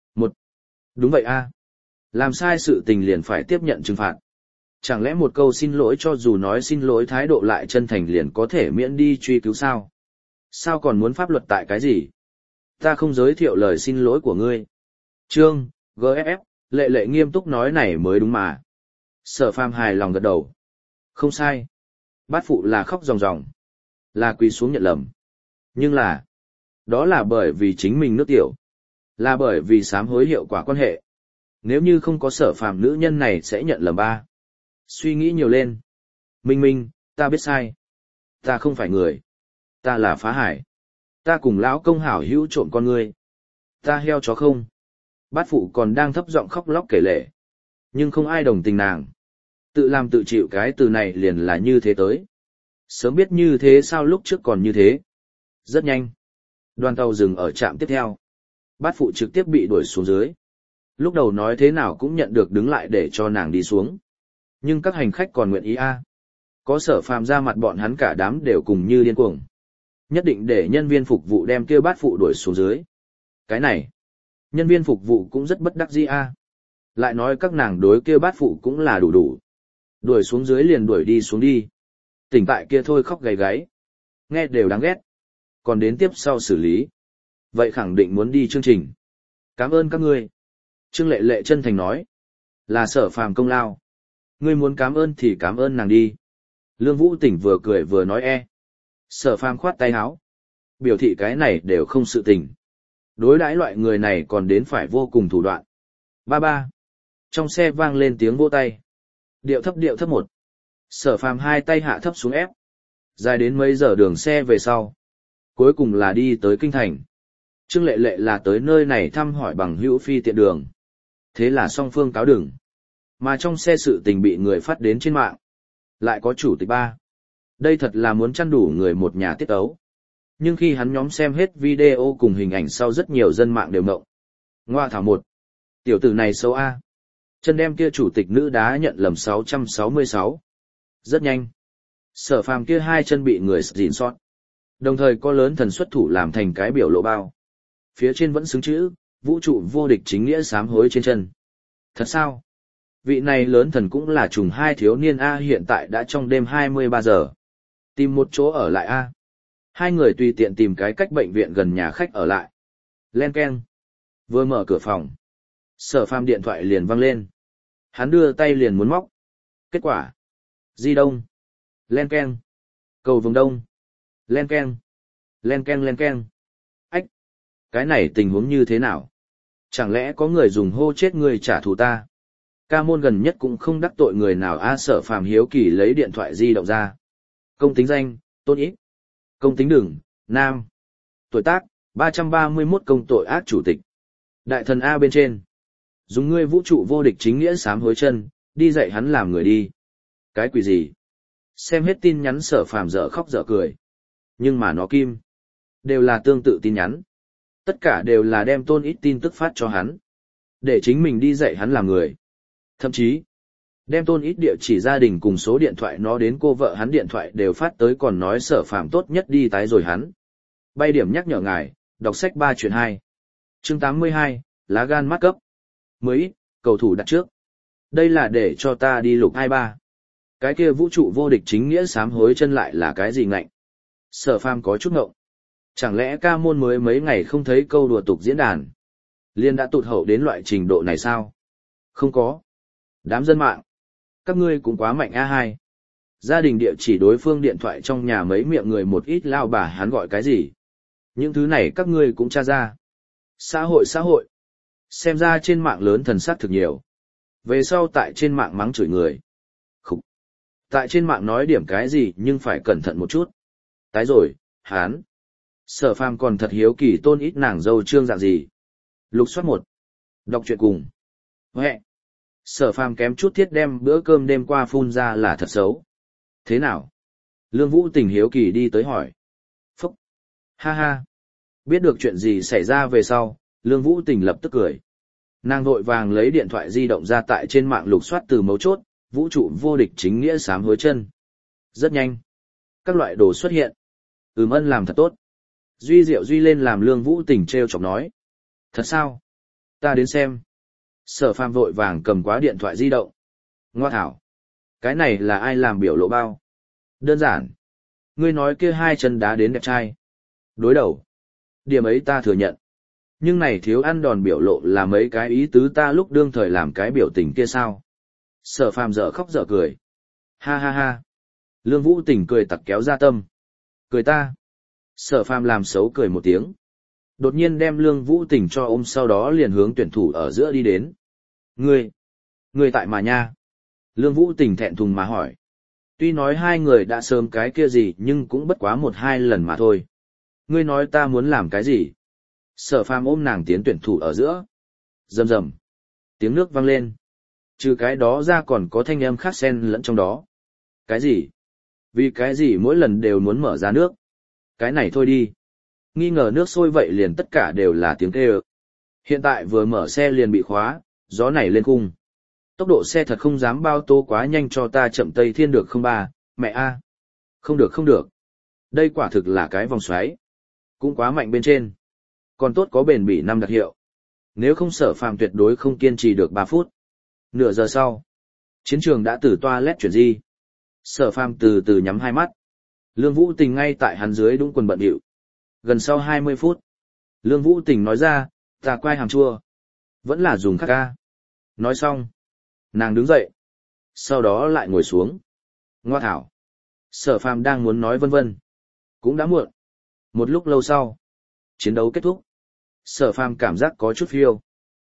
Đúng vậy a. Làm sai sự tình liền phải tiếp nhận trừng phạt. Chẳng lẽ một câu xin lỗi cho dù nói xin lỗi thái độ lại chân thành liền có thể miễn đi truy cứu sao? Sao còn muốn pháp luật tại cái gì? Ta không giới thiệu lời xin lỗi của ngươi. Trương, GFF, Lệ Lệ nghiêm túc nói này mới đúng mà. Sở Phàm hài lòng gật đầu. Không sai. Bát phụ là khóc ròng ròng. Là quỳ xuống nhận lầm. Nhưng là, đó là bởi vì chính mình nước tiểu. Là bởi vì sám hối hiệu quả quan hệ. Nếu như không có Sở Phàm nữ nhân này sẽ nhận lầm ba. Suy nghĩ nhiều lên. Minh Minh, ta biết sai. Ta không phải người. Ta là phá hải. Ta cùng lão công hảo hữu trộm con ngươi. Ta heo chó không. Bát phụ còn đang thấp giọng khóc lóc kể lể. Nhưng không ai đồng tình nàng. Tự làm tự chịu cái từ này liền là như thế tới. Sớm biết như thế sao lúc trước còn như thế. Rất nhanh. Đoàn tàu dừng ở trạm tiếp theo. Bát phụ trực tiếp bị đuổi xuống dưới. Lúc đầu nói thế nào cũng nhận được đứng lại để cho nàng đi xuống. Nhưng các hành khách còn nguyện ý a. Có Sở Phàm ra mặt bọn hắn cả đám đều cùng như điên cuồng. Nhất định để nhân viên phục vụ đem kia bát phụ đuổi xuống dưới. Cái này, nhân viên phục vụ cũng rất bất đắc dĩ a. Lại nói các nàng đối kia bát phụ cũng là đủ đủ. Đuổi xuống dưới liền đuổi đi xuống đi. Tỉnh tại kia thôi khóc gáy gáy. Nghe đều đáng ghét. Còn đến tiếp sau xử lý. Vậy khẳng định muốn đi chương trình. Cảm ơn các ngươi. Trương Lệ Lệ chân thành nói. Là Sở Phàm công lao. Ngươi muốn cảm ơn thì cảm ơn nàng đi. Lương Vũ Tỉnh vừa cười vừa nói e. Sở Phàm khoát tay áo. Biểu thị cái này đều không sự tình. Đối đãi loại người này còn đến phải vô cùng thủ đoạn. Ba ba. Trong xe vang lên tiếng vỗ tay. Điệu thấp 1. Sở Phàm 2 tay hạ thấp xuống ép. Dài đến mấy giờ đường xe về sau. Cuối cùng là đi tới Kinh Thành. Trương Lệ Lệ là tới nơi này thăm hỏi bằng hữu phi tiện đường. Thế là song phương cáo đừng. Mà trong xe sự tình bị người phát đến trên mạng. Lại có chủ tịch ba. Đây thật là muốn chăn đủ người một nhà tiết ấu. Nhưng khi hắn nhóm xem hết video cùng hình ảnh sau rất nhiều dân mạng đều ngộng. Ngoa thảo 1. Tiểu tử này xấu a. Chân đem kia chủ tịch nữ đá nhận lầm 666. Rất nhanh. Sở Phàm kia 2 chân bị người dìn sót. Đồng thời có lớn thần xuất thủ làm thành cái biểu lộ bao. Phía trên vẫn xứng chữ, vũ trụ vô địch chính nghĩa sám hối trên chân. Thật sao? Vị này lớn thần cũng là trùng 2 thiếu niên A hiện tại đã trong đêm 23 giờ. Tìm một chỗ ở lại A. 2 người tùy tiện tìm cái cách bệnh viện gần nhà khách ở lại. Len keng. Vừa mở cửa phòng. Sở Phàm điện thoại liền vang lên. Hắn đưa tay liền muốn móc. Kết quả. Di Đông. Len keng. Cầu Vồng Đông. Len keng. Len keng len keng. Ách. Cái này tình huống như thế nào? Chẳng lẽ có người dùng hô chết người trả thù ta? Ca môn gần nhất cũng không đắc tội người nào a. Sở Phàm hiếu kỳ lấy điện thoại di động ra. Công tính danh, Tôn Ít. Công tính đường, nam. Tuổi tác, 331 công tội ác chủ tịch. Đại thần A bên trên. Dùng ngươi vũ trụ vô địch chính nghĩa sám hối chân, đi dạy hắn làm người đi. Cái quỷ gì? Xem hết tin nhắn Sở Phàm dở khóc dở cười. Nhưng mà nó kim. Đều là tương tự tin nhắn. Tất cả đều là đem Tôn Ít tin tức phát cho hắn. Để chính mình đi dạy hắn làm người. Thậm chí, đem Tôn Ít địa chỉ gia đình cùng số điện thoại nó đến cô vợ hắn điện thoại đều phát tới, còn nói Sở Phàm tốt nhất đi tái rồi hắn. Bay điểm nhắc nhở ngài, đọc sách 3/2. Chương 82, lá gan mắt cấp. 10, cầu thủ đặt trước. Đây là để cho ta đi lục 23. Cái kia vũ trụ vô địch chính nghĩa sám hối chân lại là cái gì ngạnh? Sở Phàm có chút ngộng. Chẳng lẽ ca môn mới mấy ngày không thấy câu đùa tục diễn đàn? Liên đã tụt hậu đến loại trình độ này sao? Không có. Đám dân mạng. Các ngươi cũng quá mạnh A2. Gia đình địa chỉ đối phương điện thoại trong nhà mấy miệng người một ít lao bà hắn gọi cái gì? Những thứ này các ngươi cũng tra ra. Xã hội. Xem ra trên mạng lớn thần sắc thực nhiều. Về sau tại trên mạng mắng chửi người. Khục. Tại trên mạng nói điểm cái gì nhưng phải cẩn thận một chút. Tái rồi, hán. Sở Phàm còn thật hiếu kỳ Tôn Ít nàng dâu trương dạng gì. Lục soát 1. Đọc truyện cùng. Huệ. Sở Phàm kém chút thiết đem bữa cơm đêm qua phun ra là thật xấu. Thế nào? Lương Vũ Tình hiếu kỳ đi tới hỏi. Phúc. Ha ha. Biết được chuyện gì xảy ra về sau, Lương Vũ Tình lập tức cười. Nàng vội vàng lấy điện thoại di động ra tại trên mạng lục soát từ mấu chốt, vũ trụ vô địch chính nghĩa sám hối chân. Rất nhanh. Các loại đồ xuất hiện. Ân làm thật tốt. Duy Diệu Duy lên làm Lương Vũ Tình treo chọc nói. Thật sao? Ta đến xem. Sở Phàm vội vàng cầm quá điện thoại di động. Ngoa thảo. Cái này là ai làm biểu lộ bao? Đơn giản. Ngươi nói kia hai chân đá đến đẹp trai. Đối đầu. Điểm ấy ta thừa nhận. Nhưng này thiếu ăn đòn biểu lộ là mấy cái ý tứ ta lúc đương thời làm cái biểu tình kia sao? Sở Phàm dở khóc dở cười. Ha ha ha. Lương Vũ Tình cười tặc kéo ra tâm. Cười ta. Sở Phàm làm xấu cười một tiếng. Đột nhiên đem Lương Vũ Tình cho ôm, sau đó liền hướng tuyển thủ ở giữa đi đến. Ngươi tại mà nha. Lương Vũ Tình thẹn thùng mà hỏi. Tuy nói hai người đã sớm cái kia gì nhưng cũng bất quá 1-2 lần mà thôi. Ngươi nói ta muốn làm cái gì? Sở Phàm ôm nàng tiến tuyển thủ ở giữa. Rầm rầm. Tiếng nước vang lên. Trừ cái đó ra còn có thanh âm khác xen lẫn trong đó. Cái gì? Vì cái gì mỗi lần đều muốn mở ra nước? Cái này thôi đi. Nghi ngờ nước sôi vậy liền tất cả đều là tiếng kêu. Hiện tại vừa mở xe liền bị khóa, gió này lên cung. Tốc độ xe thật không dám bao tô quá nhanh, cho ta chậm Tây Thiên được không ba, mẹ a. Không được. Đây quả thực là cái vòng xoáy. Cũng quá mạnh bên trên. Còn tốt có bền bỉ 5 đặc hiệu. Nếu không Sở Phàm tuyệt đối không kiên trì được 3 phút. Nửa giờ sau, chiến trường đã từ toilet chuyển di. Sở Phàm từ từ nhắm hai mắt. Lương Vũ Tình ngay tại hắn dưới đúng quần bận điệu. Gần sau 20 phút, Lương Vũ Tình nói ra, ta quay hàm chua. Vẫn là dùng khắc ca. Nói xong, nàng đứng dậy. Sau đó lại ngồi xuống. Ngoa thảo. Sở Phàm đang muốn nói vân vân. Cũng đã muộn. Một lúc lâu sau, chiến đấu kết thúc. Sở Phàm cảm giác có chút phiêu.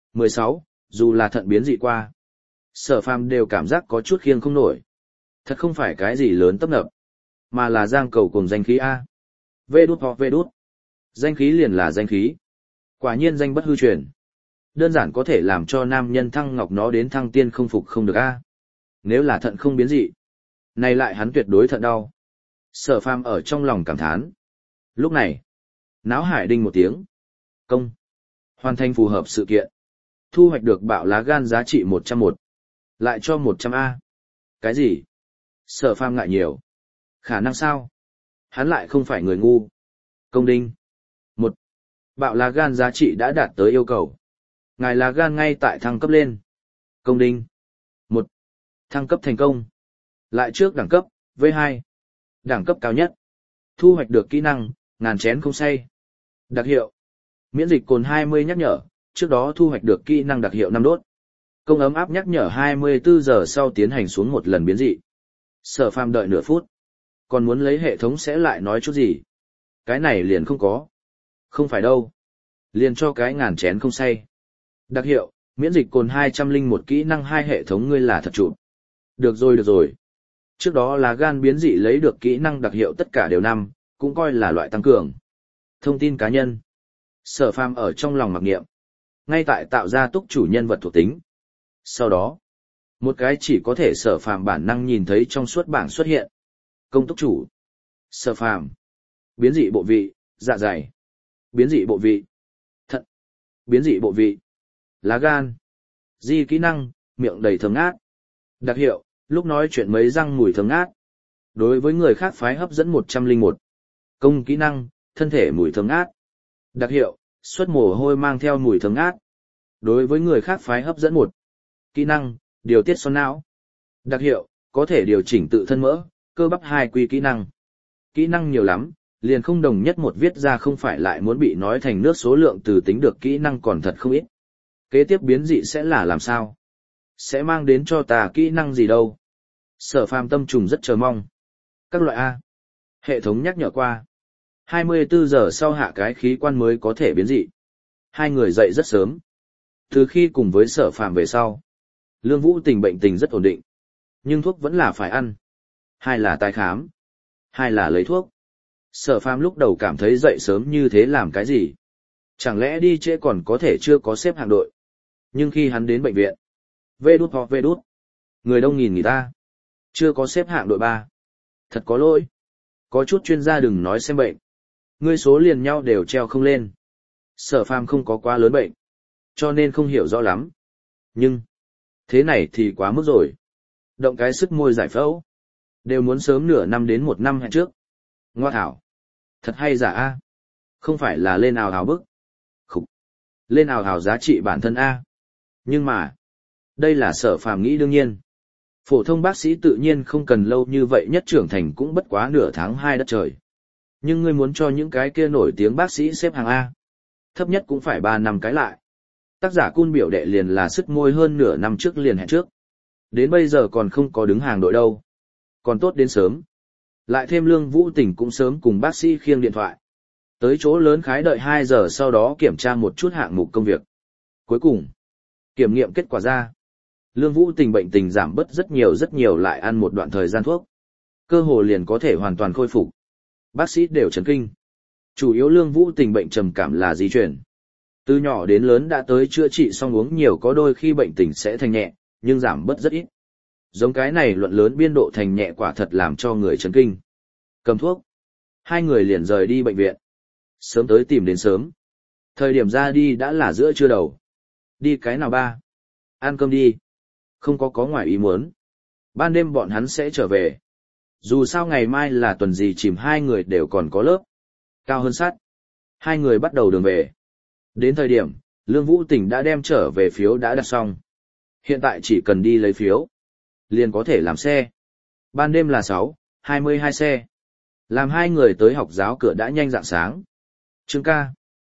16, dù là thận biến dị qua. Sở Phàm đều cảm giác có chút khiêng không nổi. Thật không phải cái gì lớn tấp nập, mà là giang cầu cùng danh khí A. Vê đút. Danh khí liền là danh khí. Quả nhiên danh bất hư truyền. Đơn giản có thể làm cho nam nhân thăng ngọc nó đến thăng tiên không phục không được A. Nếu là thận không biến dị, này lại hắn tuyệt đối thận đau. Sở Phàm ở trong lòng cảm thán. Lúc này, náo hải đinh một tiếng. Công. Hoàn thành phù hợp sự kiện. Thu hoạch được bạo lá gan giá trị 101. Lại cho 100A. Cái gì? Sở Phàm ngại nhiều. Khả năng sao? Hắn lại không phải người ngu. Công đinh. 1. Bạo lá gan giá trị đã đạt tới yêu cầu. Ngài lá gan ngay tại thăng cấp lên. Công đinh. 1. Thăng cấp thành công. Lại trước đẳng cấp, V2. Đẳng cấp cao nhất. Thu hoạch được kỹ năng, ngàn chén không say. Đặc hiệu. Miễn dịch cồn 20 nhắc nhở, trước đó thu hoạch được kỹ năng đặc hiệu 5 đốt. Công ấm áp nhắc nhở 24 giờ sau tiến hành xuống một lần biến dị. Sở Phàm đợi nửa phút. Còn muốn lấy hệ thống sẽ lại nói chút gì? Cái này liền không có. Không phải đâu. Liền cho cái ngàn chén không say. Đặc hiệu, miễn dịch cồn 201 kỹ năng 2 hệ thống ngươi là thật trụ. Được rồi được rồi. Trước đó là gan biến dị lấy được kỹ năng đặc hiệu tất cả đều 5, cũng coi là loại tăng cường. Thông tin cá nhân. Sở Phàm ở trong lòng mặc niệm. Ngay tại tạo ra túc chủ nhân vật thuộc tính. Sau đó, một cái chỉ có thể Sở Phàm bản năng nhìn thấy trong suốt bảng xuất hiện. Công túc chủ. Sở Phàm. Biến dị bộ vị, dạ dày. Biến dị bộ vị. Thận. Biến dị bộ vị. Lá gan. Di kỹ năng, miệng đầy thơm ngát. Đặc hiệu, lúc nói chuyện mấy răng mùi thơm ngát. Đối với người khác phái hấp dẫn 101. Công kỹ năng, thân thể mùi thơm ngát. Đặc hiệu, xuất mồ hôi mang theo mùi thơm ngát. Đối với người khác phái hấp dẫn 1. Kỹ năng, điều tiết xoắn não. Đặc hiệu, có thể điều chỉnh tự thân mỡ, cơ bắp 2 quy kỹ năng. Kỹ năng nhiều lắm, liền không đồng nhất một viết ra không phải lại muốn bị nói thành nước số lượng từ tính được kỹ năng còn thật không ít. Kế tiếp biến dị sẽ là làm sao? Sẽ mang đến cho ta kỹ năng gì đâu? Sở Phàm tâm trùng rất chờ mong. Các loại A. Hệ thống nhắc nhở qua. 24 giờ sau hạ cái khí quan mới có thể biến dị. Hai người dậy rất sớm. Từ khi cùng với Sở Phàm về sau, Lương Vũ Tình bệnh tình rất ổn định. Nhưng thuốc vẫn là phải ăn. Hai là tái khám. Hai là lấy thuốc. Sở Phàm lúc đầu cảm thấy dậy sớm như thế làm cái gì? Chẳng lẽ đi trễ còn có thể chưa có xếp hạng đội? Nhưng khi hắn đến bệnh viện, vê đút. Người đông nghìn người ta. Chưa có xếp hạng đội 3. Thật có lỗi. Có chút chuyên gia đừng nói xem bệnh. Ngươi số liền nhau đều treo không lên. Sở Phàm không có quá lớn bệnh, cho nên không hiểu rõ lắm. Nhưng, thế này thì quá mức rồi. Động cái sức môi giải phẫu. Đều muốn sớm nửa năm đến 1 năm hẹn trước. Ngoa thảo. Thật hay giả a? Không phải là lên ào ào bức. Khục. Lên ào ào giá trị bản thân a. Nhưng mà, đây là Sở Phàm nghĩ đương nhiên. Phổ thông bác sĩ tự nhiên không cần lâu như vậy nhất trưởng thành cũng bất quá nửa tháng 2 đất trời. Nhưng ngươi muốn cho những cái kia nổi tiếng bác sĩ xếp hàng A. Thấp nhất cũng phải 3 năm cái lại. Tác giả Cun biểu đệ liền là sức môi hơn nửa năm trước liền hẹn trước. Đến bây giờ còn không có đứng hàng đội đâu. Còn tốt đến sớm. Lại thêm Lương Vũ Tình cũng sớm cùng bác sĩ khiêng điện thoại. Tới chỗ lớn khái đợi 2 giờ sau đó kiểm tra một chút hạng mục công việc. Cuối cùng, kiểm nghiệm kết quả ra. Lương Vũ Tình bệnh tình giảm bớt rất nhiều lại ăn một đoạn thời gian thuốc. Cơ hồ liền có thể hoàn toàn khôi phục. Bác sĩ đều chấn kinh. Chủ yếu Lương Vũ Tình bệnh trầm cảm là di chuyển. Từ nhỏ đến lớn đã tới chữa trị xong uống nhiều có đôi khi bệnh tình sẽ thành nhẹ, nhưng giảm bớt rất ít. Giống cái này luận lớn biên độ thành nhẹ quả thật làm cho người chấn kinh. Cầm thuốc. Hai người liền rời đi bệnh viện. Sớm tới tìm đến sớm. Thời điểm ra đi đã là giữa trưa đầu. Đi cái nào ba? Ăn cơm đi. Không có ngoài ý muốn. Ban đêm bọn hắn sẽ trở về. Dù sao ngày mai là tuần gì chìm hai người đều còn có lớp. Cao hơn sát. Hai người bắt đầu đường về. Đến thời điểm, Lương Vũ Tình đã đem trở về phiếu đã đặt xong. Hiện tại chỉ cần đi lấy phiếu. Liền có thể làm xe. Ban đêm là 22 xe. Làm hai người tới học giáo cửa đã nhanh rạng sáng. Trương ca.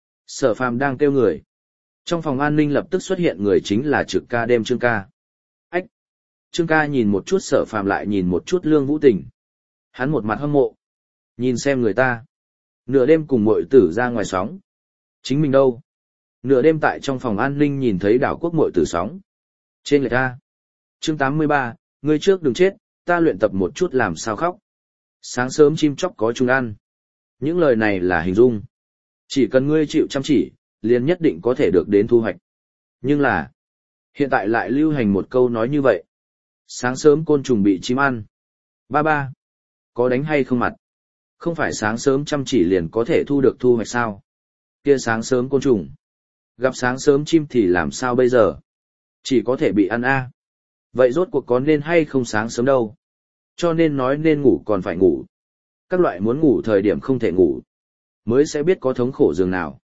Sở Phàm đang kêu người. Trong phòng an ninh lập tức xuất hiện người chính là trực ca đêm Trương ca. Ách! Trương ca nhìn một chút Sở Phàm lại nhìn một chút Lương Vũ Tình. Hắn một mặt hâm mộ. Nhìn xem người ta. Nửa đêm cùng muội tử ra ngoài sóng. Chính mình đâu? Nửa đêm tại trong phòng an ninh nhìn thấy đảo quốc muội tử sóng. Trên lệch ta. Chương 83, ngươi trước đừng chết, ta luyện tập một chút làm sao khóc. Sáng sớm chim chóc có chung ăn. Những lời này là hình dung. Chỉ cần ngươi chịu chăm chỉ, liền nhất định có thể được đến thu hoạch. Nhưng là, hiện tại lại lưu hành một câu nói như vậy. Sáng sớm côn trùng bị chim ăn. Ba, có đánh hay không mặt? Không phải sáng sớm chăm chỉ liền có thể thu được thu hoạch sao? Kia sáng sớm côn trùng. Gặp sáng sớm chim thì làm sao bây giờ? Chỉ có thể bị ăn a. Vậy rốt cuộc có nên hay không sáng sớm đâu? Cho nên nói nên ngủ còn phải ngủ. Các loại muốn ngủ thời điểm không thể ngủ. Mới sẽ biết có thống khổ dường nào.